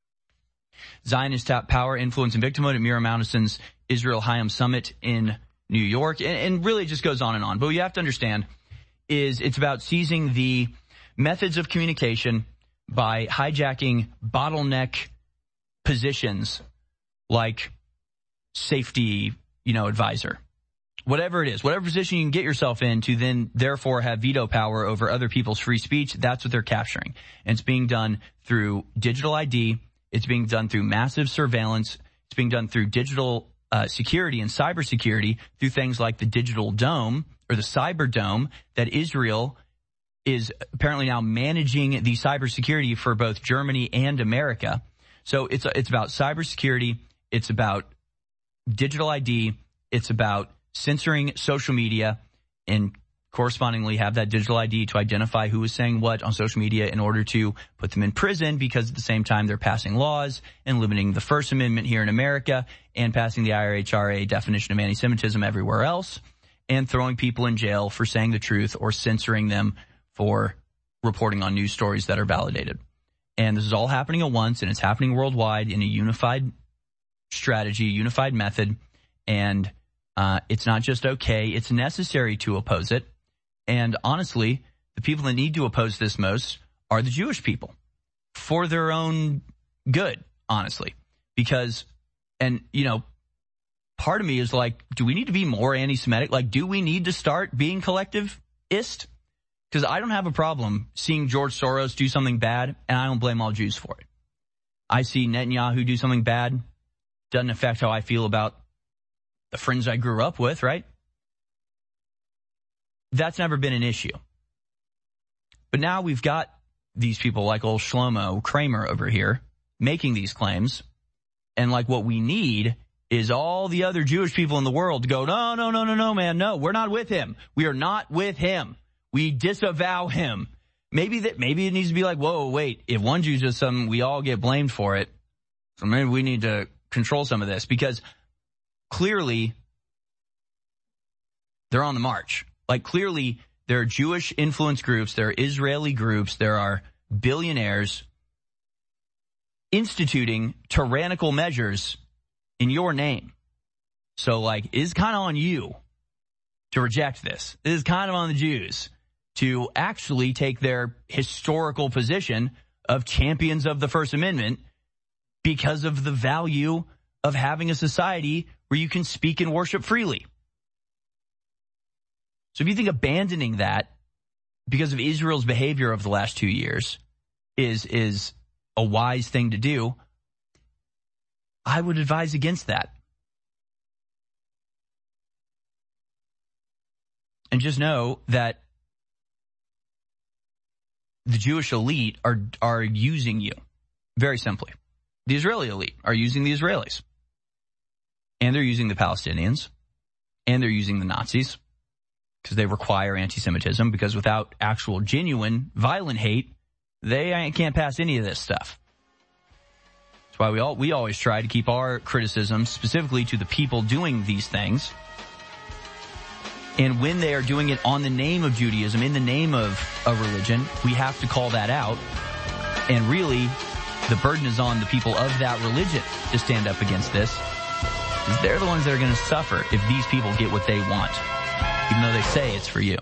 Zionist top power, influence, and victimhood at Mira Maunison's Israel Hayom Summit in New York. And, and really it just goes on and on. But what you have to understand is it's about seizing the methods of communication by hijacking bottleneck positions like safety, you know, advisor. Whatever it is, whatever position you can get yourself in to then therefore have veto power over other people's free speech, that's what they're capturing. And it's being done through digital I D. It's being done through massive surveillance. It's being done through digital uh, security and cybersecurity through things like the Digital Dome or the Cyber Dome that Israel is apparently now managing the cybersecurity for both Germany and America. So it's it's about cybersecurity. It's about digital I D. It's about censoring social media and correspondingly have that digital I D to identify who is saying what on social media in order to put them in prison, because at the same time they're passing laws and limiting the First Amendment here in America and passing the I R H R A definition of anti-Semitism everywhere else, and throwing people in jail for saying the truth or censoring them for reporting on news stories that are validated. And this is all happening at once, and it's happening worldwide in a unified strategy, unified method, and uh it's not just okay, it's necessary to oppose it. And honestly, the people that need to oppose this most are the Jewish people for their own good, honestly. Because, and, you know, part of me is like, do we need to be more anti-Semitic? Like, do we need to start being collectivist? Because I don't have a problem seeing George Soros do something bad, and I don't blame all Jews for it. I see Netanyahu do something bad, doesn't affect how I feel about the friends I grew up with, right? That's never been an issue. But now we've got these people like old Shlomo Kramer over here making these claims. And like what we need is all the other Jewish people in the world to go, no, no, no, no, no, man, no, we're not with him. We are not with him. We disavow him. Maybe that, maybe it needs to be like, whoa, wait, if one Jew does something, we all get blamed for it. So maybe we need to control some of this, because clearly they're on the march. Like, clearly, there are Jewish influence groups, there are Israeli groups, there are billionaires instituting tyrannical measures in your name. So, like, it is kind of on you to reject this. It is kind of on the Jews to actually take their historical position of champions of the First Amendment because of the value of having a society where you can speak and worship freely. So if you think abandoning that because of Israel's behavior over the last two years is is a wise thing to do, I would advise against that. And just know that the Jewish elite are are using you, very simply. The Israeli elite are using the Israelis. And they're using the Palestinians. And they're using the Nazis. Because they require anti-Semitism, because without actual, genuine, violent hate, they can't pass any of this stuff. That's why we all we always try to keep our criticism specifically to the people doing these things. And when they are doing it on the name of Judaism, in the name of a religion, we have to call that out. And really, the burden is on the people of that religion to stand up against this. Because they're the ones that are going to suffer if these people get what they want, even though they say it's for you.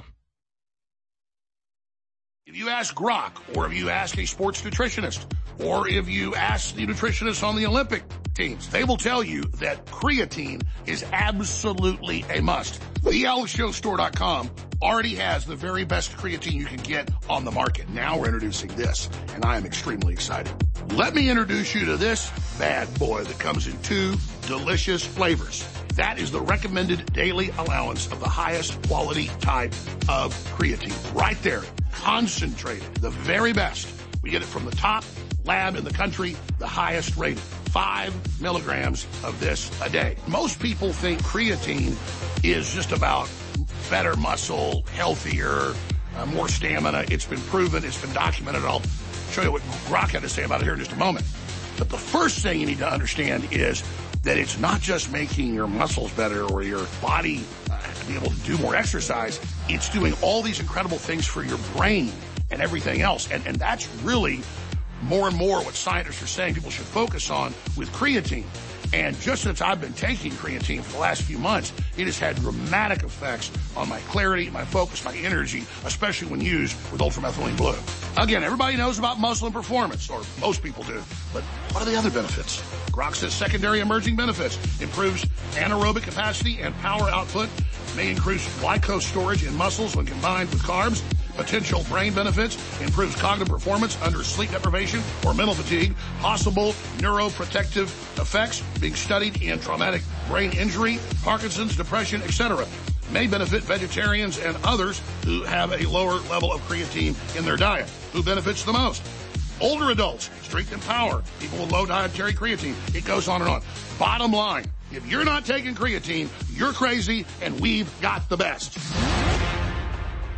If you ask Grok, or if you ask a sports nutritionist, or if you ask the nutritionist on the Olympic teams, they will tell you that creatine is absolutely a must. the alex jones store dot com already has the very best creatine you can get on the market. Now we're introducing this, and I am extremely excited. Let me introduce you to this bad boy that comes in two delicious flavors. That is the recommended daily allowance of the highest quality type of creatine. Right there, concentrated, the very best. We get it from the top lab in the country, the highest rated. Five milligrams of this a day. Most people think creatine is just about better muscle, healthier, uh, more stamina. It's been proven, it's been documented. I'll show you what Grok had to say about it here in just a moment. But the first thing you need to understand is that it's not just making your muscles better or your body uh, be able to do more exercise. It's doing all these incredible things for your brain and everything else. And, and that's really more and more what scientists are saying people should focus on with creatine. And just since I've been taking creatine for the last few months, it has had dramatic effects on my clarity, my focus, my energy, especially when used with ultramethylene blue. Again, everybody knows about muscle and performance, or most people do. But what are the other benefits? Grok says secondary emerging benefits. Improves anaerobic capacity and power output. May increase glycose storage in muscles when combined with carbs. Potential brain benefits, improves cognitive performance under sleep deprivation or mental fatigue, possible neuroprotective effects being studied in traumatic brain injury, Parkinson's, depression, et cetera. May benefit vegetarians and others who have a lower level of creatine in their diet. Who benefits the most? Older adults, strength and power, people with low dietary creatine. It goes on and on. Bottom line, if you're not taking creatine, you're crazy, and we've got the best.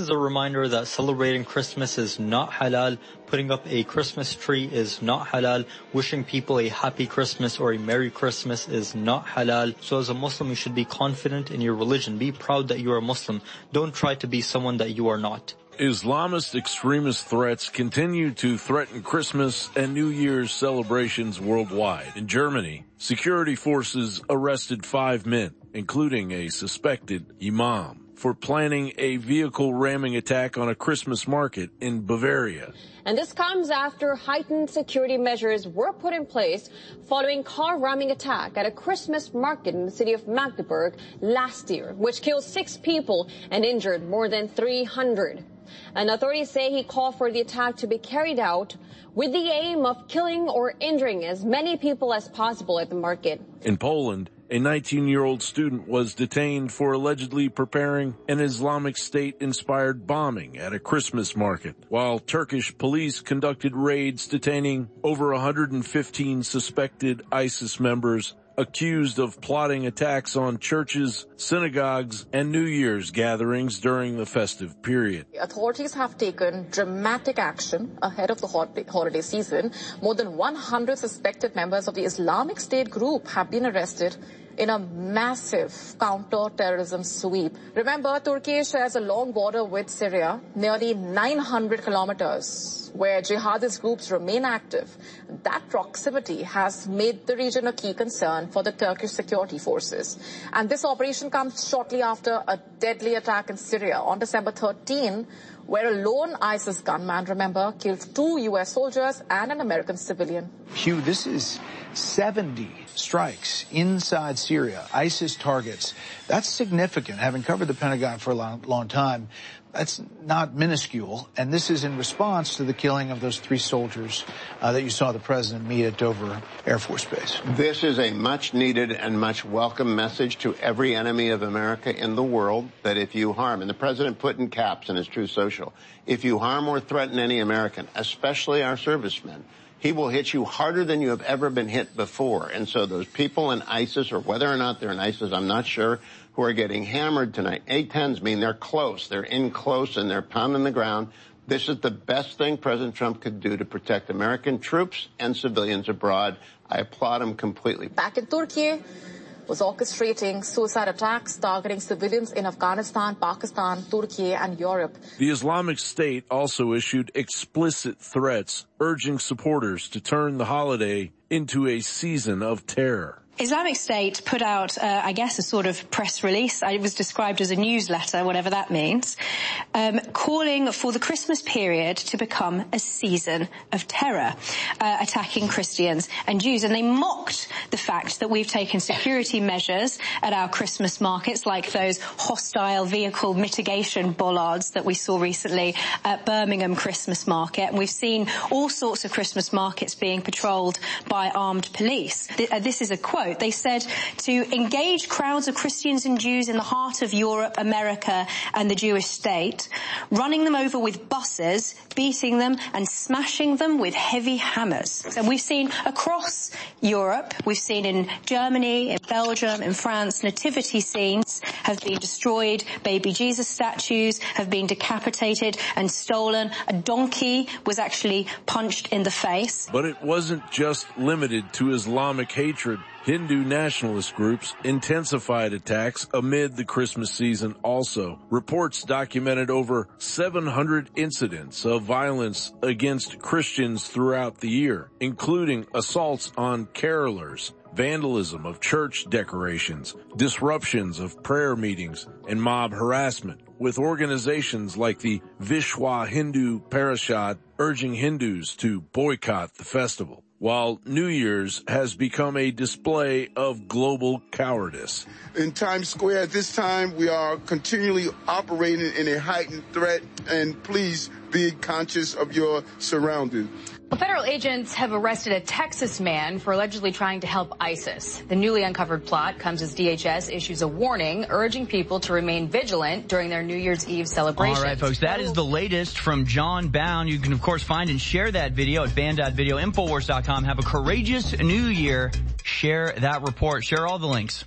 is a reminder that celebrating Christmas is not halal, putting up a Christmas tree is not halal, wishing people a happy Christmas or a Merry Christmas is not halal. So as a Muslim, you should be confident in your religion. Be proud that you are a Muslim. Don't try to be someone that you are not. Islamist extremist threats continue to threaten Christmas and New Year's celebrations worldwide. In Germany, security forces arrested five men, including a suspected imam, for planning a vehicle ramming attack on a Christmas market in Bavaria. And this comes after heightened security measures were put in place following car ramming attack at a Christmas market in the city of Magdeburg last year, which killed six people and injured more than three hundred. And authorities say he called for the attack to be carried out with the aim of killing or injuring as many people as possible at the market. In Poland, a nineteen-year-old student was detained for allegedly preparing an Islamic State-inspired bombing at a Christmas market, while Turkish police conducted raids detaining over one hundred fifteen suspected ISIS members accused of plotting attacks on churches, synagogues, and New Year's gatherings during the festive period. Authorities have taken dramatic action ahead of the holiday season. More than one hundred suspected members of the Islamic State group have been arrested in a massive counter-terrorism sweep. Remember, Turkey shares a long border with Syria, nearly nine hundred kilometers, where jihadist groups remain active. That proximity has made the region a key concern for the Turkish security forces. And this operation comes shortly after a deadly attack in Syria on December thirteenth, where a lone ISIS gunman, remember, killed two U S soldiers and an American civilian. Hugh, this is seventy strikes inside Syria, ISIS targets. That's significant. Having covered the Pentagon for a long, long time, that's not minuscule. And this is in response to the killing of those three soldiers uh, that you saw the president meet at Dover Air Force Base. This is a much needed and much welcome message to every enemy of America in the world that if you harm, and the president put in caps in his Truth Social, if you harm or threaten any American, especially our servicemen, he will hit you harder than you have ever been hit before. And so those people in ISIS, or whether or not they're in ISIS, I'm not sure, who are getting hammered tonight. A tens mean they're close. They're in close and they're pounding the ground. This is the best thing President Trump could do to protect American troops and civilians abroad. I applaud him completely. Back in Turkey, was orchestrating suicide attacks targeting civilians in Afghanistan, Pakistan, Turkey, and Europe. The Islamic State also issued explicit threats urging supporters to turn the holiday into a season of terror. Islamic State put out, uh, I guess, a sort of press release. It was described as a newsletter, whatever that means, um, calling for the Christmas period to become a season of terror, uh, attacking Christians and Jews. And they mocked the fact that we've taken security measures at our Christmas markets, like those hostile vehicle mitigation bollards that we saw recently at Birmingham Christmas Market. And we've seen all sorts of Christmas markets being patrolled by armed police. This is a quote. They said to engage crowds of Christians and Jews in the heart of Europe, America, and the Jewish state, running them over with buses, beating them and smashing them with heavy hammers. So we've seen across Europe, we've seen in Germany, in Belgium, in France, nativity scenes have been destroyed, baby Jesus statues have been decapitated and stolen. A donkey was actually punched in the face. But it wasn't just limited to Islamic hatred. Hindu nationalist groups intensified attacks amid the Christmas season also. Reports documented over seven hundred incidents of violence against Christians throughout the year, including assaults on carolers, vandalism of church decorations, disruptions of prayer meetings, and mob harassment, with organizations like the Vishwa Hindu Parishad urging Hindus to boycott the festival, while New Year's has become a display of global cowardice. In Times Square at this time, we are continually operating in a heightened threat, and please be conscious of your surroundings. Federal agents have arrested a Texas man for allegedly trying to help ISIS. The newly uncovered plot comes as D H S issues a warning urging people to remain vigilant during their New Year's Eve celebration. All right, folks, that is the latest from John Bowne. You can, of course, find and share that video at band dot video, infowars dot com. Have a courageous new year. Share that report. Share all the links.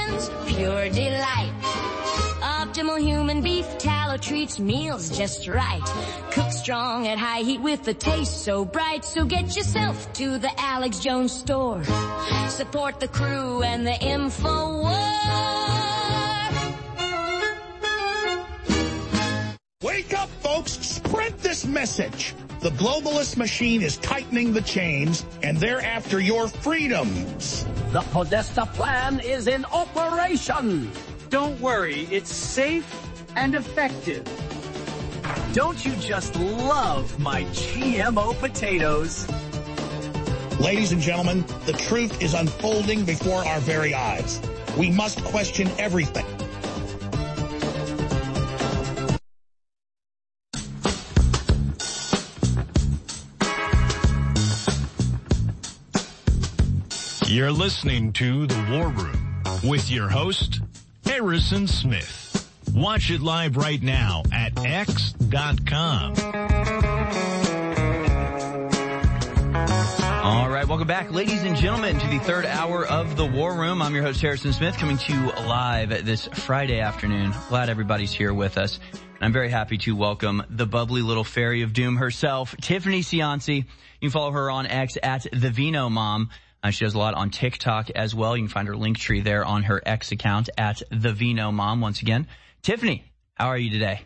hands, pure delight. Optimal human beef tallow treats meals just right. Cooked strong at high heat with a taste so bright. So get yourself to the Alex Jones store. Support the crew and the InfoWars. Wake up, folks. Sprint this message. The globalist machine is tightening the chains, and they're after your freedoms. The Podesta plan is in operation. Don't worry, it's safe and effective. Don't you just love my G M O potatoes? Ladies and gentlemen, the truth is unfolding before our very eyes. We must question everything. You're listening to The War Room with your host, Harrison Smith. Watch it live right now at X dot com. All right, welcome back, ladies and gentlemen, to the third hour of The War Room. I'm your host, Harrison Smith, coming to you live this Friday afternoon. Glad everybody's here with us. I'm very happy to welcome the bubbly little fairy of doom herself, Tiffany Cianci. You can follow her on X at The Vino Mom. Uh, she does a lot on TikTok as well. You can find her link tree there on her X account at The Vino Mom. Once again, Tiffany, how are you today?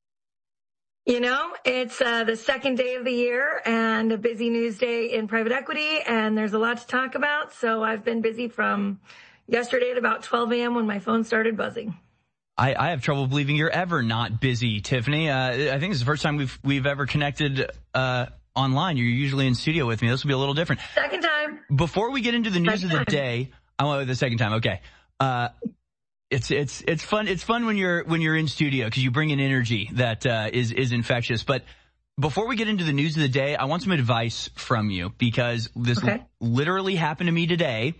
You know, it's uh, the second day of the year and a busy news day in private equity, and there's a lot to talk about. So I've been busy from yesterday at about twelve a.m. when my phone started buzzing. I, I have trouble believing you're ever not busy, Tiffany. Uh, I think this is the first time we've we've ever connected uh online. You're usually in studio with me. This will be a little different. Second time. Before we get into the news second of the time. day, I want the second time. Okay. Uh, it's, it's, it's fun. It's fun when you're, when you're in studio because you bring an energy that, uh, is, is infectious. But before we get into the news of the day, I want some advice from you because this okay. l- literally happened to me today.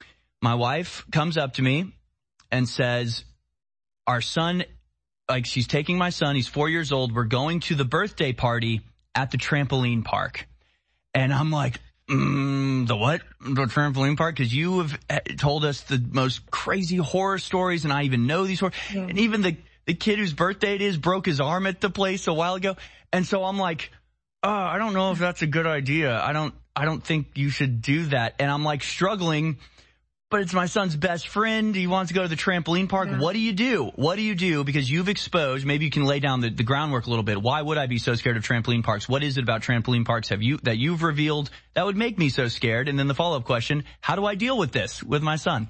My wife comes up to me and says, our son, like she's taking my son, he's four years old. We're going to the birthday party at the trampoline park. And I'm like, mm, the what? The trampoline park? Because you have told us the most crazy horror stories, and I even know these horror. Yeah. And even the, the kid whose birthday it is broke his arm at the place a while ago. And so I'm like, oh, I don't know if that's a good idea. I don't, I don't think you should do that. And I'm like struggling, but it's my son's best friend. He wants to go to the trampoline park. Yeah. What do you do? What do you do? Because you've exposed, maybe you can lay down the, the groundwork a little bit. Why would I be so scared of trampoline parks? What is it about trampoline parks have you, that you've revealed that would make me so scared? And then the follow-up question, how do I deal with this with my son?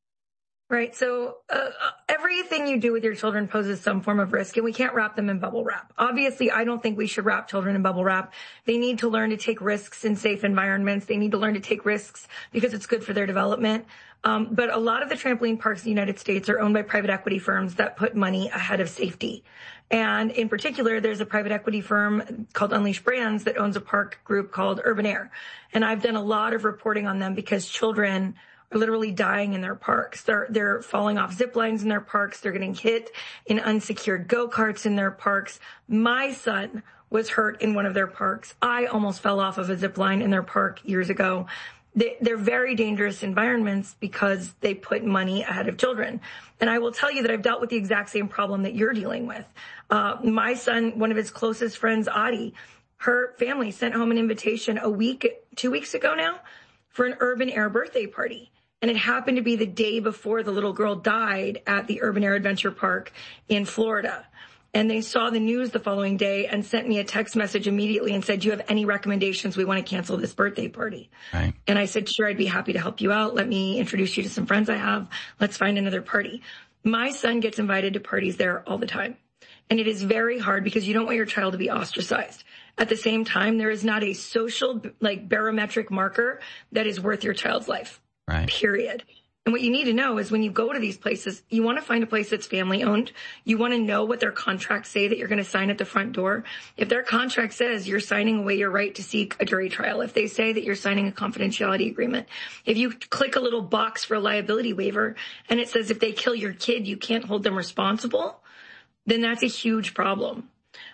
Right. So uh, everything you do with your children poses some form of risk, and we can't wrap them in bubble wrap. Obviously, I don't think we should wrap children in bubble wrap. They need to learn to take risks in safe environments. They need to learn to take risks because it's good for their development. Um, but a lot of the trampoline parks in the United States are owned by private equity firms that put money ahead of safety. And in particular, there's a private equity firm called Unleash Brands that owns a park group called Urban Air. And I've done a lot of reporting on them because children are literally dying in their parks. They're, they're falling off zip lines in their parks. They're getting hit in unsecured go-karts in their parks. My son was hurt in one of their parks. I almost fell off of a zip line in their park years ago. They, they're very dangerous environments because they put money ahead of children. And I will tell you that I've dealt with the exact same problem that you're dealing with. Uh, my son, one of his closest friends, Adi, her family sent home an invitation a week, two weeks ago now for an Urban Air birthday party. And it happened to be the day before the little girl died at the Urban Air Adventure Park in Florida. And they saw the news the following day and sent me a text message immediately and said, do you have any recommendations? We want to cancel this birthday party. Right. And I said, sure, I'd be happy to help you out. Let me introduce you to some friends I have. Let's find another party. My son gets invited to parties there all the time. And it is very hard because you don't want your child to be ostracized. At the same time, there is not a social, like, barometric marker that is worth your child's life. Right. Period. And what you need to know is when you go to these places, you want to find a place that's family owned. You want to know what their contracts say that you're going to sign at the front door. If their contract says you're signing away your right to seek a jury trial, if they say that you're signing a confidentiality agreement, if you click a little box for a liability waiver and it says if they kill your kid, you can't hold them responsible, then that's a huge problem.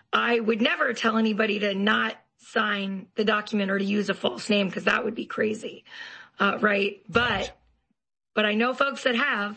I would never tell anybody to not sign the document or to use a false name because that would be crazy. Uh, right. But But I know folks that have,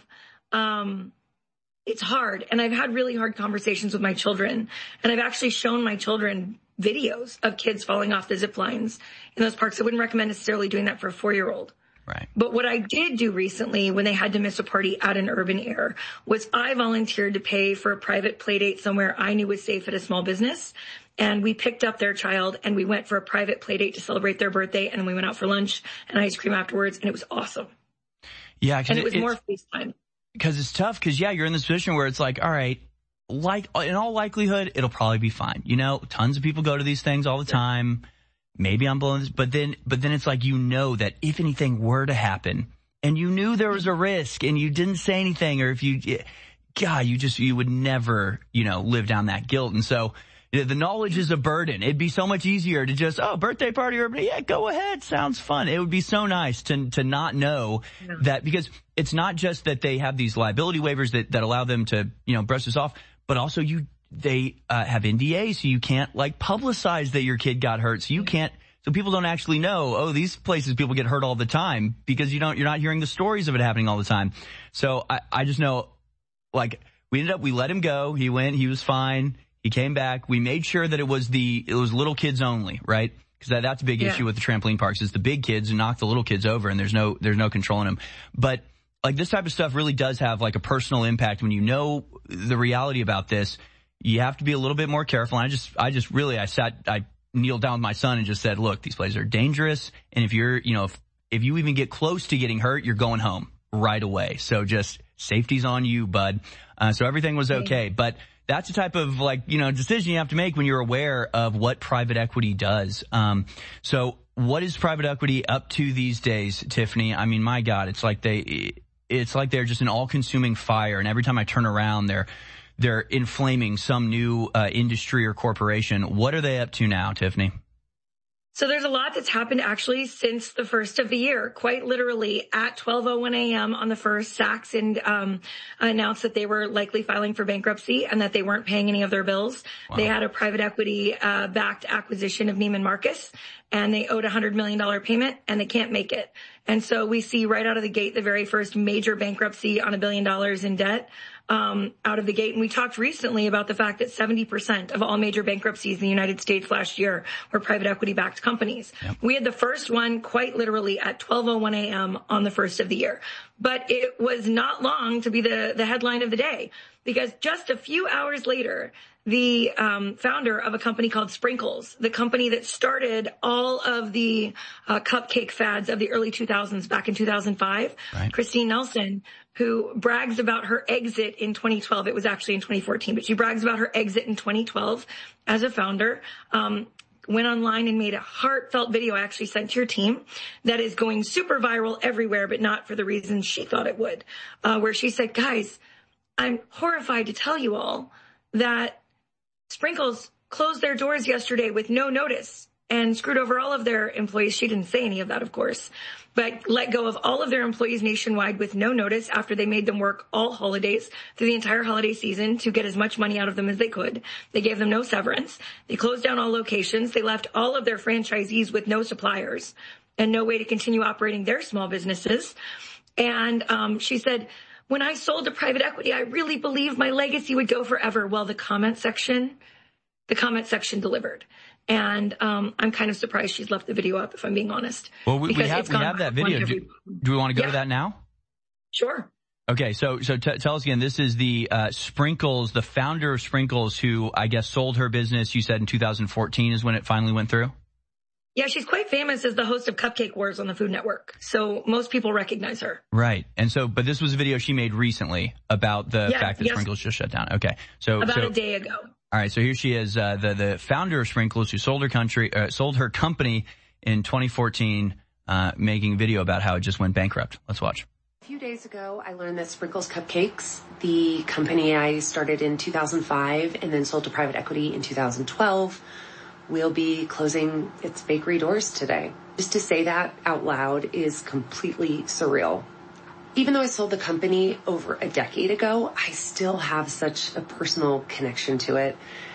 um, it's hard. And I've had really hard conversations with my children. And I've actually shown my children videos of kids falling off the zip lines in those parks. I wouldn't recommend necessarily doing that for a four-year-old. Right. But what I did do recently when they had to miss a party at an Urban Air was I volunteered to pay for a private play date somewhere I knew was safe at a small business. And we picked up their child and we went for a private play date to celebrate their birthday. And then we went out for lunch and ice cream afterwards. And it was awesome. Yeah. And it was more FaceTime. Because it's tough because, yeah, you're in this position where it's like, all right, like in all likelihood, it'll probably be fine. You know, tons of people go to these things all the time. Maybe I'm blowing this, but then, but then it's like, you know that if anything were to happen and you knew there was a risk and you didn't say anything, or if you, God, you just, you would never, you know, live down that guilt. And so you know, the knowledge is a burden. It'd be so much easier to just, oh, birthday party, or yeah, go ahead. Sounds fun. It would be so nice to, to not know yeah. that, because it's not just that they have these liability waivers that, that allow them to, you know, brush this off, but also you, they uh, have N D As, so you can't like publicize that your kid got hurt. So you can't, so people don't actually know, oh, these places people get hurt all the time, because you don't, you're not hearing the stories of it happening all the time. So I, I just know, like, we ended up, we let him go. He went, he was fine. He came back. We made sure that it was the, it was little kids only, right? Because that, that's a big yeah. issue with the trampoline parks, is the big kids who knock the little kids over, and there's no, there's no controlling them. But like, this type of stuff really does have like a personal impact when you know the reality about this. You have to be a little bit more careful. And I just, I just really, I sat, I kneeled down with my son and just said, look, these places are dangerous. And if you're, you know, if, if you even get close to getting hurt, you're going home right away. So just safety's on you, bud. Uh, so everything was okay. But that's the type of like, you know, decision you have to make when you're aware of what private equity does. Um, so what is private equity up to these days, Tiffany? I mean, my God, it's like they, it's like they're just an all-consuming fire. And every time I turn around, they're, they're inflaming some new uh, industry or corporation. What are they up to now, Tiffany? So there's a lot that's happened actually since the first of the year. Quite literally at twelve oh one a.m. on the first, Saks and um announced that they were likely filing for bankruptcy and that they weren't paying any of their bills. Wow. They had a private equity uh backed acquisition of Neiman Marcus, and they owed a one hundred million dollars payment, and they can't make it. And so we see right out of the gate the very first major bankruptcy on a billion dollars in debt um out of the gate. And we talked recently about the fact that seventy percent of all major bankruptcies in the United States last year were private equity-backed companies. Yep. We had the first one quite literally at twelve oh one a.m. on the first of the year. But it was not long to be the, the headline of the day, because just a few hours later, the um founder of a company called Sprinkles, the company that started all of the uh, cupcake fads of the early two thousands back in two thousand five, right. Christine Nelson, who brags about her exit in twenty twelve. It was actually in twenty fourteen, but she brags about her exit in twenty twelve as a founder. Um, went online and made a heartfelt video I actually sent to your team that is going super viral everywhere, but not for the reasons she thought it would, uh, where she said, guys, I'm horrified to tell you all that Sprinkles closed their doors yesterday with no notice and screwed over all of their employees. She didn't say any of that, of course, but let go of all of their employees nationwide with no notice after they made them work all holidays through the entire holiday season to get as much money out of them as they could. They gave them no severance. They closed down all locations. They left all of their franchisees with no suppliers and no way to continue operating their small businesses. And um, she said, when I sold to private equity, I really believed my legacy would go forever. Well, the comment section, the comment section delivered. And um I'm kind of surprised she's left the video up, if I'm being honest. Well, we, we have we have that video. Do, do we want to go yeah. to that now? Sure. Okay, so so t- tell us again. This is the uh Sprinkles, the founder of Sprinkles, who I guess sold her business. You said in two thousand fourteen is when it finally went through. Yeah, she's quite famous as the host of Cupcake Wars on the Food Network. So most people recognize her. Right. And so, but this was a video she made recently about the yeah, fact that yes. Sprinkles just shut down. Okay. So about so, a day ago. All right. So here she is, uh, the, the founder of Sprinkles, who sold her country, uh, sold her company in twenty fourteen, uh, making a video about how it just went bankrupt. Let's watch. A few days ago, I learned that Sprinkles Cupcakes, the company I started in two thousand five and then sold to private equity in two thousand twelve, will be closing its bakery doors today. Just to say that out loud is completely surreal. Even though I sold the company over a decade ago, I still have such a personal connection to it.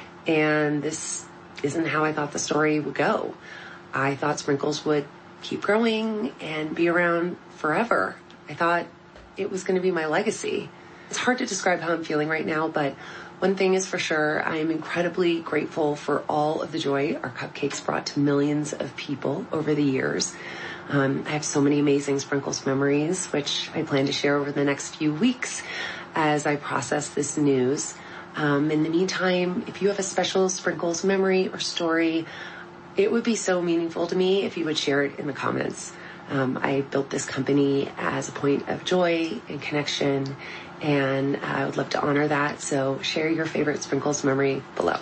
And this isn't how I thought the story would go. I thought Sprinkles would keep growing and be around forever. I thought it was going to be my legacy. it's hard to describe how I'm feeling right now, but one thing is for sure, I am incredibly grateful for all of the joy our cupcakes brought to millions of people over the years. Um, I have so many amazing Sprinkles memories, which I plan to share over the next few weeks as I process this news. Um, in the meantime, if you have a special Sprinkles memory or story, it would be so meaningful to me if you would share it in the comments. Um, I built this company as a point of joy and connection, and I would love to honor that. So share your favorite Sprinkles memory below.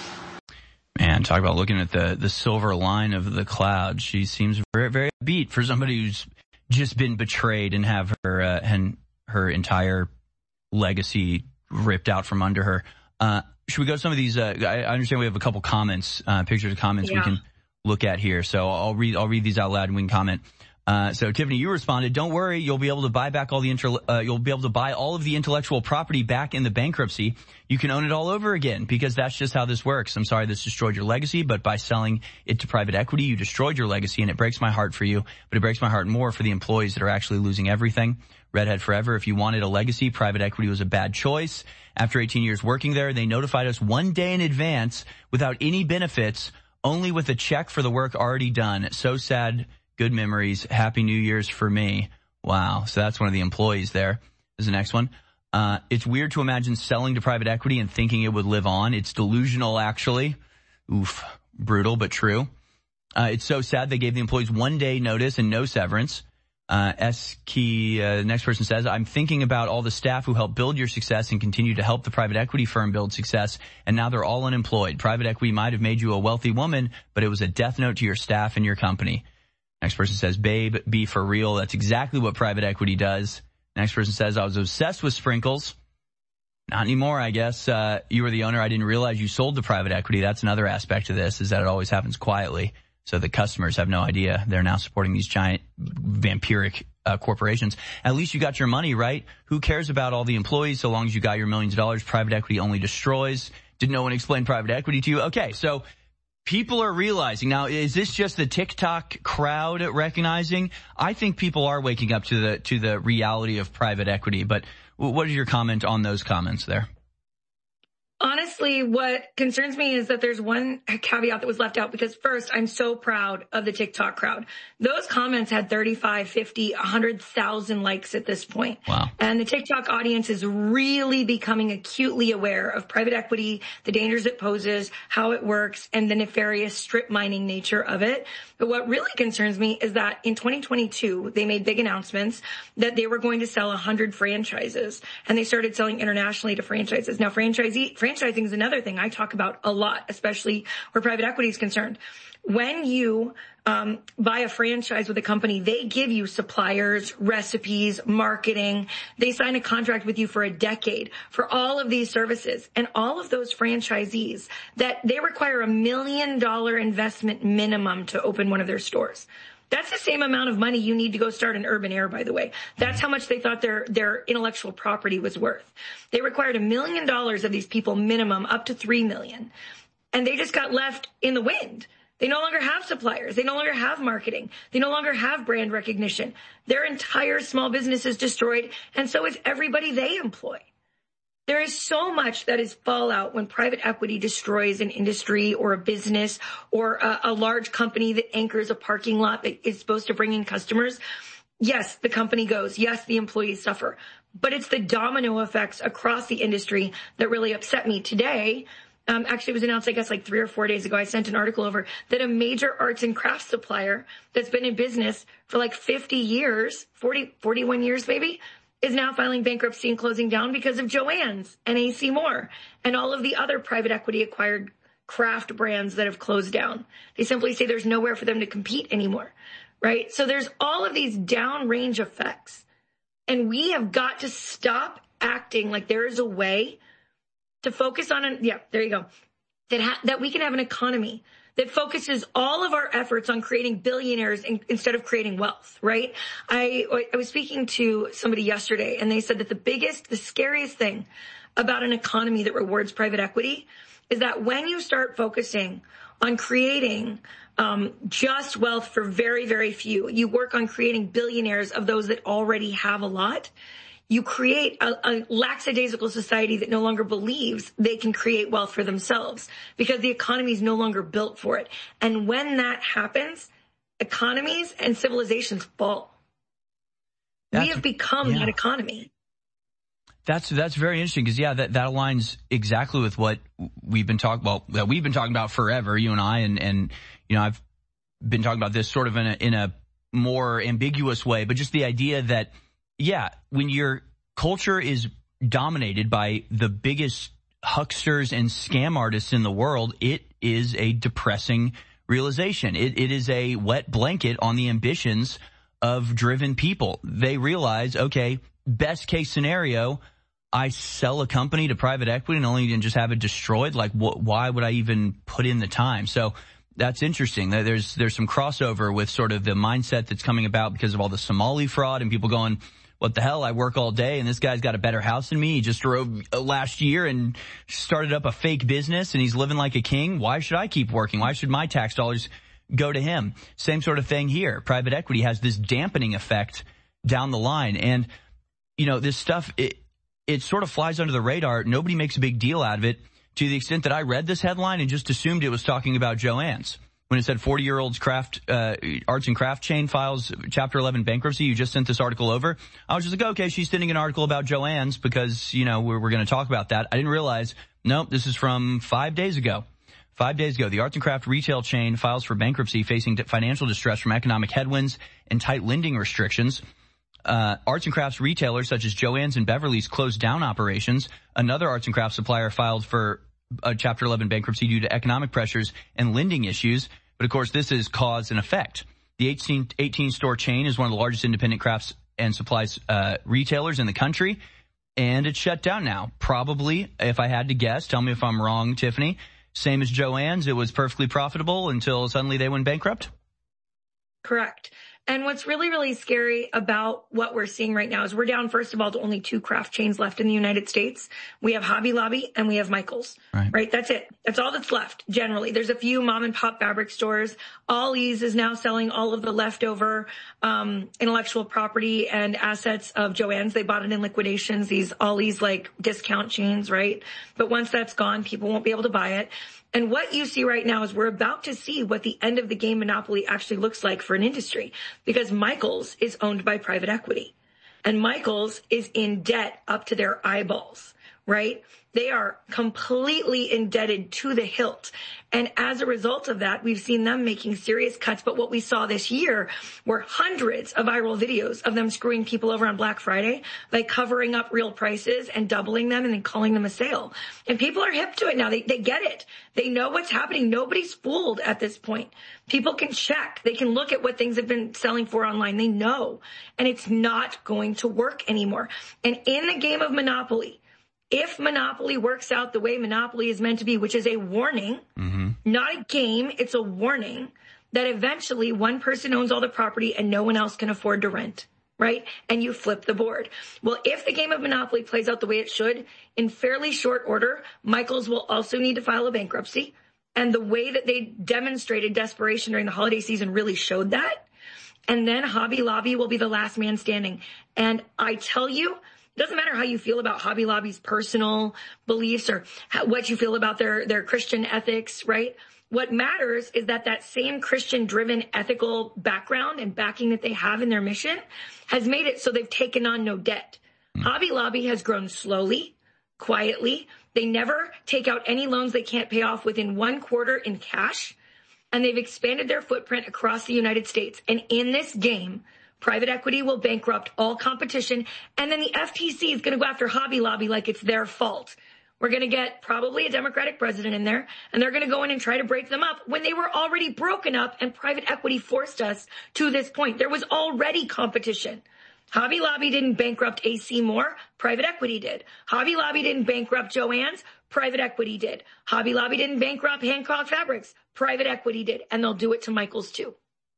Man, talk about looking at the, the silver line of the cloud. She seems very, very upbeat for somebody who's just been betrayed and have her uh, and her entire legacy ripped out from under her. Uh, should we go to some of these? Uh, I understand we have a couple comments, uh, pictures of comments yeah. we can look at here. So I'll read, I'll read these out loud and we can comment. Uh, so Tiffany, you responded, don't worry, you'll be able to buy back all the inter, uh, you'll be able to buy all of the intellectual property back in the bankruptcy. You can own it all over again because that's just how this works. I'm sorry this destroyed your legacy, but by selling it to private equity, you destroyed your legacy, and it breaks my heart for you, but it breaks my heart more for the employees that are actually losing everything. Redhead forever. If you wanted a legacy, private equity was a bad choice. After eighteen years working there, they notified us one day in advance without any benefits, only with a check for the work already done. So sad. Good memories. Happy New Year's for me. Wow. So that's one of the employees there. Is the next one. Uh, it's weird to imagine selling to private equity and thinking it would live on. It's delusional, actually. Oof. Brutal, but true. Uh, it's so sad they gave the employees one day notice and no severance. Uh, S key, uh, the next person says, I'm thinking about all the staff who helped build your success and continue to help the private equity firm build success, and now they're all unemployed. Private equity might have made you a wealthy woman, but it was a death note to your staff and your company. Next person says, babe, be for real. That's exactly what private equity does. Next person says, I was obsessed with Sprinkles. Not anymore, I guess. Uh, you were the owner. I didn't realize you sold to private equity. That's another aspect of this, is that it always happens quietly. So the customers have no idea. They're now supporting these giant vampiric uh, corporations. At least you got your money, right? Who cares about all the employees so long as you got your millions of dollars? Private equity only destroys. Did no one explain private equity to you? Okay, so people are realizing. Now, is this just the TikTok crowd recognizing? I think people are waking up to the to the reality of private equity. But what is your comment on those comments there? Honestly, what concerns me is that there's one caveat that was left out, because first, I'm so proud of the TikTok crowd. Those comments had thirty-five, fifty, one hundred thousand likes at this point. Wow. And the TikTok audience is really becoming acutely aware of private equity, the dangers it poses, how it works, and the nefarious strip mining nature of it. But what really concerns me is that in twenty twenty-two, they made big announcements that they were going to sell one hundred franchises, and they started selling internationally to franchises. Now, franchisee, franchising is another thing I talk about a lot, especially where private equity is concerned. When you um buy a franchise with a company, they give you suppliers, recipes, marketing. They sign a contract with you for a decade for all of these services. And all of those franchisees, that they require a million dollar investment minimum to open one of their stores. That's the same amount of money you need to go start an Urban Air, by the way. That's how much they thought their, their intellectual property was worth. They required a million dollars of these people minimum, up to three million. And they just got left in the wind. They no longer have suppliers. They no longer have marketing. They no longer have brand recognition. Their entire small business is destroyed, and so is everybody they employ. There is so much that is fallout when private equity destroys an industry or a business or a, a large company that anchors a parking lot that is supposed to bring in customers. Yes, the company goes. Yes, the employees suffer. But it's the domino effects across the industry that really upset me today. Um, actually, it was announced, I guess, like three or four days ago. I sent an article over that a major arts and crafts supplier that's been in business for like fifty years, forty, forty-one years maybe, is now filing bankruptcy and closing down because of Joann's and A C Moore and all of the other private equity acquired craft brands that have closed down. They simply say there's nowhere for them to compete anymore, right? So there's all of these downrange effects, and we have got to stop acting like there is a way to focus on, an, yeah, there you go, that ha- that we can have an economy that focuses all of our efforts on creating billionaires in, instead of creating wealth, right? I, I was speaking to somebody yesterday, and they said that the biggest, the scariest thing about an economy that rewards private equity is that when you start focusing on creating um, just wealth for very, very few, you work on creating billionaires of those that already have a lot, you create a, a lackadaisical society that no longer believes they can create wealth for themselves because the economy is no longer built for it. And when that happens, economies and civilizations fall. That's, we have become yeah. that economy. That's that's very interesting because, yeah, that, that aligns exactly with what we've been talking about, well, that we've been talking about forever, you and I, and, and you know, I've been talking about this sort of in a, in a more ambiguous way, but just the idea that, yeah, when your culture is dominated by the biggest hucksters and scam artists in the world, it is a depressing realization. It, it is a wet blanket on the ambitions of driven people. They realize, okay, best case scenario, I sell a company to private equity and only just have it destroyed. Like, wh- why would I even put in the time? So that's interesting. There's there's some crossover with sort of the mindset that's coming about because of all the Somali fraud and people going, what the hell? I work all day and this guy's got a better house than me. He just drove last year and started up a fake business and he's living like a king. Why should I keep working? Why should my tax dollars go to him? Same sort of thing here. Private equity has this dampening effect down the line. And, you know, this stuff, it, it sort of flies under the radar. Nobody makes a big deal out of it to the extent that I read this headline and just assumed it was talking about Joann's. When it said forty-year-old's craft, uh, arts and craft chain files Chapter eleven bankruptcy, you just sent this article over. I was just like, okay, she's sending an article about Joann's because, you know, we're, we're going to talk about that. I didn't realize, nope, this is from five days ago. Five days ago, the arts and craft retail chain files for bankruptcy facing financial distress from economic headwinds and tight lending restrictions. Uh, arts and crafts retailers such as Joann's and Beverly's closed down operations. Another arts and crafts supplier filed for a Chapter eleven bankruptcy due to economic pressures and lending issues. But of course, this is cause and effect. The eighteen, eighteen store chain is one of the largest independent crafts and supplies uh, retailers in the country, and it's shut down now. Probably, if I had to guess, tell me if I'm wrong, Tiffany, same as Joann's, it was perfectly profitable until suddenly they went bankrupt? Correct. And what's really, really scary about what we're seeing right now is we're down, first of all, to only two craft chains left in the United States. We have Hobby Lobby and we have Michael's, right? right? That's it. That's all that's left, generally. There's a few mom and pop fabric stores. Ollie's is now selling all of the leftover um intellectual property and assets of Joann's. They bought it in liquidations, these Ollie's like discount chains, right? But once that's gone, people won't be able to buy it. And what you see right now is we're about to see what the end of the game monopoly actually looks like for an industry, because Michael's is owned by private equity and Michael's is in debt up to their eyeballs, right? They are completely indebted to the hilt. And as a result of that, we've seen them making serious cuts. But what we saw this year were hundreds of viral videos of them screwing people over on Black Friday by covering up real prices and doubling them and then calling them a sale. And people are hip to it now. They, they get it. They know what's happening. Nobody's fooled at this point. People can check. They can look at what things have been selling for online. They know. And it's not going to work anymore. And in the game of Monopoly, if Monopoly works out the way Monopoly is meant to be, which is a warning, mm-hmm. not a game, it's a warning that eventually one person owns all the property and no one else can afford to rent, right? And you flip the board. Well, if the game of Monopoly plays out the way it should, in fairly short order, Michael's will also need to file a bankruptcy. And the way that they demonstrated desperation during the holiday season really showed that. And then Hobby Lobby will be the last man standing. And I tell you, it doesn't matter how you feel about Hobby Lobby's personal beliefs or how, what you feel about their, their Christian ethics, right? What matters is that that same Christian-driven ethical background and backing that they have in their mission has made it so they've taken on no debt. Mm. Hobby Lobby has grown slowly, quietly. They never take out any loans they can't pay off within one quarter in cash. And they've expanded their footprint across the United States. And in this game, private equity will bankrupt all competition, and then the F T C is going to go after Hobby Lobby like it's their fault. We're going to get probably a Democratic president in there, and they're going to go in and try to break them up when they were already broken up and private equity forced us to this point. There was already competition. Hobby Lobby didn't bankrupt A C Moore, private equity did. Hobby Lobby didn't bankrupt Joann's, private equity did. Hobby Lobby didn't bankrupt Hancock Fabrics, private equity did, and they'll do it to Michael's too.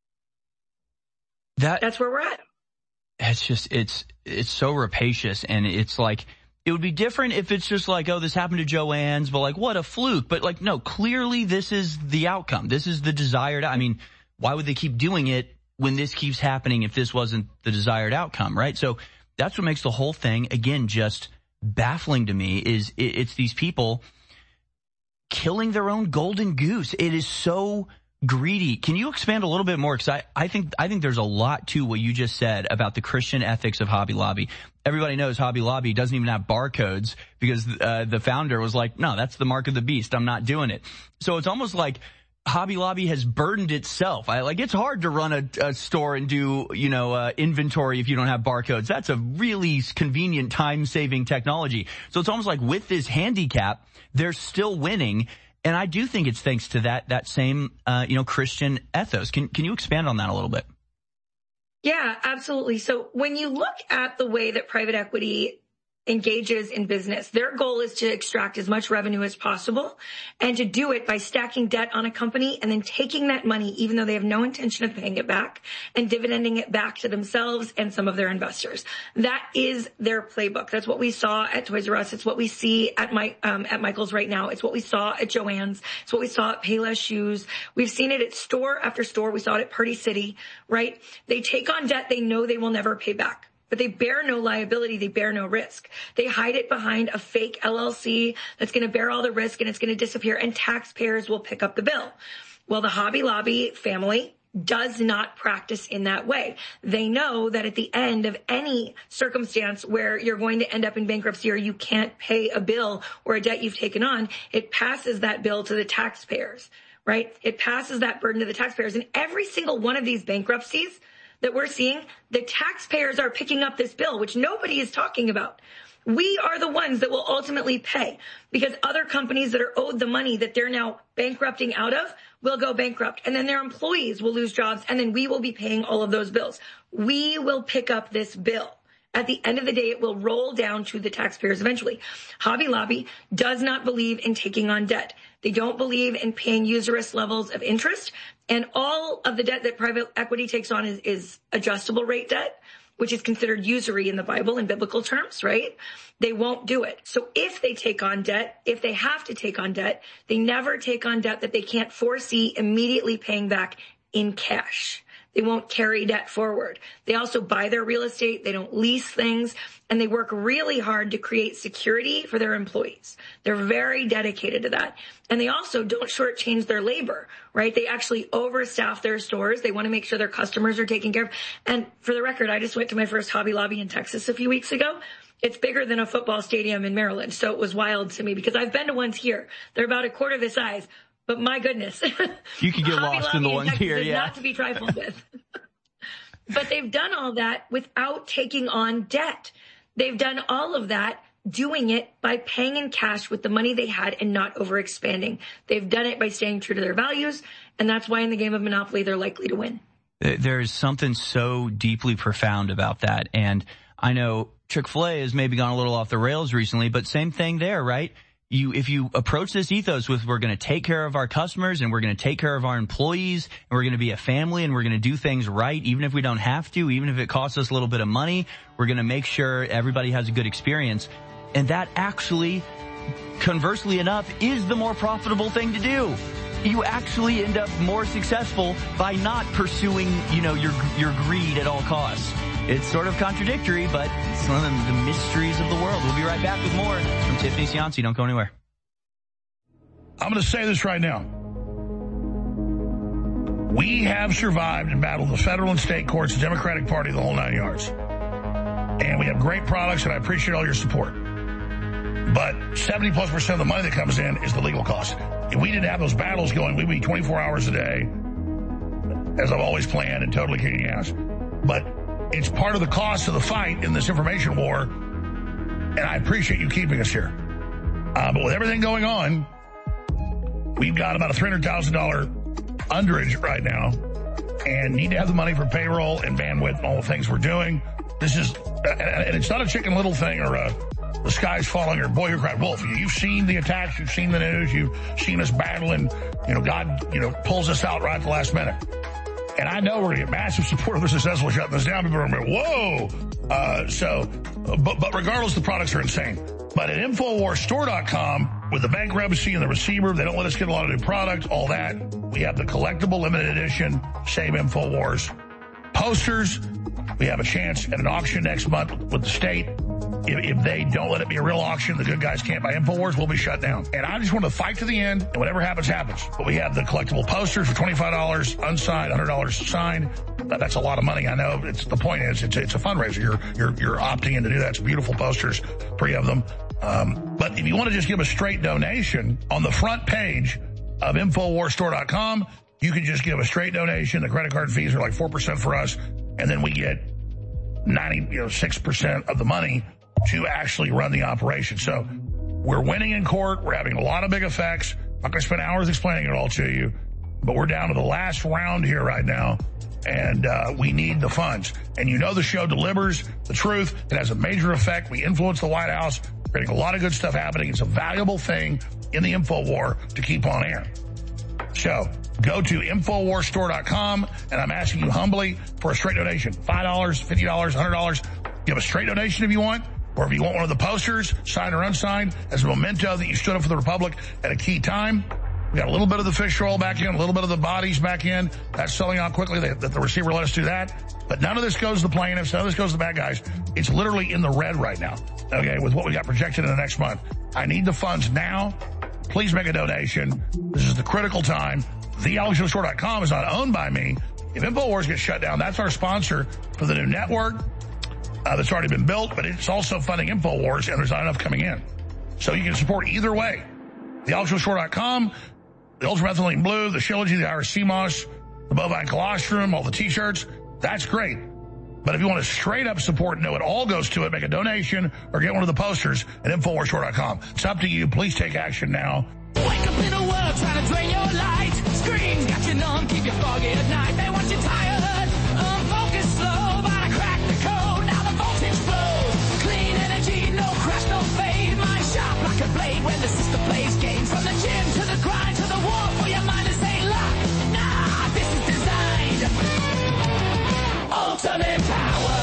That, That's where we're at. It's just, it's, it's so rapacious, and it's like, it would be different if it's just like, oh, this happened to Joann's, but like, what a fluke. But like, no, clearly this is the outcome. This is the desired, I mean, why would they keep doing it when this keeps happening if this wasn't the desired outcome, right? So that's what makes the whole thing, again, just baffling to me. Is it, it's these people killing their own golden goose. It is so greedy. Can you expand a little bit more? Because I, I think I think there's a lot to what you just said about the Christian ethics of Hobby Lobby. Everybody knows Hobby Lobby doesn't even have barcodes because uh, the founder was like, no, that's the mark of the beast. I'm not doing it. So it's almost like Hobby Lobby has burdened itself. I like it's hard to run a, a store and do, you know, uh, inventory if you don't have barcodes. That's a really convenient time-saving technology. So it's almost like with this handicap, they're still winning. And I do think it's thanks to that that same, uh, you know, Christian ethos. Can can you expand on that a little bit? Yeah, absolutely. So when you look at the way that private equity engages in business, their goal is to extract as much revenue as possible and to do it by stacking debt on a company and then taking that money, even though they have no intention of paying it back, and dividending it back to themselves and some of their investors. That is their playbook. That's what we saw at Toys R Us. It's what we see at my, um, at Michael's right now. It's what we saw at Joann's. It's what we saw at Payless Shoes. We've seen it at store after store. We saw it at Party City, right? They take on debt they know they will never pay back. But they bear no liability. They bear no risk. They hide it behind a fake L L C that's going to bear all the risk and it's going to disappear and taxpayers will pick up the bill. Well, the Hobby Lobby family does not practice in that way. They know that at the end of any circumstance where you're going to end up in bankruptcy or you can't pay a bill or a debt you've taken on, it passes that bill to the taxpayers, right? It passes that burden to the taxpayers. And every single one of these bankruptcies that we're seeing, the taxpayers are picking up this bill, which nobody is talking about. We are the ones that will ultimately pay because other companies that are owed the money that they're now bankrupting out of will go bankrupt and then their employees will lose jobs and then we will be paying all of those bills. We will pick up this bill. At the end of the day, it will roll down to the taxpayers eventually. Hobby Lobby does not believe in taking on debt. They don't believe in paying usurious levels of interest. And all of the debt that private equity takes on is, is adjustable rate debt, which is considered usury in the Bible in biblical terms, right? They won't do it. So if they take on debt, if they have to take on debt, they never take on debt that they can't foresee immediately paying back in cash. They won't carry debt forward. They also buy their real estate. They don't lease things. And they work really hard to create security for their employees. They're very dedicated to that. And they also don't shortchange their labor, right? They actually overstaff their stores. They want to make sure their customers are taken care of. And for the record, I just went to my first Hobby Lobby in Texas a few weeks ago. It's bigger than a football stadium in Maryland. So it was wild to me because I've been to ones here. They're about a quarter the size. But my goodness. You could get lost in the ones here, yeah. Not to be trifled with. But they've done all that without taking on debt. They've done all of that doing it by paying in cash with the money they had and not overexpanding. They've done it by staying true to their values, and that's why in the game of Monopoly they're likely to win. There's something so deeply profound about that. And I know Chick-fil-A has maybe gone a little off the rails recently, but same thing there, right? You, if you approach this ethos with we're going to take care of our customers and we're going to take care of our employees and we're going to be a family and we're going to do things right, even if we don't have to, even if it costs us a little bit of money, we're going to make sure everybody has a good experience. And that actually, conversely enough, is the more profitable thing to do. You actually end up more successful by not pursuing, you know, your, your greed at all costs. It's sort of contradictory, but it's one of the mysteries of the world. We'll be right back with more from Tiffany Cianci. Don't go anywhere. I'm going to say this right now. We have survived and battled the federal and state courts, the Democratic Party, the whole nine yards. And we have great products, and I appreciate all your support. But seventy plus percent of the money that comes in is the legal cost. If we didn't have those battles going, we'd be twenty-four hours a day, as I've always planned, and totally kicking ass. But it's part of the cost of the fight in this information war, and I appreciate you keeping us here. Uh, but with everything going on, we've got about a three hundred thousand dollars underage right now and need to have the money for payroll and bandwidth and all the things we're doing. This is, and it's not a Chicken Little thing or a the sky's falling or boy who cried wolf. You've seen the attacks, you've seen the news, you've seen us battling. You know, God, you know, pulls us out right at the last minute. And I know we're going to get massive support if we're successful shutting this down. People are going to go, whoa. Uh, so, but, but regardless, the products are insane. But at Infowars Store dot com, with the bankruptcy and the receiver, they don't let us get a lot of new product, all that. We have the collectible limited edition, same Infowars posters, We have a chance at an auction next month with the state. If, if they don't let it be a real auction, the good guys can't buy InfoWars, we'll be shut down. And I just want to fight to the end, and whatever happens, happens. But we have the collectible posters for twenty-five dollars, unsigned, one hundred dollars signed. That's a lot of money, I know. It's the point is, it's, it's a fundraiser. You're, you're, you're opting in to do that. It's beautiful posters, three of them. Um, but if you want to just give a straight donation, on the front page of Infowars Store dot com, you can just give a straight donation. The credit card fees are like four percent for us, and then we get ninety, you know, six percent of the money to actually run the operation. So we're winning in court. We're having a lot of big effects. I'm not going to spend hours explaining it all to you, but we're down to the last round here right now, and uh, we need the funds. And you know the show delivers the truth. It has a major effect. We influence the White House, creating a lot of good stuff happening. It's a valuable thing in the InfoWar to keep on air. So go to Infowars Store dot com, and I'm asking you humbly for a straight donation. five dollars, fifty dollars, one hundred dollars. Give a straight donation if you want, or if you want one of the posters, signed or unsigned, as a memento that you stood up for the Republic at a key time. We got a little bit of the fish oil back in, a little bit of the bodies back in. That's selling out quickly. That the receiver let us do that. But none of this goes to the plaintiffs. None of this goes to the bad guys. It's literally in the red right now, okay, with what we got projected in the next month. I need the funds now. Please make a donation. This is the critical time. The Alex Jones Store dot com is not owned by me. If InfoWars gets shut down, that's our sponsor for the new network uh, that's already been built, but it's also funding InfoWars, and there's not enough coming in. So you can support either way. The Alex Jones Store dot com, the Ultramethylene Blue, the Shilajit, the Iris Sea Moss, the Bovine Colostrum, all the T-shirts, that's great. But if you want to straight up support and know it all goes to it, make a donation or get one of the posters at Infowars Store dot com. It's up to you. Please take action now. Wake up in a world trying to drain your light. Screens got you numb, keep you foggy at night. They want you tired, unfocused, slow. But I crack the code, now the voltage flows. Clean energy, no crash, no fade. Mind sharp like a blade when the system plays games. From the gym to the grind to the war for your mind is a lock. Nah, this is designed. Ultimate power.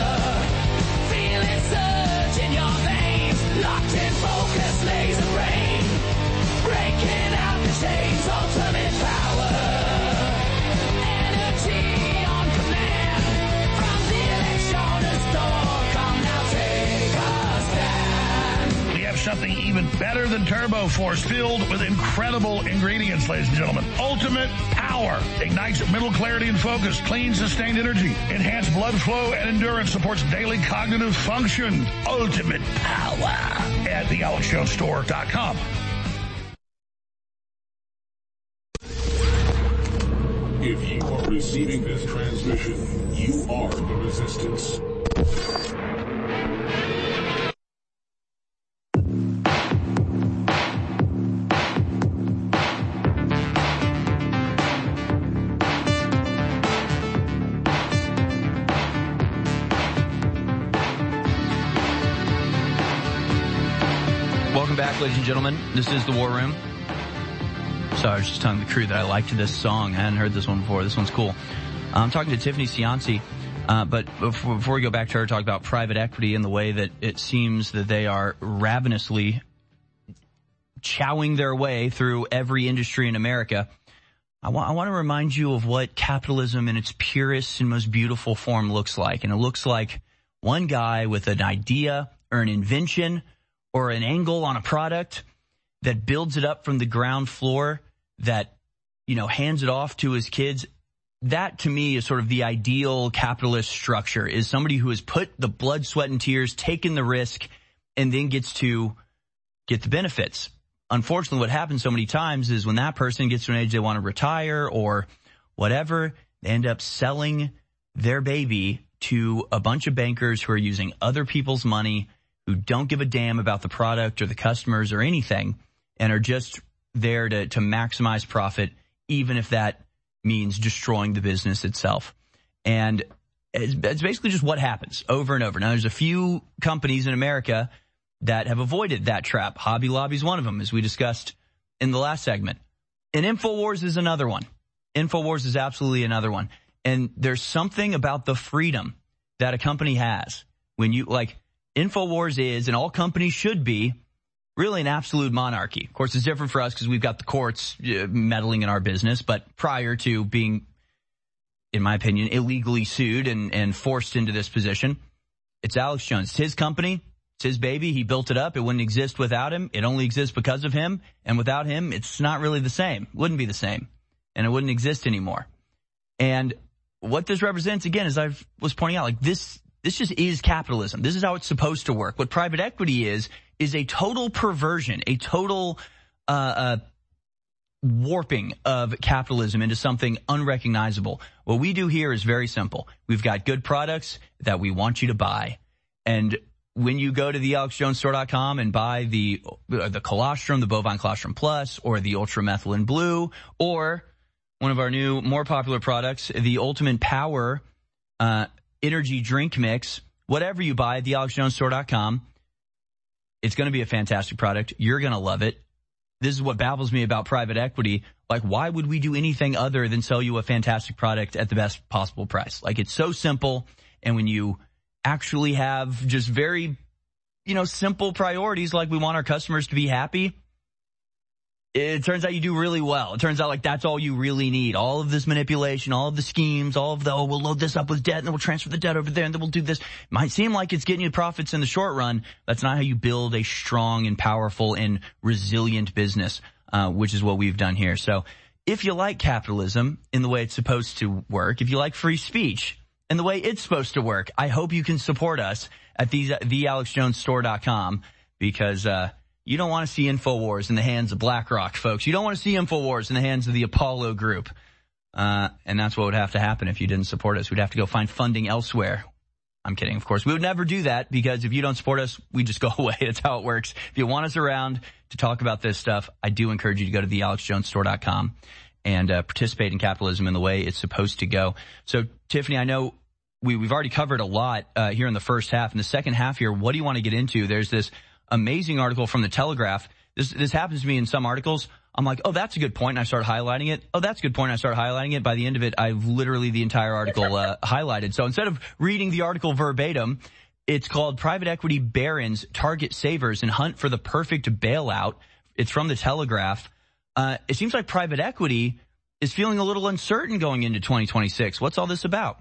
Feel it surge in your veins. Locked in focus, laser brain. Breaking out the chains, ultimate power. Energy on command. From the Electronics Store, come now take a stand. We have something even better than Turbo Force, filled with incredible ingredients, ladies and gentlemen. Ultimate power ignites mental clarity and focus, clean, sustained energy, enhanced blood flow and endurance, supports daily cognitive function. Ultimate power at the Alex Jones Store dot com. If you are receiving this transmission, you are the resistance. Welcome back, ladies and gentlemen. This is the War Room. Sorry, I was just telling the crew that I liked this song. I hadn't heard this one before. This one's cool. I'm talking to Tiffany Cianci, uh, but before, before we go back to her, talk about private equity and the way that it seems that they are ravenously chowing their way through every industry in America. I, wa- I want to remind you of what capitalism in its purest and most beautiful form looks like. And it looks like one guy with an idea or an invention or an angle on a product that builds it up from the ground floor, that, you know, hands it off to his kids. That, to me, is sort of the ideal capitalist structure, is somebody who has put the blood, sweat, and tears, taken the risk, and then gets to get the benefits. Unfortunately, what happens so many times is when that person gets to an age they want to retire or whatever, they end up selling their baby to a bunch of bankers who are using other people's money, who don't give a damn about the product or the customers or anything, and are just there to, to maximize profit, even if that means destroying the business itself. And it's, it's basically just what happens over and over. Now, there's a few companies in America that have avoided that trap. Hobby Lobby is one of them, as we discussed in the last segment. And InfoWars is another one. InfoWars is absolutely another one. And there's something about the freedom that a company has when you, like, InfoWars is, and all companies should be, really an absolute monarchy. Of course, it's different for us because we've got the courts uh, meddling in our business, but prior to being in my opinion, illegally sued and, and forced into this position. It's Alex Jones. It's his company. It's his baby. He built it up. It wouldn't exist without him. It only exists because of him. And without him, it's not really the same. It wouldn't be the same. And it wouldn't exist anymore. And what this represents, again, as I was pointing out, like this, this just is capitalism. This is how it's supposed to work. What private equity is, is a total perversion, a total, uh, uh, warping of capitalism into something unrecognizable. What we do here is very simple. We've got good products that we want you to buy. And when you go to the alex jones store dot com and buy the, the colostrum, the bovine colostrum plus, or the ultramethylene blue, or one of our new, more popular products, the Ultimate Power uh, energy drink mix, whatever you buy at the alex jones store dot com, it's going to be a fantastic product. You're going to love it. This is what baffles me about private equity. Like, why would we do anything other than sell you a fantastic product at the best possible price? Like, it's so simple. And when you actually have just very, you know, simple priorities, like we want our customers to be happy, it turns out you do really well. It turns out like that's all you really need. All of this manipulation, all of the schemes, all of the, oh, we'll load this up with debt and then we'll transfer the debt over there and then we'll do this. Might seem like it's getting you profits in the short run. That's not how you build a strong and powerful and resilient business, uh, which is what we've done here. So if you like capitalism in the way it's supposed to work, if you like free speech and the way it's supposed to work, I hope you can support us at the, the alex jones store dot com because, uh, you don't want to see InfoWars in the hands of BlackRock, folks. You don't want to see InfoWars in the hands of the Apollo Group. Uh, and that's what would have to happen if you didn't support us. We'd have to go find funding elsewhere. I'm kidding, of course. We would never do that because if you don't support us, we just go away. That's how it works. If you want us around to talk about this stuff, I do encourage you to go to the alex jones store dot com and uh, participate in capitalism in the way it's supposed to go. So, Tiffany, I know we, we've already covered a lot uh, here in the first half. In the second half here, what do you want to get into? There's this amazing article from the Telegraph. This this happens to me in some articles. I'm like, oh, that's a good point, and I start highlighting it. Oh, that's a good point, and I start highlighting it. By the end of it, I've literally the entire article uh, highlighted. So instead of reading the article verbatim, it's called Private Equity Barons Target Savers and Hunt for the Perfect Bailout. It's from the Telegraph. Uh, it seems like private equity is feeling a little uncertain going into twenty twenty-six. What's all this about?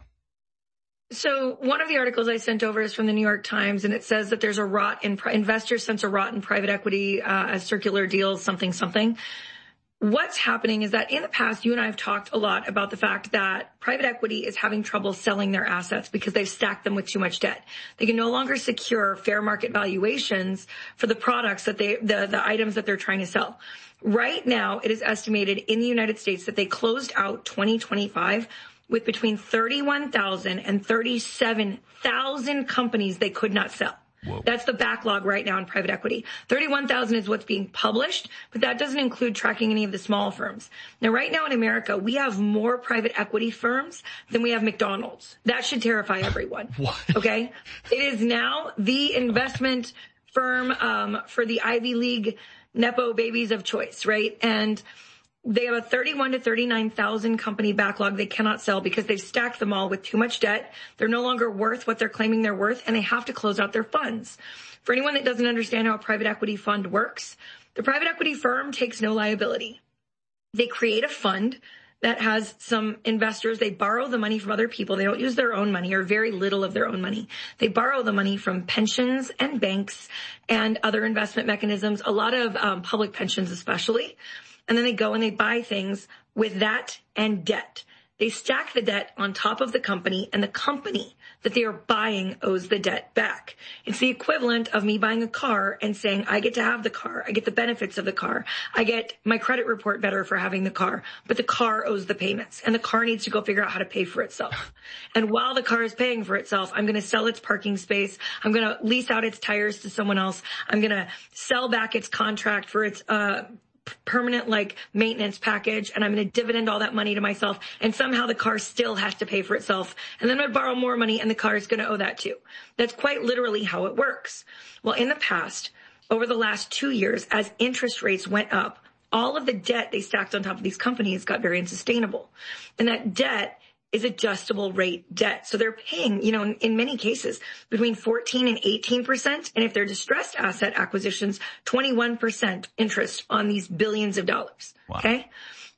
So one of the articles I sent over is from the New York Times, and it says that there's a rot in investors sense a rot in private equity uh, as circular deals, something, something. What's happening is that in the past, you and I have talked a lot about the fact that private equity is having trouble selling their assets because they've stacked them with too much debt. They can no longer secure fair market valuations for the products that they, the, the items that they're trying to sell. Right now, it is estimated in the United States that they closed out twenty twenty-five with between thirty-one thousand and thirty-seven thousand companies they could not sell. Whoa. That's the backlog right now in private equity. thirty-one thousand is what's being published, but that doesn't include tracking any of the small firms. Now, right now in America, we have more private equity firms than we have McDonald's. That should terrify everyone. What? Okay? It is now the investment firm um, for the Ivy League Nepo babies of choice, right? And they have a thirty-one to thirty-nine thousand company backlog they cannot sell because they've stacked them all with too much debt. They're no longer worth what they're claiming they're worth, and they have to close out their funds. For anyone that doesn't understand how a private equity fund works, the private equity firm takes no liability. They create a fund that has some investors. They borrow the money from other people. They don't use their own money or very little of their own money. They borrow the money from pensions and banks and other investment mechanisms, a lot of um, public pensions especially. And then they go and they buy things with that and debt. They stack the debt on top of the company, and the company that they are buying owes the debt back. It's the equivalent of me buying a car and saying, I get to have the car. I get the benefits of the car. I get my credit report better for having the car. But the car owes the payments, and the car needs to go figure out how to pay for itself. And while the car is paying for itself, I'm going to sell its parking space. I'm going to lease out its tires to someone else. I'm going to sell back its contract for its uh permanent like maintenance package, and I'm going to dividend all that money to myself, and somehow the car still has to pay for itself, and then I'm going to borrow more money and the car is going to owe that too. That's quite literally how it works. Well, in the past, over the last two years, as interest rates went up, all of the debt they stacked on top of these companies got very unsustainable, and that debt is adjustable rate debt. So they're paying, you know, in, in many cases between fourteen and eighteen percent. And if they're distressed asset acquisitions, twenty-one percent interest on these billions of dollars. Wow. Okay.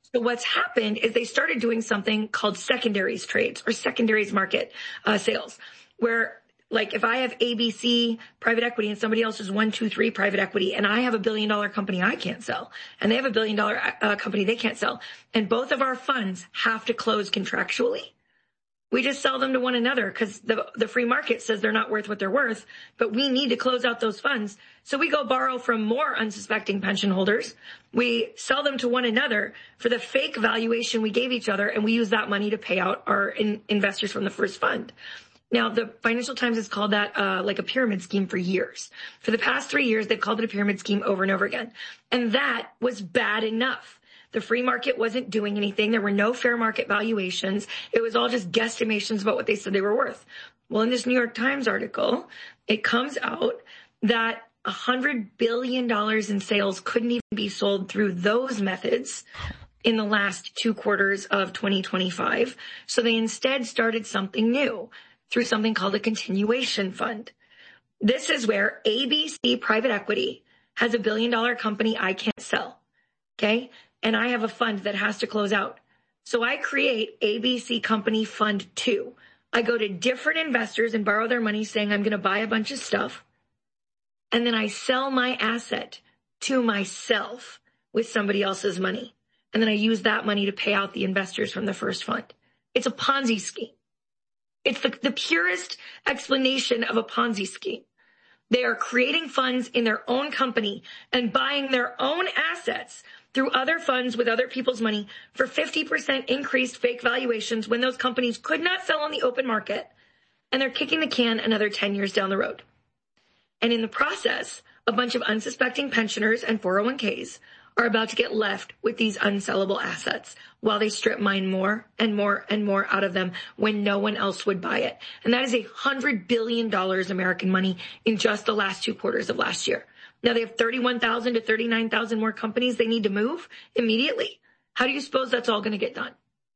So what's happened is they started doing something called secondaries trades or secondaries market uh, sales, where like if I have A B C private equity and somebody else is one, two, three private equity, and I have a billion dollar company I can't sell, and they have a billion dollar uh, company they can't sell, and both of our funds have to close contractually, we just sell them to one another because the the free market says they're not worth what they're worth, but we need to close out those funds. So we go borrow from more unsuspecting pension holders. We sell them to one another for the fake valuation we gave each other, and we use that money to pay out our in, investors from the first fund. Now, the Financial Times has called that uh like a pyramid scheme for years. For the past three years, they've called it a pyramid scheme over and over again. And that was bad enough. The free market wasn't doing anything. There were no fair market valuations. It was all just guesstimations about what they said they were worth. Well, in this New York Times article, it comes out that one hundred billion dollars in sales couldn't even be sold through those methods in the last two quarters of twenty twenty-five. So they instead started something new through something called a continuation fund. This is where A B C Private Equity has a billion dollar company I can't sell, okay? And I have a fund that has to close out. So I create A B C Company Fund two. I go to different investors and borrow their money saying I'm going to buy a bunch of stuff. And then I sell my asset to myself with somebody else's money. And then I use that money to pay out the investors from the first fund. It's a Ponzi scheme. It's the, the purest explanation of a Ponzi scheme. They are creating funds in their own company and buying their own assets through other funds with other people's money for fifty percent increased fake valuations when those companies could not sell on the open market. And they're kicking the can another ten years down the road. And in the process, a bunch of unsuspecting pensioners and four oh one k's are about to get left with these unsellable assets while they strip mine more and more and more out of them when no one else would buy it. And that is a hundred billion dollars American money in just the last two quarters of last year. Now they have thirty-one thousand to thirty-nine thousand more companies they need to move immediately. How do you suppose that's all going to get done?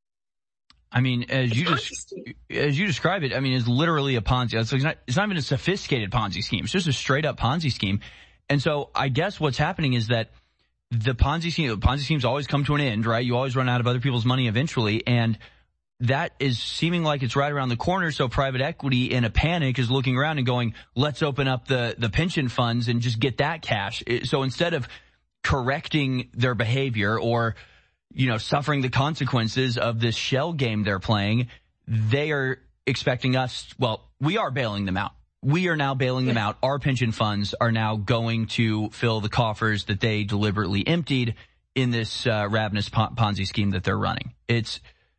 I mean, as you just, as you describe it, I mean, it's literally a Ponzi. It's not, it's not even a sophisticated Ponzi scheme. It's just a straight up Ponzi scheme. And so I guess what's happening is that the Ponzi scheme, Ponzi schemes always come to an end, right? You always run out of other people's money eventually. And that is seeming like it's right around the corner. So private equity in a panic is looking around and going, let's open up the, the pension funds and just get that cash. So instead of correcting their behavior or, you know, suffering the consequences of this shell game they're playing, they are expecting us, well, we are bailing them out. We are now bailing them out. Our pension funds are now going to fill the coffers that they deliberately emptied in this uh, ravenous Ponzi scheme that they're running. It's,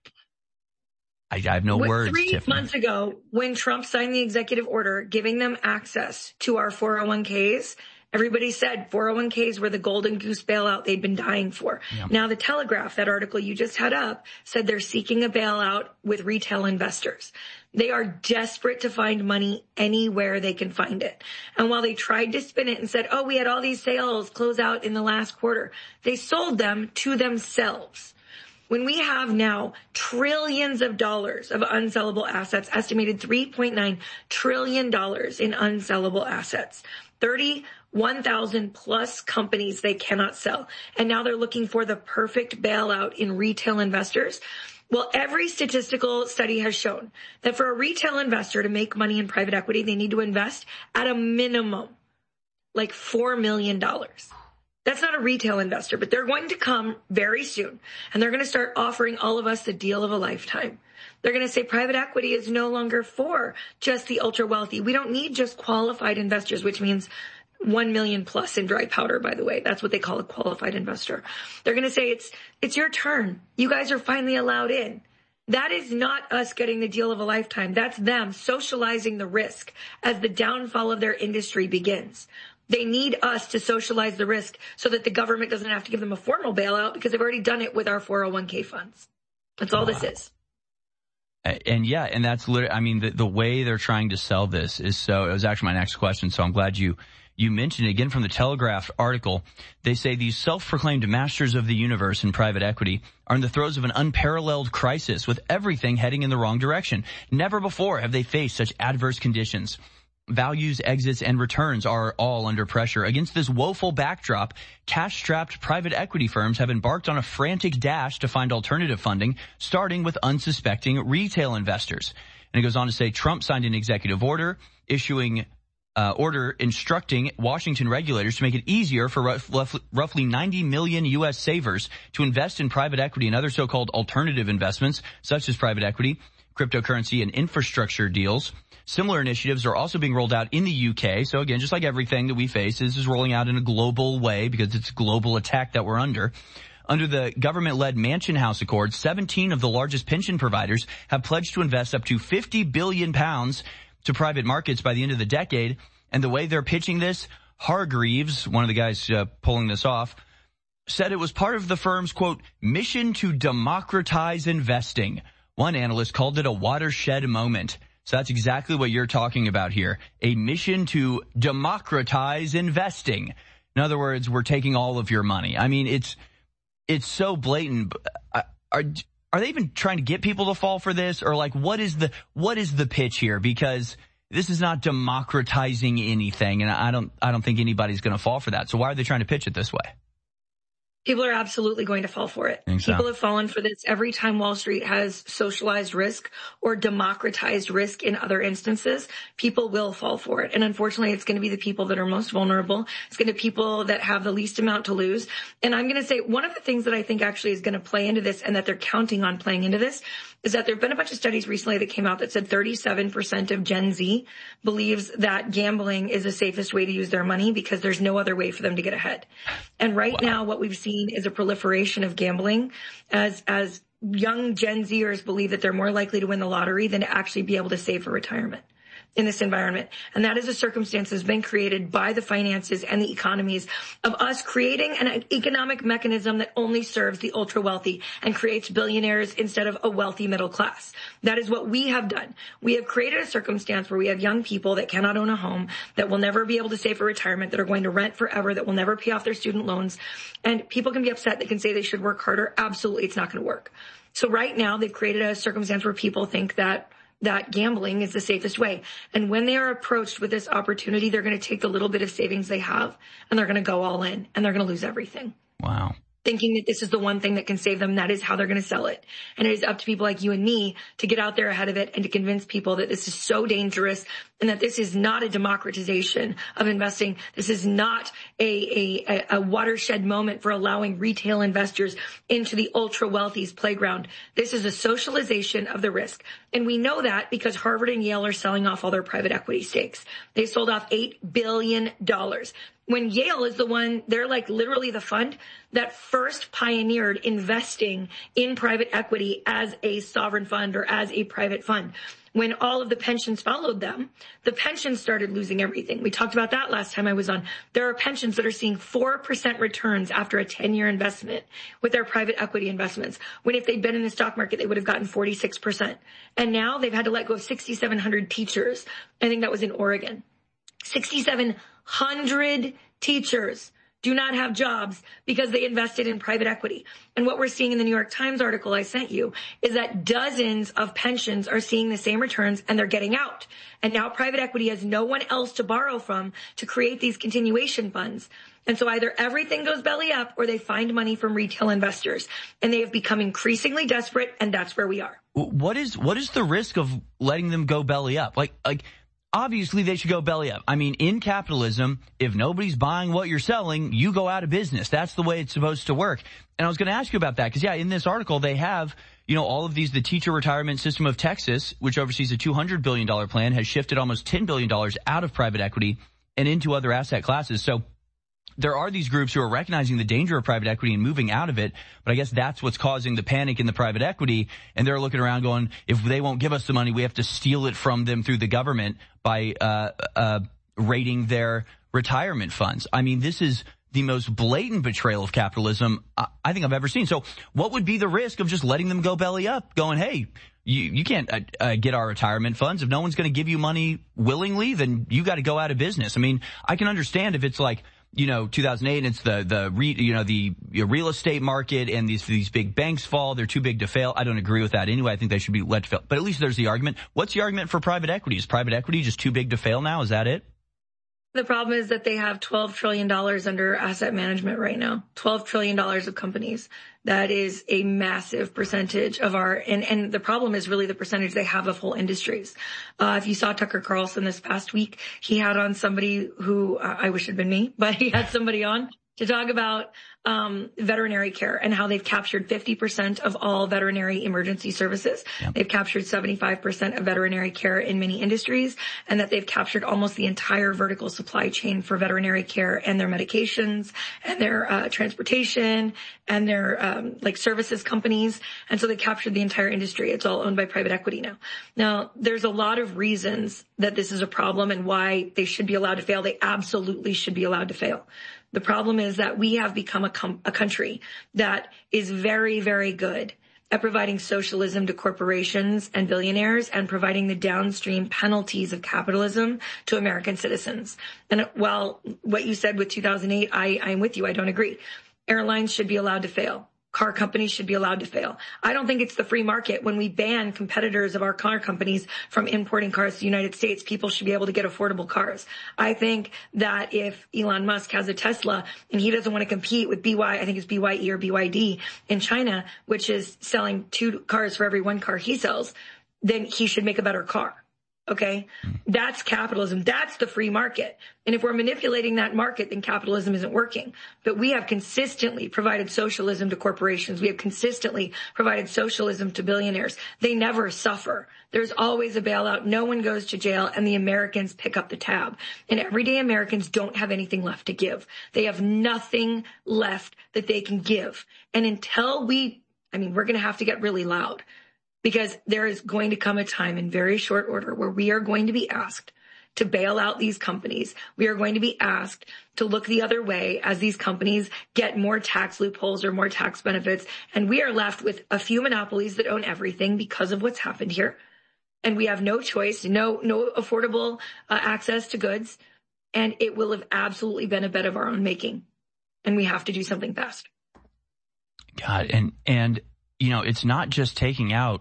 I, I have no when, words, Three Tiffany. months ago, when Trump signed the executive order giving them access to our four oh one k's, everybody said four oh one k's were the golden goose bailout they'd been dying for. Yeah. Now, the Telegraph, that article you just had up, said they're seeking a bailout with retail investors. They are desperate to find money anywhere they can find it. And while they tried to spin it and said, oh, we had all these sales close out in the last quarter, they sold them to themselves. When we have now trillions of dollars of unsellable assets, estimated three point nine trillion dollars in unsellable assets, thirty-one thousand plus companies they cannot sell. And now they're looking for the perfect bailout in retail investors. Well, every statistical study has shown that for a retail investor to make money in private equity, they need to invest at a minimum like four million dollars. That's not a retail investor, but they're going to come very soon, and they're going to start offering all of us the deal of a lifetime. They're going to say private equity is no longer for just the ultra wealthy. We don't need just qualified investors, which means one million plus in dry powder, by the way. That's what they call a qualified investor. They're going to say it's, it's your turn. You guys are finally allowed in. That is not us getting the deal of a lifetime. That's them socializing the risk as the downfall of their industry begins. They need us to socialize the risk so that the government doesn't have to give them a formal bailout because they've already done it with our four oh one k funds. That's all wow. this is. And yeah, and that's literally, I mean, the, the way they're trying to sell this is so, it was actually my next question. So I'm glad you, you mentioned it again from the Telegraph article. They say these self-proclaimed masters of the universe in private equity are in the throes of an unparalleled crisis with everything heading in the wrong direction. Never before have they faced such adverse conditions. Values, exits, and returns are all under pressure. Against this woeful backdrop, cash-strapped private equity firms have embarked on a frantic dash to find alternative funding, starting with unsuspecting retail investors. And it goes on to say Trump signed an executive order issuing uh, order instructing Washington regulators to make it easier for rough, roughly ninety million U S savers to invest in private equity and other so-called alternative investments, such as private equity, cryptocurrency, and infrastructure deals. Similar initiatives are also being rolled out in the U K. So again, just like everything that we face, this is rolling out in a global way because it's a global attack that we're under. Under the government-led Mansion House Accord, seventeen of the largest pension providers have pledged to invest up to fifty billion pounds to private markets by the end of the decade. And the way they're pitching this, Hargreaves, one of the guys uh, pulling this off, said it was part of the firm's, quote, mission to democratize investing. One analyst called it a watershed moment. So that's exactly what you're talking about here. A mission to democratize investing. In other words, we're taking all of your money. I mean, it's it's so blatant. Are are they even trying to get people to fall for this? Or like, what is the what is the pitch here? Because this is not democratizing anything, and I don't I don't think anybody's going to fall for that. So why are they trying to pitch it this way? People are absolutely going to fall for it. So. People have fallen for this every time Wall Street has socialized risk or democratized risk in other instances. People will fall for it. And unfortunately, it's going to be the people that are most vulnerable. It's going to be people that have the least amount to lose. And I'm going to say one of the things that I think actually is going to play into this and that they're counting on playing into this is that there have been a bunch of studies recently that came out that said thirty-seven percent of Gen Z believes that gambling is the safest way to use their money because there's no other way for them to get ahead. And right wow. now what we've seen is a proliferation of gambling as as young Gen Zers believe that they're more likely to win the lottery than to actually be able to save for retirement in this environment. And that is a circumstance that's been created by the finances and the economies of us creating an economic mechanism that only serves the ultra wealthy and creates billionaires instead of a wealthy middle class. That is what we have done. We have created a circumstance where we have young people that cannot own a home, that will never be able to save for retirement, that are going to rent forever, that will never pay off their student loans. And people can be upset. They can say they should work harder. Absolutely, it's not going to work. So right now they've created a circumstance where people think that that gambling is the safest way. And when they are approached with this opportunity, they're going to take the little bit of savings they have and they're going to go all in and they're going to lose everything. Wow. Thinking that this is the one thing that can save them. That is how they're going to sell it. And it is up to people like you and me to get out there ahead of it and to convince people that this is so dangerous and that this is not a democratization of investing. This is not a, a, a watershed moment for allowing retail investors into the ultra wealthy's playground. This is a socialization of the risk. And we know that because Harvard and Yale are selling off all their private equity stakes. They sold off eight billion dollars. When Yale is the one, they're like literally the fund that first pioneered investing in private equity as a sovereign fund or as a private fund. When all of the pensions followed them, the pensions started losing everything. We talked about that last time I was on. There are pensions that are seeing four percent returns after a ten-year investment with their private equity investments, when if they'd been in the stock market, they would have gotten forty-six percent. And now they've had to let go of six thousand seven hundred teachers. I think that was in Oregon. six thousand seven hundred teachers do not have jobs because they invested in private equity. And what we're seeing in the New York Times article I sent you is that dozens of pensions are seeing the same returns and they're getting out. And now private equity has no one else to borrow from to create these continuation funds. And so either everything goes belly up or they find money from retail investors. And they have become increasingly desperate, and that's where we are. What is what is the risk of letting them go belly up? Like like obviously, they should go belly up. I mean, in capitalism, if nobody's buying what you're selling, you go out of business. That's the way it's supposed to work. And I was going to ask you about that because, yeah, in this article, they have, you know, all of these, the teacher retirement system of Texas, which oversees a two hundred billion dollars plan, has shifted almost ten billion dollars out of private equity and into other asset classes. So there are these groups who are recognizing the danger of private equity and moving out of it, but I guess that's what's causing the panic in the private equity, and they're looking around going, if they won't give us the money, we have to steal it from them through the government by uh uh raiding their retirement funds. I mean, this is the most blatant betrayal of capitalism I think I've ever seen. So what would be the risk of just letting them go belly up, going, hey, you, you can't uh, uh, get our retirement funds. If no one's going to give you money willingly, then you got to go out of business. I mean, I can understand if it's like, you know, two thousand eight, and it's the, the, re, you know, the real estate market and these, these big banks fall. They're too big to fail. I don't agree with that anyway. I think they should be let to fail. But at least there's the argument. What's the argument for private equity? Is private equity just too big to fail now? Is that it? The problem is that they have twelve trillion dollars under asset management right now. twelve trillion dollars of companies. That is a massive percentage of our, and, and the problem is really the percentage they have of whole industries. Uh, if you saw Tucker Carlson this past week, he had on somebody who, uh, I wish had been me, but he had somebody on to talk about um veterinary care and how they've captured fifty percent of all veterinary emergency services. Yep. They've captured seventy-five percent of veterinary care in many industries, and that they've captured almost the entire vertical supply chain for veterinary care and their medications and their uh transportation and their um like services companies. And so they captured the entire industry. It's all owned by private equity now. Now, there's a lot of reasons that this is a problem and why they should be allowed to fail. They absolutely should be allowed to fail. The problem is that we have become a, com- a country that is very, very good at providing socialism to corporations and billionaires and providing the downstream penalties of capitalism to American citizens. And while what you said with two thousand eight, I, I'm with you. I don't agree. Airlines should be allowed to fail. Car companies should be allowed to fail. I don't think it's the free market. When we ban competitors of our car companies from importing cars to the United States, people should be able to get affordable cars. I think that if Elon Musk has a Tesla and he doesn't want to compete with B Y, I think it's B Y E or B Y D in China, which is selling two cars for every one car he sells, then he should make a better car. Okay? That's capitalism. That's the free market. And if we're manipulating that market, then capitalism isn't working. But we have consistently provided socialism to corporations. We have consistently provided socialism to billionaires. They never suffer. There's always a bailout. No one goes to jail, and the Americans pick up the tab. And everyday Americans don't have anything left to give. They have nothing left that they can give. And until we, I mean, we're going to have to get really loud. Because there is going to come a time in very short order where we are going to be asked to bail out these companies. We are going to be asked to look the other way as these companies get more tax loopholes or more tax benefits. And we are left with a few monopolies that own everything because of what's happened here. And we have no choice, no, no affordable uh, access to goods. And it will have absolutely been a bed of our own making. And we have to do something fast. God, and, and, you know, it's not just taking out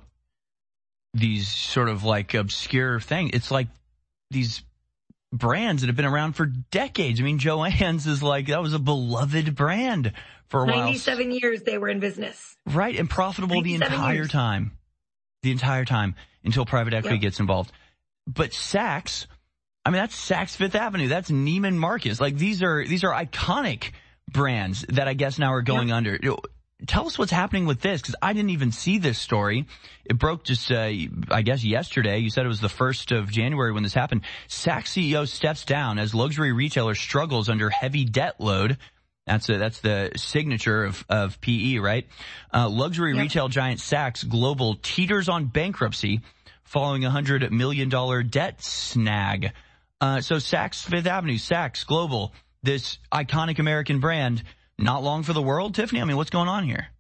these sort of like obscure things. It's like these brands that have been around for decades. I mean, Joann's is like, that was a beloved brand for a while. ninety-seven years they were in business. Right. And profitable the entire years. time. The entire time until private equity Yep. gets involved. But Saks, I mean, that's Saks Fifth Avenue. That's Neiman Marcus. Like these are, these are iconic brands that I guess now are going yep. under. Tell us what's happening with this, because I didn't even see this story. It broke just, uh, I guess, yesterday. You said it was the first of January when this happened. Saks C E O steps down as luxury retailer struggles under heavy debt load. That's a, that's the signature of, of P E, right? Uh, luxury yep. retail giant Saks Global teeters on bankruptcy following a one hundred million dollars debt snag. Uh, so Saks Fifth Avenue, Saks Global, this iconic American brand, not long for the world, Tiffany? I mean, what's going on here?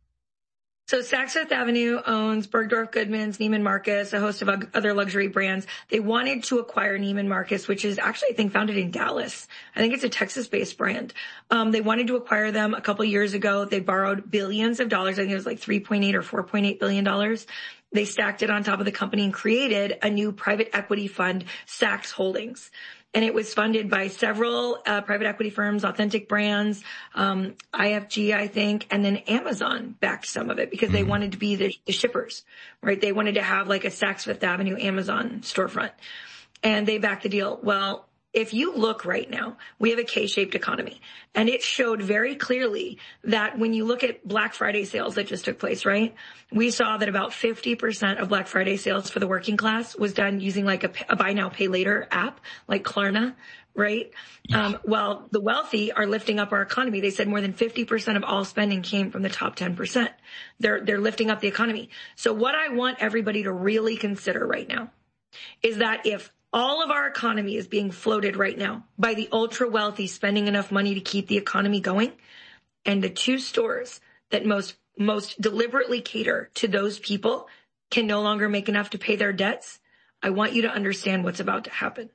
So Saks Fifth Avenue owns Bergdorf Goodman's, Neiman Marcus, a host of other luxury brands. They wanted to acquire Neiman Marcus, which is actually, I think, founded in Dallas. I think it's a Texas-based brand. Um, they wanted to acquire them a couple years ago. They borrowed billions of dollars. I think it was like three point eight or four point eight billion dollars. They stacked it on top of the company and created a new private equity fund, Saks Holdings. And it was funded by several uh, private equity firms, Authentic Brands, um, I F G, I think, and then Amazon backed some of it because they wanted to be the, the shippers, right? They wanted to have like a Saks Fifth Avenue Amazon storefront, and they backed the deal. Well, if you look right now, we have a K-shaped economy, and it showed very clearly that when you look at Black Friday sales that just took place, right? We saw that about fifty percent of Black Friday sales for the working class was done using like a, a buy now, pay later app like Klarna, right? Yeah. Um, while the wealthy are lifting up our economy. They said more than fifty percent of all spending came from the top ten percent. They're, they're lifting up the economy. So what I want everybody to really consider right now is that if all of our economy is being floated right now by the ultra wealthy spending enough money to keep the economy going, and the two stores that most most deliberately cater to those people can no longer make enough to pay their debts, I want you to understand what's about to happen.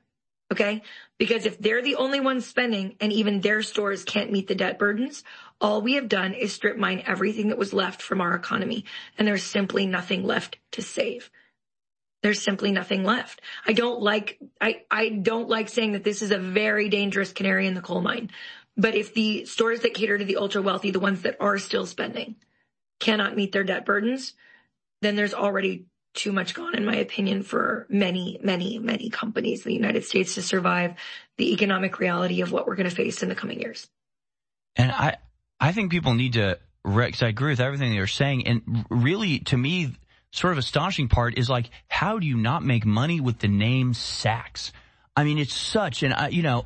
Okay? Because if they're the only ones spending and even their stores can't meet the debt burdens, all we have done is strip mine everything that was left from our economy. And there's simply nothing left to save. There's simply nothing left. I don't like, I, I don't like saying that this is a very dangerous canary in the coal mine. But if the stores that cater to the ultra wealthy, the ones that are still spending, cannot meet their debt burdens, then there's already too much gone, in my opinion, for many, many, many companies in the United States to survive the economic reality of what we're going to face in the coming years. And I, I think people need to, because I agree with everything they're saying. And really, to me, sort of astonishing part is like, how do you not make money with the name Saks? I mean, it's such an, uh, you know,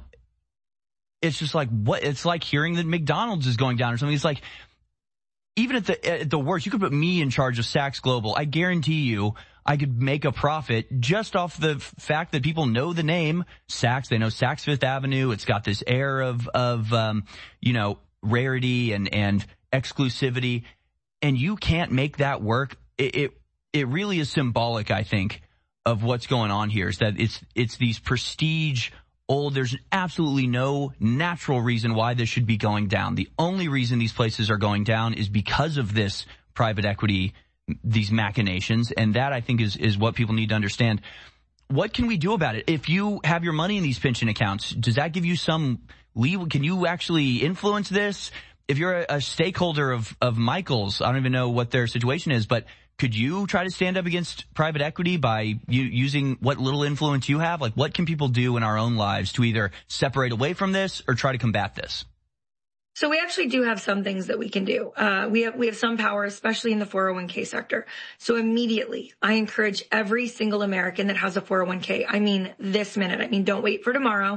it's just like what, it's like hearing that McDonald's is going down or something. It's like, even at the, at the worst, you could put me in charge of Saks Global. I guarantee you I could make a profit just off the fact that people know the name Saks. They know Saks Fifth Avenue. It's got this air of, of, um, you know, rarity and, and exclusivity. And you can't make that work. It, it, it really is symbolic, I think, of what's going on here is that it's, it's these prestige old. There's absolutely no natural reason why this should be going down. The only reason these places are going down is because of this private equity, these machinations. And that, I think, is, is what people need to understand. What can we do about it? If you have your money in these pension accounts, does that give you some leeway? Can you actually influence this? If you're a, a stakeholder of, of Michael's, I don't even know what their situation is, but could you try to stand up against private equity by you using what little influence you have? Like, what can people do in our own lives to either separate away from this or try to combat this? So we actually do have some things that we can do. Uh, we have, we have some power, especially in the four oh one k sector. So immediately, I encourage every single American that has a four oh one k, I mean this minute, I mean don't wait for tomorrow,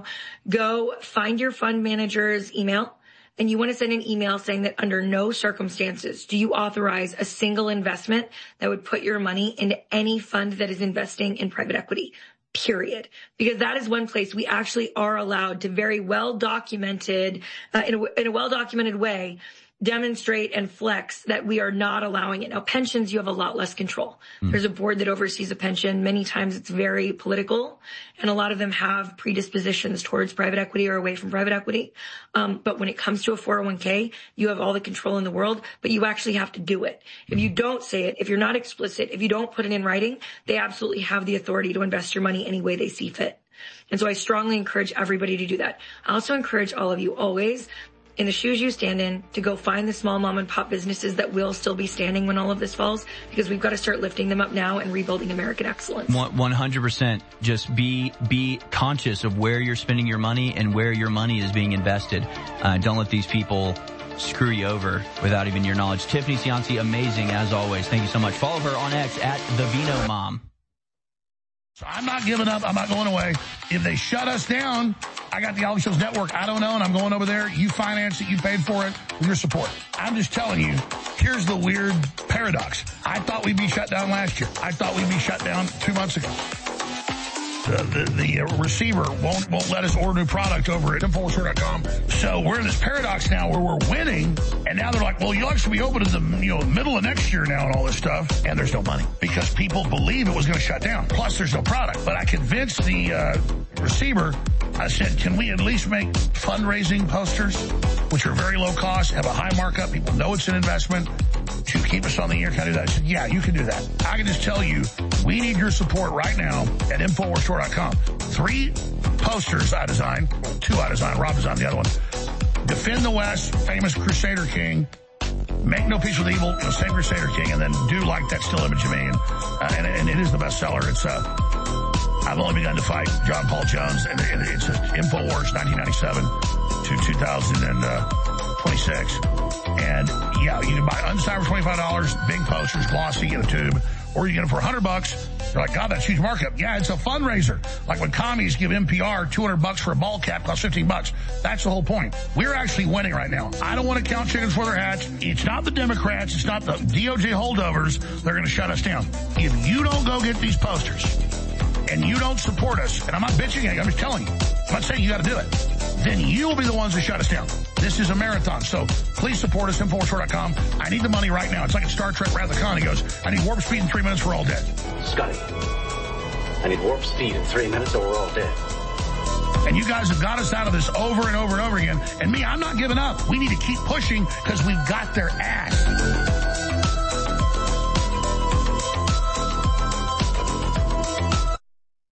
go find your fund manager's email. And you want to send an email saying that under no circumstances do you authorize a single investment that would put your money into any fund that is investing in private equity, period. Because that is one place we actually are allowed to very well documented, uh, in a, in a well documented way, demonstrate and flex that we are not allowing it. Now, pensions, you have a lot less control. Mm. There's a board that oversees a pension. Many times it's very political, and a lot of them have predispositions towards private equity or away from private equity. Um, but when it comes to a four oh one k, you have all the control in the world, but you actually have to do it. If you don't say it, if you're not explicit, if you don't put it in writing, they absolutely have the authority to invest your money any way they see fit. And so I strongly encourage everybody to do that. I also encourage all of you always, in the shoes you stand in, to go find the small mom and pop businesses that will still be standing when all of this falls, because we've got to start lifting them up now and rebuilding American excellence. one hundred percent. Just be, be conscious of where you're spending your money and where your money is being invested. Uh, don't let these people screw you over without even your knowledge. Tiffany Cianci, amazing as always. Thank you so much. Follow her on X at the Vino Mom. So I'm not giving up. I'm not going away. If they shut us down, I got the Alex Jones Network. I don't know, and I'm going over there. You financed it. You paid for it with your support. I'm just telling you, here's the weird paradox. I thought we'd be shut down last year. I thought we'd be shut down two months ago. The, the, the receiver won't won't let us order new product over at info store dot com. So we're in this paradox now where we're winning, and now they're like, well, you'll actually be open in the you know middle of next year now and all this stuff, and there's no money because people believe it was going to shut down. Plus, there's no product. But I convinced the uh, receiver. I said, can we at least make fundraising posters, which are very low cost, have a high markup, people know it's an investment, to keep us on the air? Can I do that? I said, yeah, you can do that. I can just tell you, we need your support right now at info store dot com. Three posters I designed, two I designed, Rob designed the other one. Defend the West, famous Crusader King. Make No Peace with Evil, you know, same Crusader King, and then Do Like That Still Image of Me. And, uh, and, and it is the bestseller. It's, uh, I've only begun to fight John Paul Jones, and it's InfoWars nineteen ninety-seven to two thousand twenty-six. And yeah, you can buy unsigned for twenty-five dollars, big posters, glossy in a tube, or you get them for one hundred bucks. You're like, God, that's huge markup. Yeah, it's a fundraiser. Like when commies give N P R two hundred bucks for a ball cap, costs fifteen bucks. That's the whole point. We're actually winning right now. I don't want to count chickens for their hats. It's not the Democrats. It's not the D O J holdovers. They're going to shut us down. If you don't go get these posters and you don't support us, and I'm not bitching at you, I'm just telling you, I'm not saying you got to do it, then you will be the ones who shut us down. This is a marathon, so please support us, info store dot com. I need the money right now. It's like in Star Trek Wrath of Khan. He goes, I need warp speed in three minutes, we're all dead. Scotty, I need warp speed in three minutes or we're all dead. And you guys have got us out of this over and over and over again. And me, I'm not giving up. We need to keep pushing because we've got their ass.